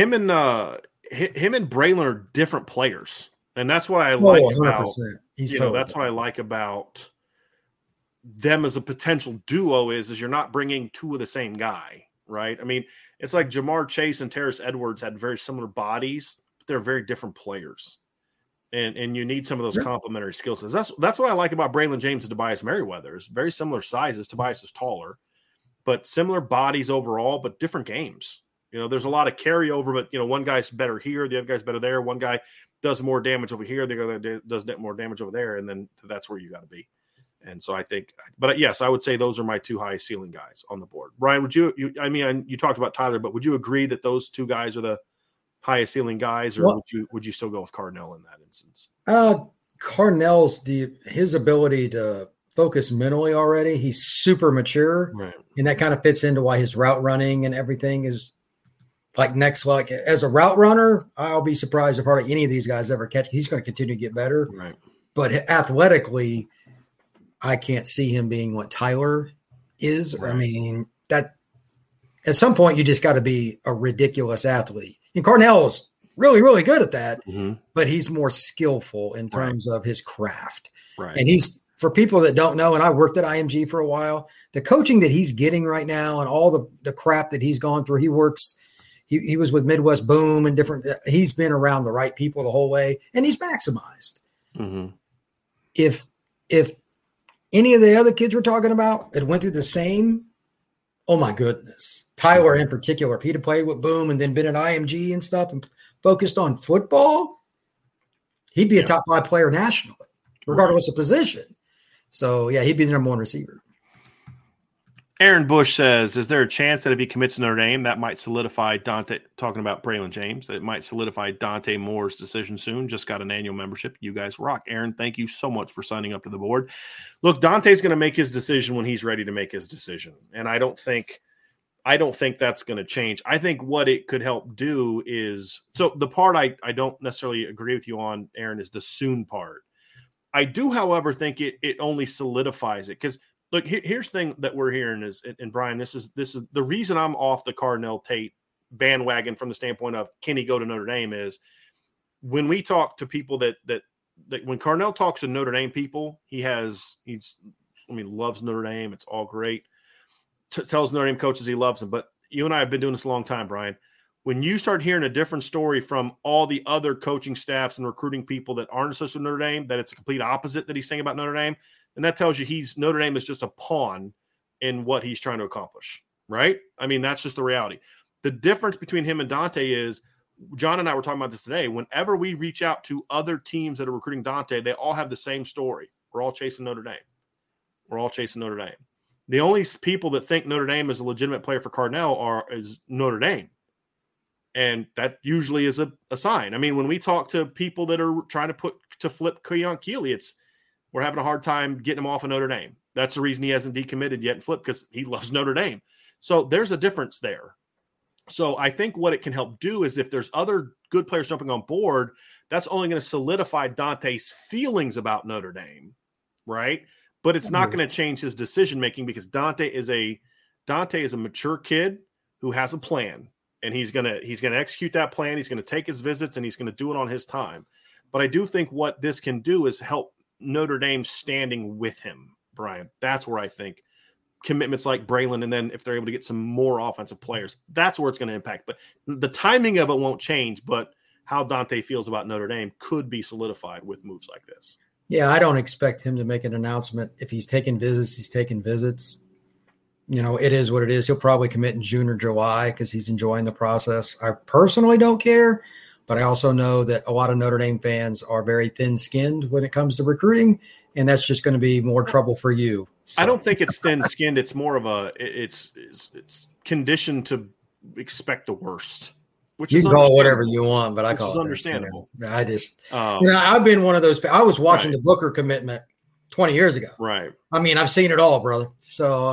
Braylon are different players, and that's what I like about. That's what I like about them as a potential duo is you're not bringing 2 of the same guy, right? I mean, it's like Jamar Chase and Terrence Edwards had very similar bodies, but they're very different players, and you need some of those complementary skill sets. That's what I like about Braylon James and Tobias Merriweather. Is very similar sizes. Tobias is taller, but similar bodies overall, but different games. There's a lot of carryover, but, one guy's better here, the other guy's better there. One guy does more damage over here, the other does more damage over there, and then that's where you got to be. And so I think – but, yes, I would say those are my 2 highest ceiling guys on the board. Brian, would you talked about Tyler, but would you agree that those 2 guys are the highest ceiling guys, or would you still go with Carnell in that instance? Carnell's his ability to focus mentally already, he's super mature, right. And that kind of fits into why his route running and everything is – like as a route runner, I'll be surprised if hardly any of these guys ever catch. He's going to continue to get better. Right. But athletically, I can't see him being what Tyler is. Right. I mean, that at some point you just got to be a ridiculous athlete. And Carnell is really, really good at that, but he's more skillful in terms of his craft. Right. And he's, for people that don't know, and I worked at IMG for a while, the coaching that he's getting right now and all the crap that he's gone through, he was with Midwest Boom and he's been around the right people the whole way, and he's maximized. Mm-hmm. If any of the other kids we're talking about that went through the same, oh my goodness, Tyler in particular, if he'd have played with Boom and then been at IMG and stuff and focused on football, he'd be a top 5 player nationally, regardless of position. So, yeah, he'd be the number 1 receiver. Aaron Bush says, is there a chance that if he commits to Notre Dame, that might solidify Dante, talking about Braylon James, that it might solidify Dante Moore's decision soon? Just got an annual membership. You guys rock. Aaron, thank you so much for signing up to the board. Look, Dante's going to make his decision when he's ready to make his decision. And I don't think that's going to change. I think what it could help do is, so the part I don't necessarily agree with you on, Aaron, is the soon part. I do, however, think it only solidifies it, because look, here's the thing that we're hearing is, and Brian, this is the reason I'm off the Carnell Tate bandwagon from the standpoint of can he go to Notre Dame, is when we talk to people that when Carnell talks to Notre Dame people, he loves Notre Dame. It's all great. Tells Notre Dame coaches he loves them. But you and I have been doing this a long time, Brian. When you start hearing a different story from all the other coaching staffs and recruiting people that aren't associated with Notre Dame, that it's a complete opposite that he's saying about Notre Dame, then that tells you Notre Dame is just a pawn in what he's trying to accomplish, right? I mean, that's just the reality. The difference between him and Dante is, John and I were talking about this today, whenever we reach out to other teams that are recruiting Dante, they all have the same story. We're all chasing Notre Dame. We're all chasing Notre Dame. The only people that think Notre Dame is a legitimate player for Carnell is Notre Dame. And that usually is a sign. I mean, when we talk to people that are trying to flip Keon Keeley, we're having a hard time getting him off of Notre Dame. That's the reason he hasn't decommitted yet and flipped, because he loves Notre Dame. So there's a difference there. So I think what it can help do is if there's other good players jumping on board, that's only going to solidify Dante's feelings about Notre Dame, right? But it's not going to change his decision-making, because Dante is a mature kid who has a plan. And he's gonna execute that plan. He's gonna take his visits, and he's gonna do it on his time. But I do think what this can do is help Notre Dame standing with him, Brian. That's where I think commitments like Braylon, and then if they're able to get some more offensive players, that's where it's going to impact. But the timing of it won't change. But how Dante feels about Notre Dame could be solidified with moves like this. Yeah, I don't expect him to make an announcement. If he's taking visits, he's taking visits. You know, it is what it is. He'll probably commit in June or July because he's enjoying the process. I personally don't care, but I also know that a lot of Notre Dame fans are very thin-skinned when it comes to recruiting, and that's just going to be more trouble for you. So. I don't think it's thin-skinned. It's more of it's conditioned to expect the worst. Which you can call it whatever you want, but I call it understandable. I just, I've been one of those. I was watching the Booker commitment 20 years ago. Right. I mean, I've seen it all, brother. So,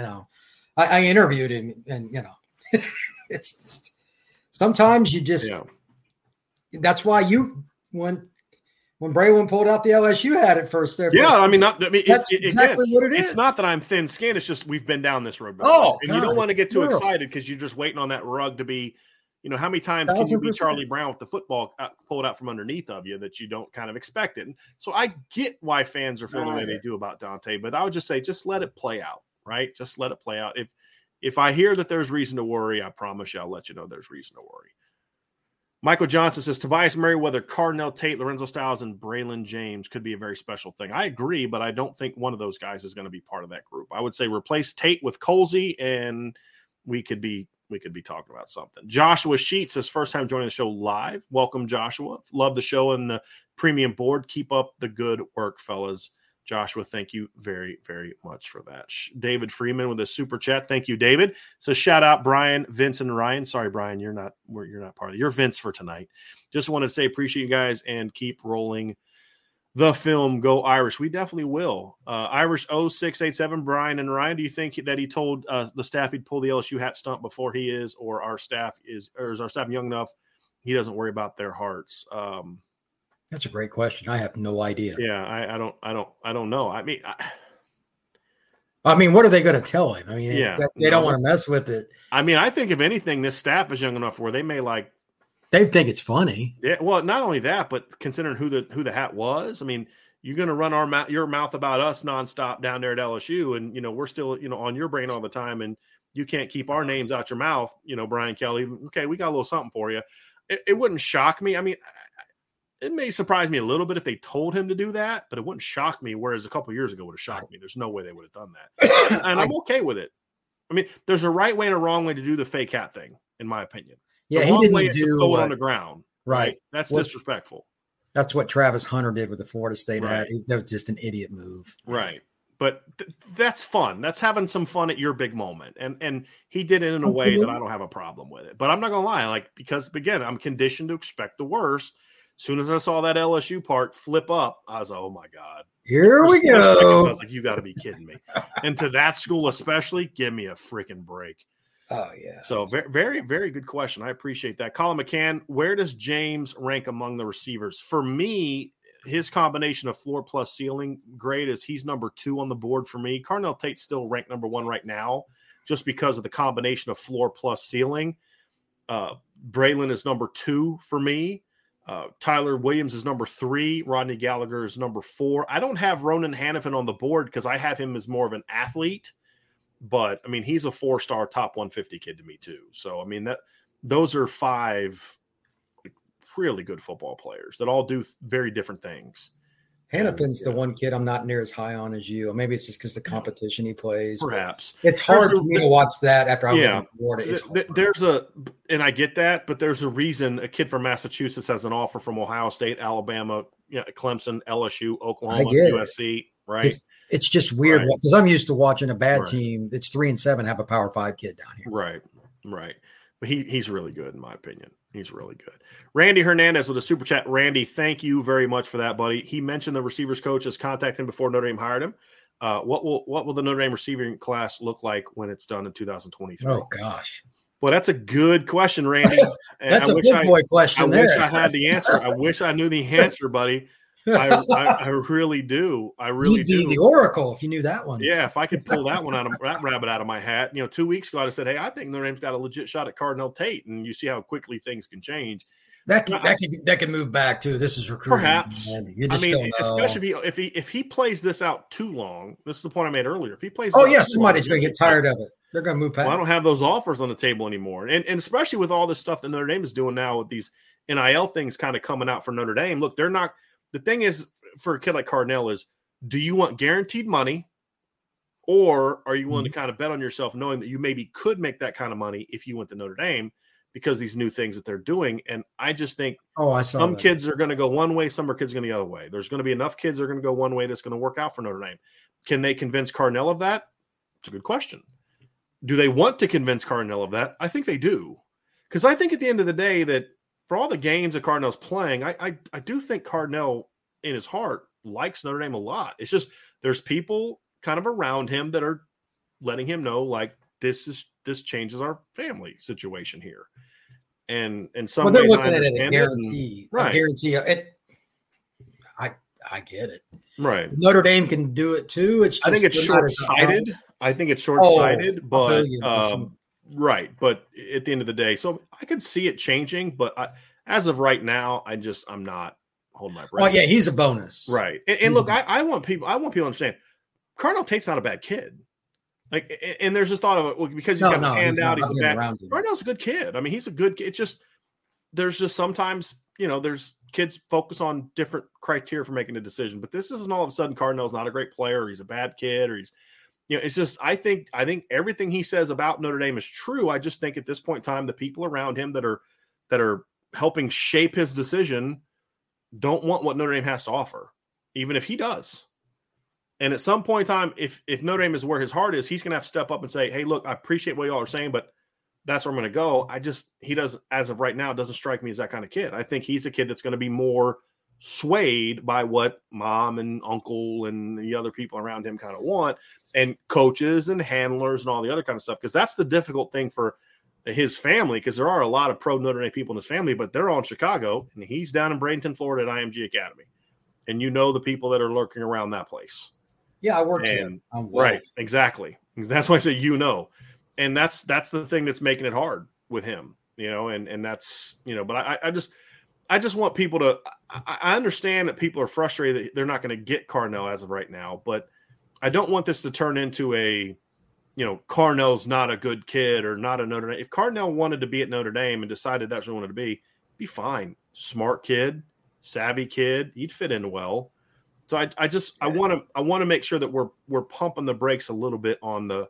I interviewed him, and, it's just, sometimes you just, that's why when Braylon pulled out the LSU hat at first there. Yeah. That's exactly what it is. It's not that I'm thin skinned. It's just, we've been down this road before. Oh, and you don't want to get too excited because you're just waiting on that rug to be, how many times can you be Charlie Brown with the football pulled out from underneath of you that you don't kind of expect it? And so I get why fans are feeling the way they do about Dante, but I would just say, just let it play out, right? Just let it play out. If I hear that there's reason to worry, I promise you I'll let you know there's reason to worry. Michael Johnson says, Tobias Merriweather, Carnell Tate, Lorenzo Styles, and Braylon James could be a very special thing. I agree, but I don't think one of those guys is going to be part of that group. I would say replace Tate with Colsey, and we could be talking about something. Joshua Sheets says, first time joining the show live. Welcome, Joshua. Love the show and the premium board. Keep up the good work, fellas. Joshua, thank you very, very much for that. David Freeman with a super chat. Thank you, David. So shout out Brian, Vince, and Ryan. Sorry, Brian, you're not part of it. You're Vince for tonight. Just wanted to say appreciate you guys and keep rolling the film. Go Irish. We definitely will. Irish 0687, Brian and Ryan, do you think that he told the staff he'd pull the LSU hat stunt before he is, or is our staff young enough he doesn't worry about their hearts? That's a great question. I have no idea. Yeah, I don't know. I mean, I mean, what are they going to tell him? I mean, they don't want to mess with it. I mean, I think if anything, this staff is young enough where they may they think it's funny. Yeah. Well, not only that, but considering who the hat was, I mean, you're going to run your mouth about us nonstop down there at LSU. And, we're still, on your brain all the time, and you can't keep our names out your mouth, Brian Kelly. Okay. We got a little something for you. It wouldn't shock me. I mean, it may surprise me a little bit if they told him to do that, but it wouldn't shock me. Whereas a couple of years ago would have shocked me. There's no way they would have done that. And I'm okay with it. I mean, there's a right way and a wrong way to do the fake hat thing, in my opinion. Yeah, the he wrong way didn't is to do throw it on the ground. Right. That's disrespectful. That's what Travis Hunter did with the Florida State hat. Right. That was just an idiot move. Right. But that's fun. That's having some fun at your big moment. And he did it in a way that I don't have a problem with it. But I'm not going to lie. Because, again, I'm conditioned to expect the worst. As soon as I saw that LSU part flip up, I was like, oh, my God. Here we go. I was like, you got to be kidding me. And to that school especially, give me a freaking break. Oh, yeah. So very, very, very good question. I appreciate that. Colin McCann, where does James rank among the receivers? For me, his combination of floor plus ceiling grade is he's number 2 on the board for me. Carnell Tate's still ranked number 1 right now just because of the combination of floor plus ceiling. Braylon is number 2 for me. Tyler Williams is number 3. Rodney Gallagher is number 4. I don't have Ronan Hannafin on the board because I have him as more of an athlete. But, I mean, he's a 4-star top 150 kid to me, too. So, I mean, those are 5 really good football players that all do very different things. Hannafin's the one kid I'm not near as high on as you. Maybe it's just because the competition he plays. Perhaps. It's hard for me to watch that after I went to Florida. And I get that, but there's a reason a kid from Massachusetts has an offer from Ohio State, Alabama, Clemson, LSU, Oklahoma, USC, right? It's just weird because I'm used to watching a bad team that's 3-7 have a Power 5 kid down here. Right. But he's really good in my opinion. He's really good. Randy Hernandez with a super chat. Randy, thank you very much for that, buddy. He mentioned the receivers coach has contacted him before Notre Dame hired him. What will the Notre Dame receiving class look like when it's done in 2023? Oh gosh. Well, that's a good question, Randy. That's a big boy question. I wish I had the answer. I wish I knew the answer, buddy. I really do. You'd be the oracle if you knew that one. Yeah, if I could pull that rabbit out of my hat. 2 weeks ago, I said, "Hey, I think Notre Dame's got a legit shot at Carnell Tate," and you see how quickly things can change. That can move back too. This is recruiting. Perhaps. Especially if he plays this out too long. This is the point I made earlier. If he plays, somebody's going to get tired of it. They're going to move past. Well, I don't have those offers on the table anymore, and especially with all this stuff that Notre Dame is doing now with these NIL things kind of coming out for Notre Dame. Look, they're not. The thing is, for a kid like Carnell is, do you want guaranteed money, or are you willing to kind of bet on yourself knowing that you maybe could make that kind of money if you went to Notre Dame because these new things that they're doing? And I just think some kids are going to go one way, some kids are going to go the other way. There's going to be enough kids that are going to go one way that's going to work out for Notre Dame. Can they convince Carnell of that? It's a good question. Do they want to convince Carnell of that? I think they do. Because I think at the end of the day that for all the games that Carnell's playing, I do think Carnell in his heart likes Notre Dame a lot. It's just there's people kind of around him that are letting him know like this changes our family situation here. And some they're looking at it as a guarantee. Right. A guarantee. I get it. Right. Notre Dame can do it too. I think it's short-sighted. But right. But at the end of the day, so I could see it changing, but as of right now, I'm not holding my breath. Well, yeah, he's a bonus. Right. And look, I want people to understand Carnell Tate's not a bad kid. Like, and there's this thought of it, well, because he's got his hand out, he's a bad. Carnell's a good kid. I mean, he's a good kid. It's just there's just sometimes, there's kids focus on different criteria for making a decision. But this isn't all of a sudden Carnell's not a great player, or he's a bad kid, or he's it's just I think everything he says about Notre Dame is true. I just think at this point in time, the people around him that are helping shape his decision don't want what Notre Dame has to offer, even if he does. And at some point in time, if Notre Dame is where his heart is, he's going to have to step up and say, hey, look, I appreciate what y'all are saying, but that's where I'm going to go. He does, as of right now, doesn't strike me as that kind of kid. I think he's a kid that's going to be more swayed by what mom and uncle and the other people around him kind of want, and coaches and handlers and all the other kind of stuff. Because that's the difficult thing for his family, because there are a lot of pro Notre Dame people in his family, but they're all in Chicago, and he's down in Bradenton, Florida at IMG Academy. And the people that are lurking around that place. Yeah, I worked and here. Right, exactly. That's why I say and that's the thing that's making it hard with him, and that's But I just want people to. I understand that people are frustrated that they're not going to get Carnell as of right now, but I don't want this to turn into a, Carnell's not a good kid or not a Notre Dame. If Carnell wanted to be at Notre Dame and decided that's what he wanted to be fine. Smart kid, savvy kid, he'd fit in well. So I want to make sure that we're pumping the brakes a little bit on the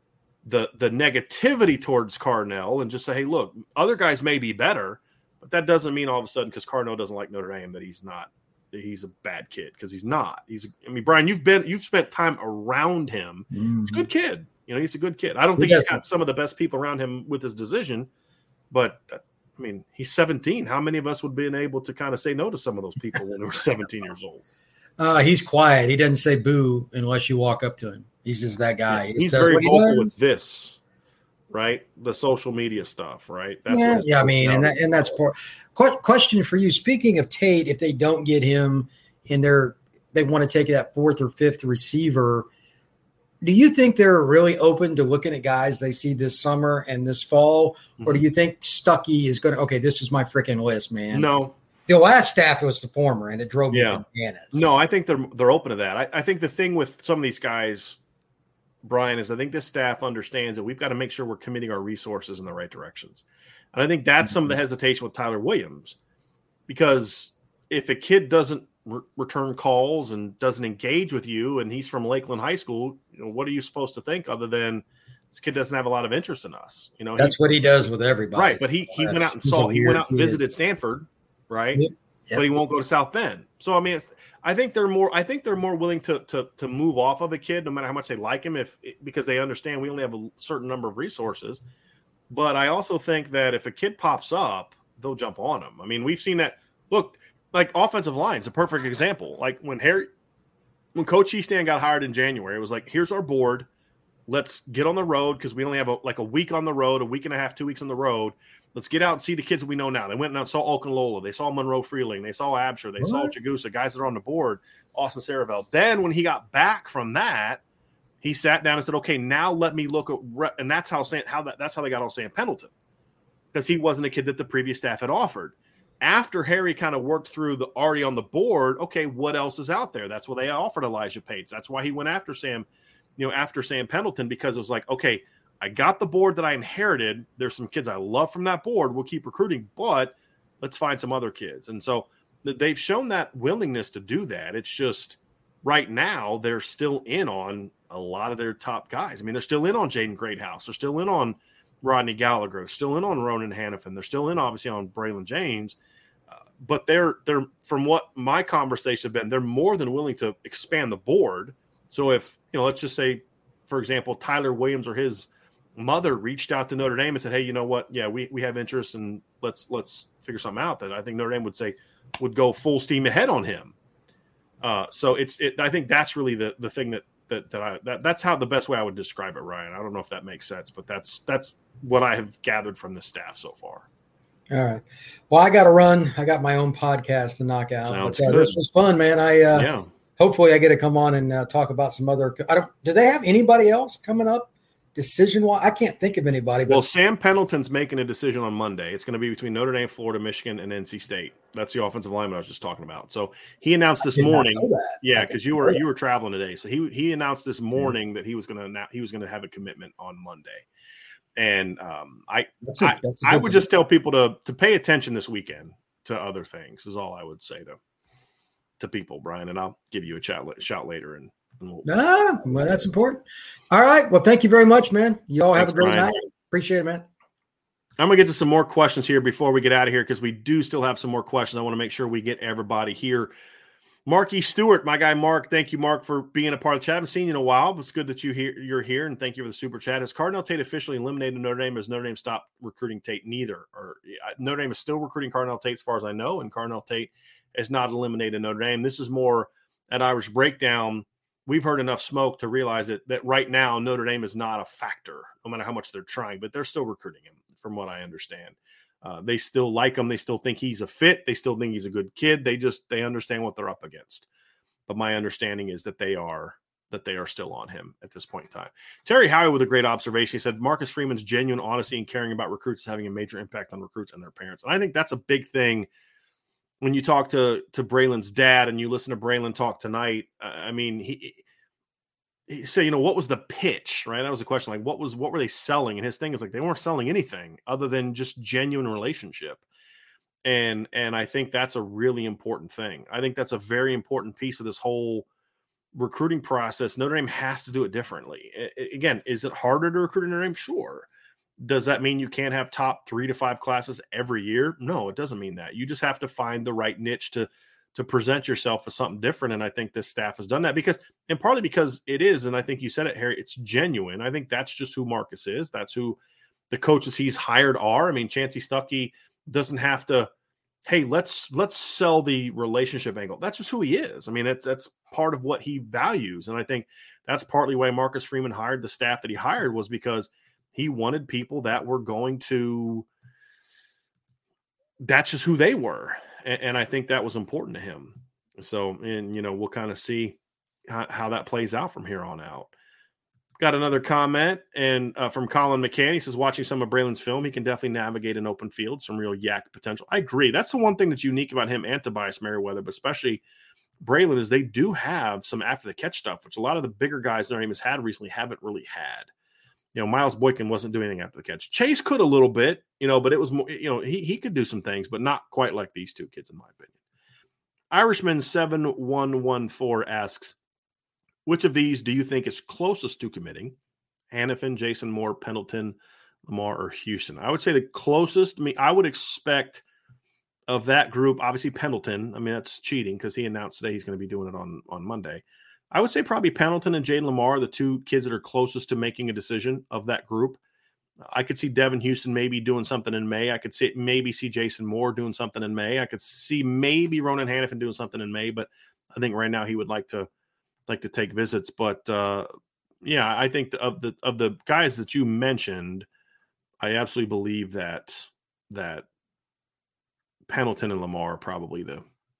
negativity towards Carnell and just say, hey, look, other guys may be better, but that doesn't mean all of a sudden because Carnell doesn't like Notre Dame that he's a bad kid, because he's not. Brian, you've spent time around him. Mm-hmm. He's a good kid. He's a good kid. I don't think he's got some of the best people around him with his decision, but he's 17. How many of us would have been able to kind of say no to some of those people when they were 17 years old? He's quiet. He doesn't say boo unless you walk up to him. He's just that guy. Yeah, he's very vocal with this, right? The social media stuff, right? That's and that's part. Question for you. Speaking of Tate, if they don't get him and they want to take that fourth or fifth receiver, do you think they're really open to looking at guys they see this summer and this fall? Or do you think Stuckey is going to, okay, this is my freaking list, man? No. The last staff was the former, and it drove me bananas. No, I think they're open to that. I think the thing with some of these guys, Brian, is I think this staff understands that we've got to make sure we're committing our resources in the right directions. And I think that's some of the hesitation with Tyler Williams, because if a kid doesn't return calls and doesn't engage with you, and he's from Lakeland High School, what are you supposed to think other than this kid doesn't have a lot of interest in us? That's what he does with everybody. Right. But he went out and visited Stanford, right? Yep. But he won't go to South Bend. So, I think they're more willing to move off of a kid, no matter how much they like him, because they understand we only have a certain number of resources. But I also think that if a kid pops up, they'll jump on him. We've seen that. Look, like offensive line is a perfect example. Like when Coach Easton got hired in January, it was like, here's our board. Let's get on the road, because we only have a week on the road, a week and a half, 2 weeks on the road. Let's get out and see the kids that we know now. They went and saw Okunlola. They saw Monroe Freeling. They saw Absher. They saw Chagusa, guys that are on the board, Austin Saravell. Then when he got back from that, he sat down and said, okay, now let me look at – and that's how they got on Sam Pendleton, because he wasn't a kid that the previous staff had offered. After Harry kind of worked through the already on the board, okay, what else is out there? That's what they offered Elijah Page. That's why he went after Sam Pendleton, because it was like, okay, I got the board that I inherited. There's some kids I love from that board. We'll keep recruiting, but let's find some other kids. And so they've shown that willingness to do that. It's just right now they're still in on a lot of their top guys. They're still in on Jaden Greathouse. They're still in on Rodney Gallagher. They're still in on Ronan Hannafin. They're still in, obviously, on Braylon James. But they're from what my conversation have been, they're more than willing to expand the board. So if, let's just say, for example, Tyler Williams or his mother reached out to Notre Dame and said, hey, you know what? Yeah, we have interest, and let's figure something out. That I think Notre Dame would go full steam ahead on him. So I think that's really the thing that's how the best way I would describe it, Ryan. I don't know if that makes sense, but that's what I have gathered from the staff so far. All right. Well, I got to run. I got my own podcast to knock out. Sounds but, good. This was fun, man. Hopefully I get to come on and talk about some other. Do they have anybody else coming up decision-wise? I can't think of anybody. But, well, Sam Pendleton's making a decision on Monday. It's going to be between Notre Dame, Florida, Michigan, and NC State. That's the offensive lineman I was just talking about. So he announced this morning. Yeah, because you were traveling today. So he announced this morning that he was going to have a commitment on Monday. And I would just tell people to pay attention this weekend to other things is all I would say to people, Brian. And I'll give you a shout later. And well, that's important. All right. Well, thank you very much, man. You all have a great night. Appreciate it, man. I'm going to get to some more questions here before we get out of here, because we do still have some more questions. I want to make sure we get everybody here. Marky Stewart, my guy Mark. Thank you, Mark, for being a part of the chat. I haven't seen you in a while. It's good that you're here, and thank you for the super chat. Has Carnell Tate officially eliminated Notre Dame? Has Notre Dame stopped recruiting Tate? Neither. Notre Dame is still recruiting Carnell Tate as far as I know, and Carnell Tate has not eliminated Notre Dame. This is more at Irish Breakdown. We've heard enough smoke to realize that right now Notre Dame is not a factor, no matter how much they're trying, but they're still recruiting him, from what I understand. They still like him. They still think he's a fit. They still think he's a good kid. They understand what they're up against. But my understanding is that they are that they are still on him at this point in time. Terry Howie with a great observation. He said, Marcus Freeman's genuine honesty and caring about recruits is having a major impact on recruits and their parents. And I think that's a big thing when you talk to Braylon's dad and you listen to Braylon talk tonight. I mean, he said, what was the pitch, right? That was the question. Like, what were they selling? And his thing is like, they weren't selling anything other than just genuine relationship. And I think that's a really important thing. I think that's a very important piece of this whole recruiting process. Notre Dame has to do it differently. Again, is it harder to recruit in Notre Dame? Sure. Does that mean you can't have top 3 to 5 classes every year? No, it doesn't mean that. You just have to find the right niche to present yourself as something different. And I think this staff has done that and partly because it is, and I think you said it, Harry, it's genuine. I think that's just who Marcus is. That's who the coaches he's hired are. I mean, Chancey Stuckey doesn't have to, hey, let's sell the relationship angle. That's just who he is. I mean, that's part of what he values. And I think that's partly why Marcus Freeman hired the staff that he hired, was because he wanted people that were going to, that's just who they were. And I think that was important to him. So, and, we'll kind of see how that plays out from here on out. Got another comment and from Colin McCann. He says, watching some of Braylon's film, he can definitely navigate an open field, some real yak potential. I agree. That's the one thing that's unique about him and Tobias Merriweather, but especially Braylon, is they do have some after the catch stuff, which a lot of the bigger guys Notre Dame has had recently haven't really had. Miles Boykin wasn't doing anything after the catch. Chase could a little bit, but it was more, he could do some things, but not quite like these two kids, in my opinion. Irishman 7114 asks, which of these do you think is closest to committing? Hanifin, Jason Moore, Pendleton, Lamar, or Houston? I would say the closest. I would expect of that group, obviously Pendleton. I mean, that's cheating because he announced today he's going to be doing it on Monday. I would say probably Pendleton and Jaden Lamar are the two kids that are closest to making a decision of that group. I could see Devin Houston maybe doing something in May. I could maybe see Jason Moore doing something in May. I could see maybe Ronan Hanifin doing something in May, but I think right now he would like to take visits. But I think of the guys that you mentioned, I absolutely believe that Pendleton and Lamar are probably the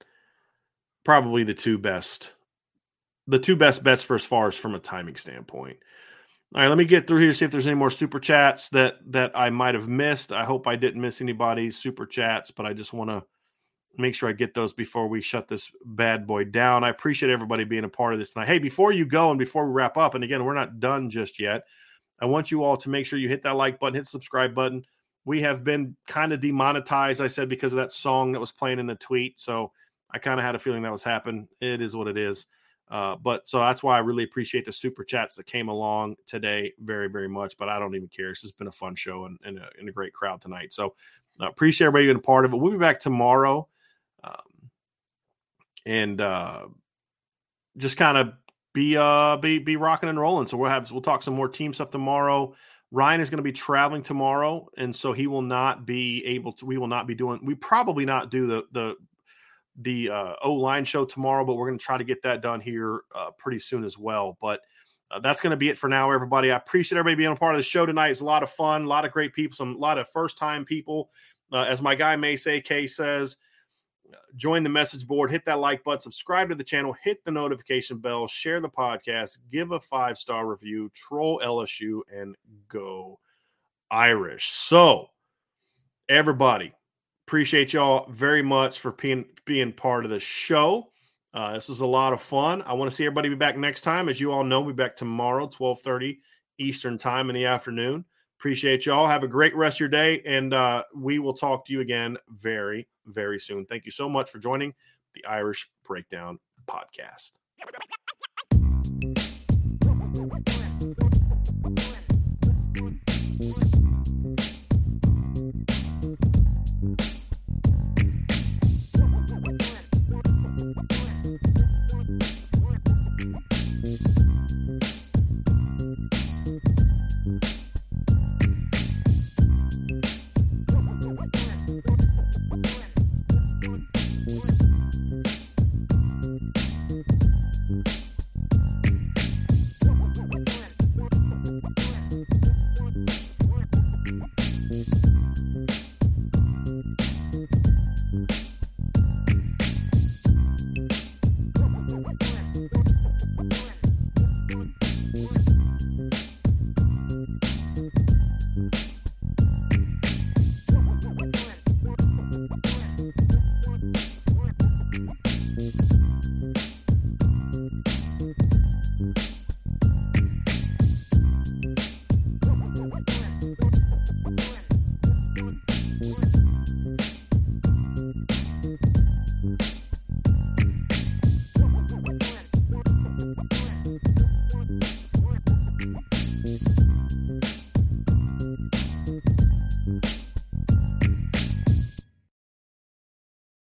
two best bets for as far as from a timing standpoint. All right, let me get through here to see if there's any more super chats that I might have missed. I hope I didn't miss anybody's super chats, but I just want to make sure I get those before we shut this bad boy down. I appreciate everybody being a part of this tonight. Hey, before you go and before we wrap up, and again, we're not done just yet, I want you all to make sure you hit that like button, hit the subscribe button. We have been kind of demonetized, I said, because of that song that was playing in the tweet. So I kind of had a feeling that was happening. It is what it is. But so that's why I really appreciate the super chats that came along today very, very much. But I don't even care. This has been a fun show and a great crowd tonight. So appreciate everybody being a part of it. We'll be back tomorrow. Just kind of be rocking and rolling. So we'll talk some more team stuff tomorrow. Ryan is going to be traveling tomorrow, and so he will not be able to. We will not be doing. We probably not do the O-line show tomorrow, but we're going to try to get that done here pretty soon as well. But that's going to be it for now, everybody. I appreciate everybody being a part of the show tonight. It's a lot of fun, a lot of great people, a lot of first-time people. As my guy May say, Kay says, join the message board, hit that like button, subscribe to the channel, hit the notification bell, share the podcast, give a 5-star review, troll LSU, and go Irish. So, everybody, appreciate y'all very much for being part of the show. This was a lot of fun. I want to see everybody be back next time. As you all know, we'll be back tomorrow, 12:30 Eastern time in the afternoon. Appreciate y'all. Have a great rest of your day, and we will talk to you again very, very soon. Thank you so much for joining the Irish Breakdown Podcast.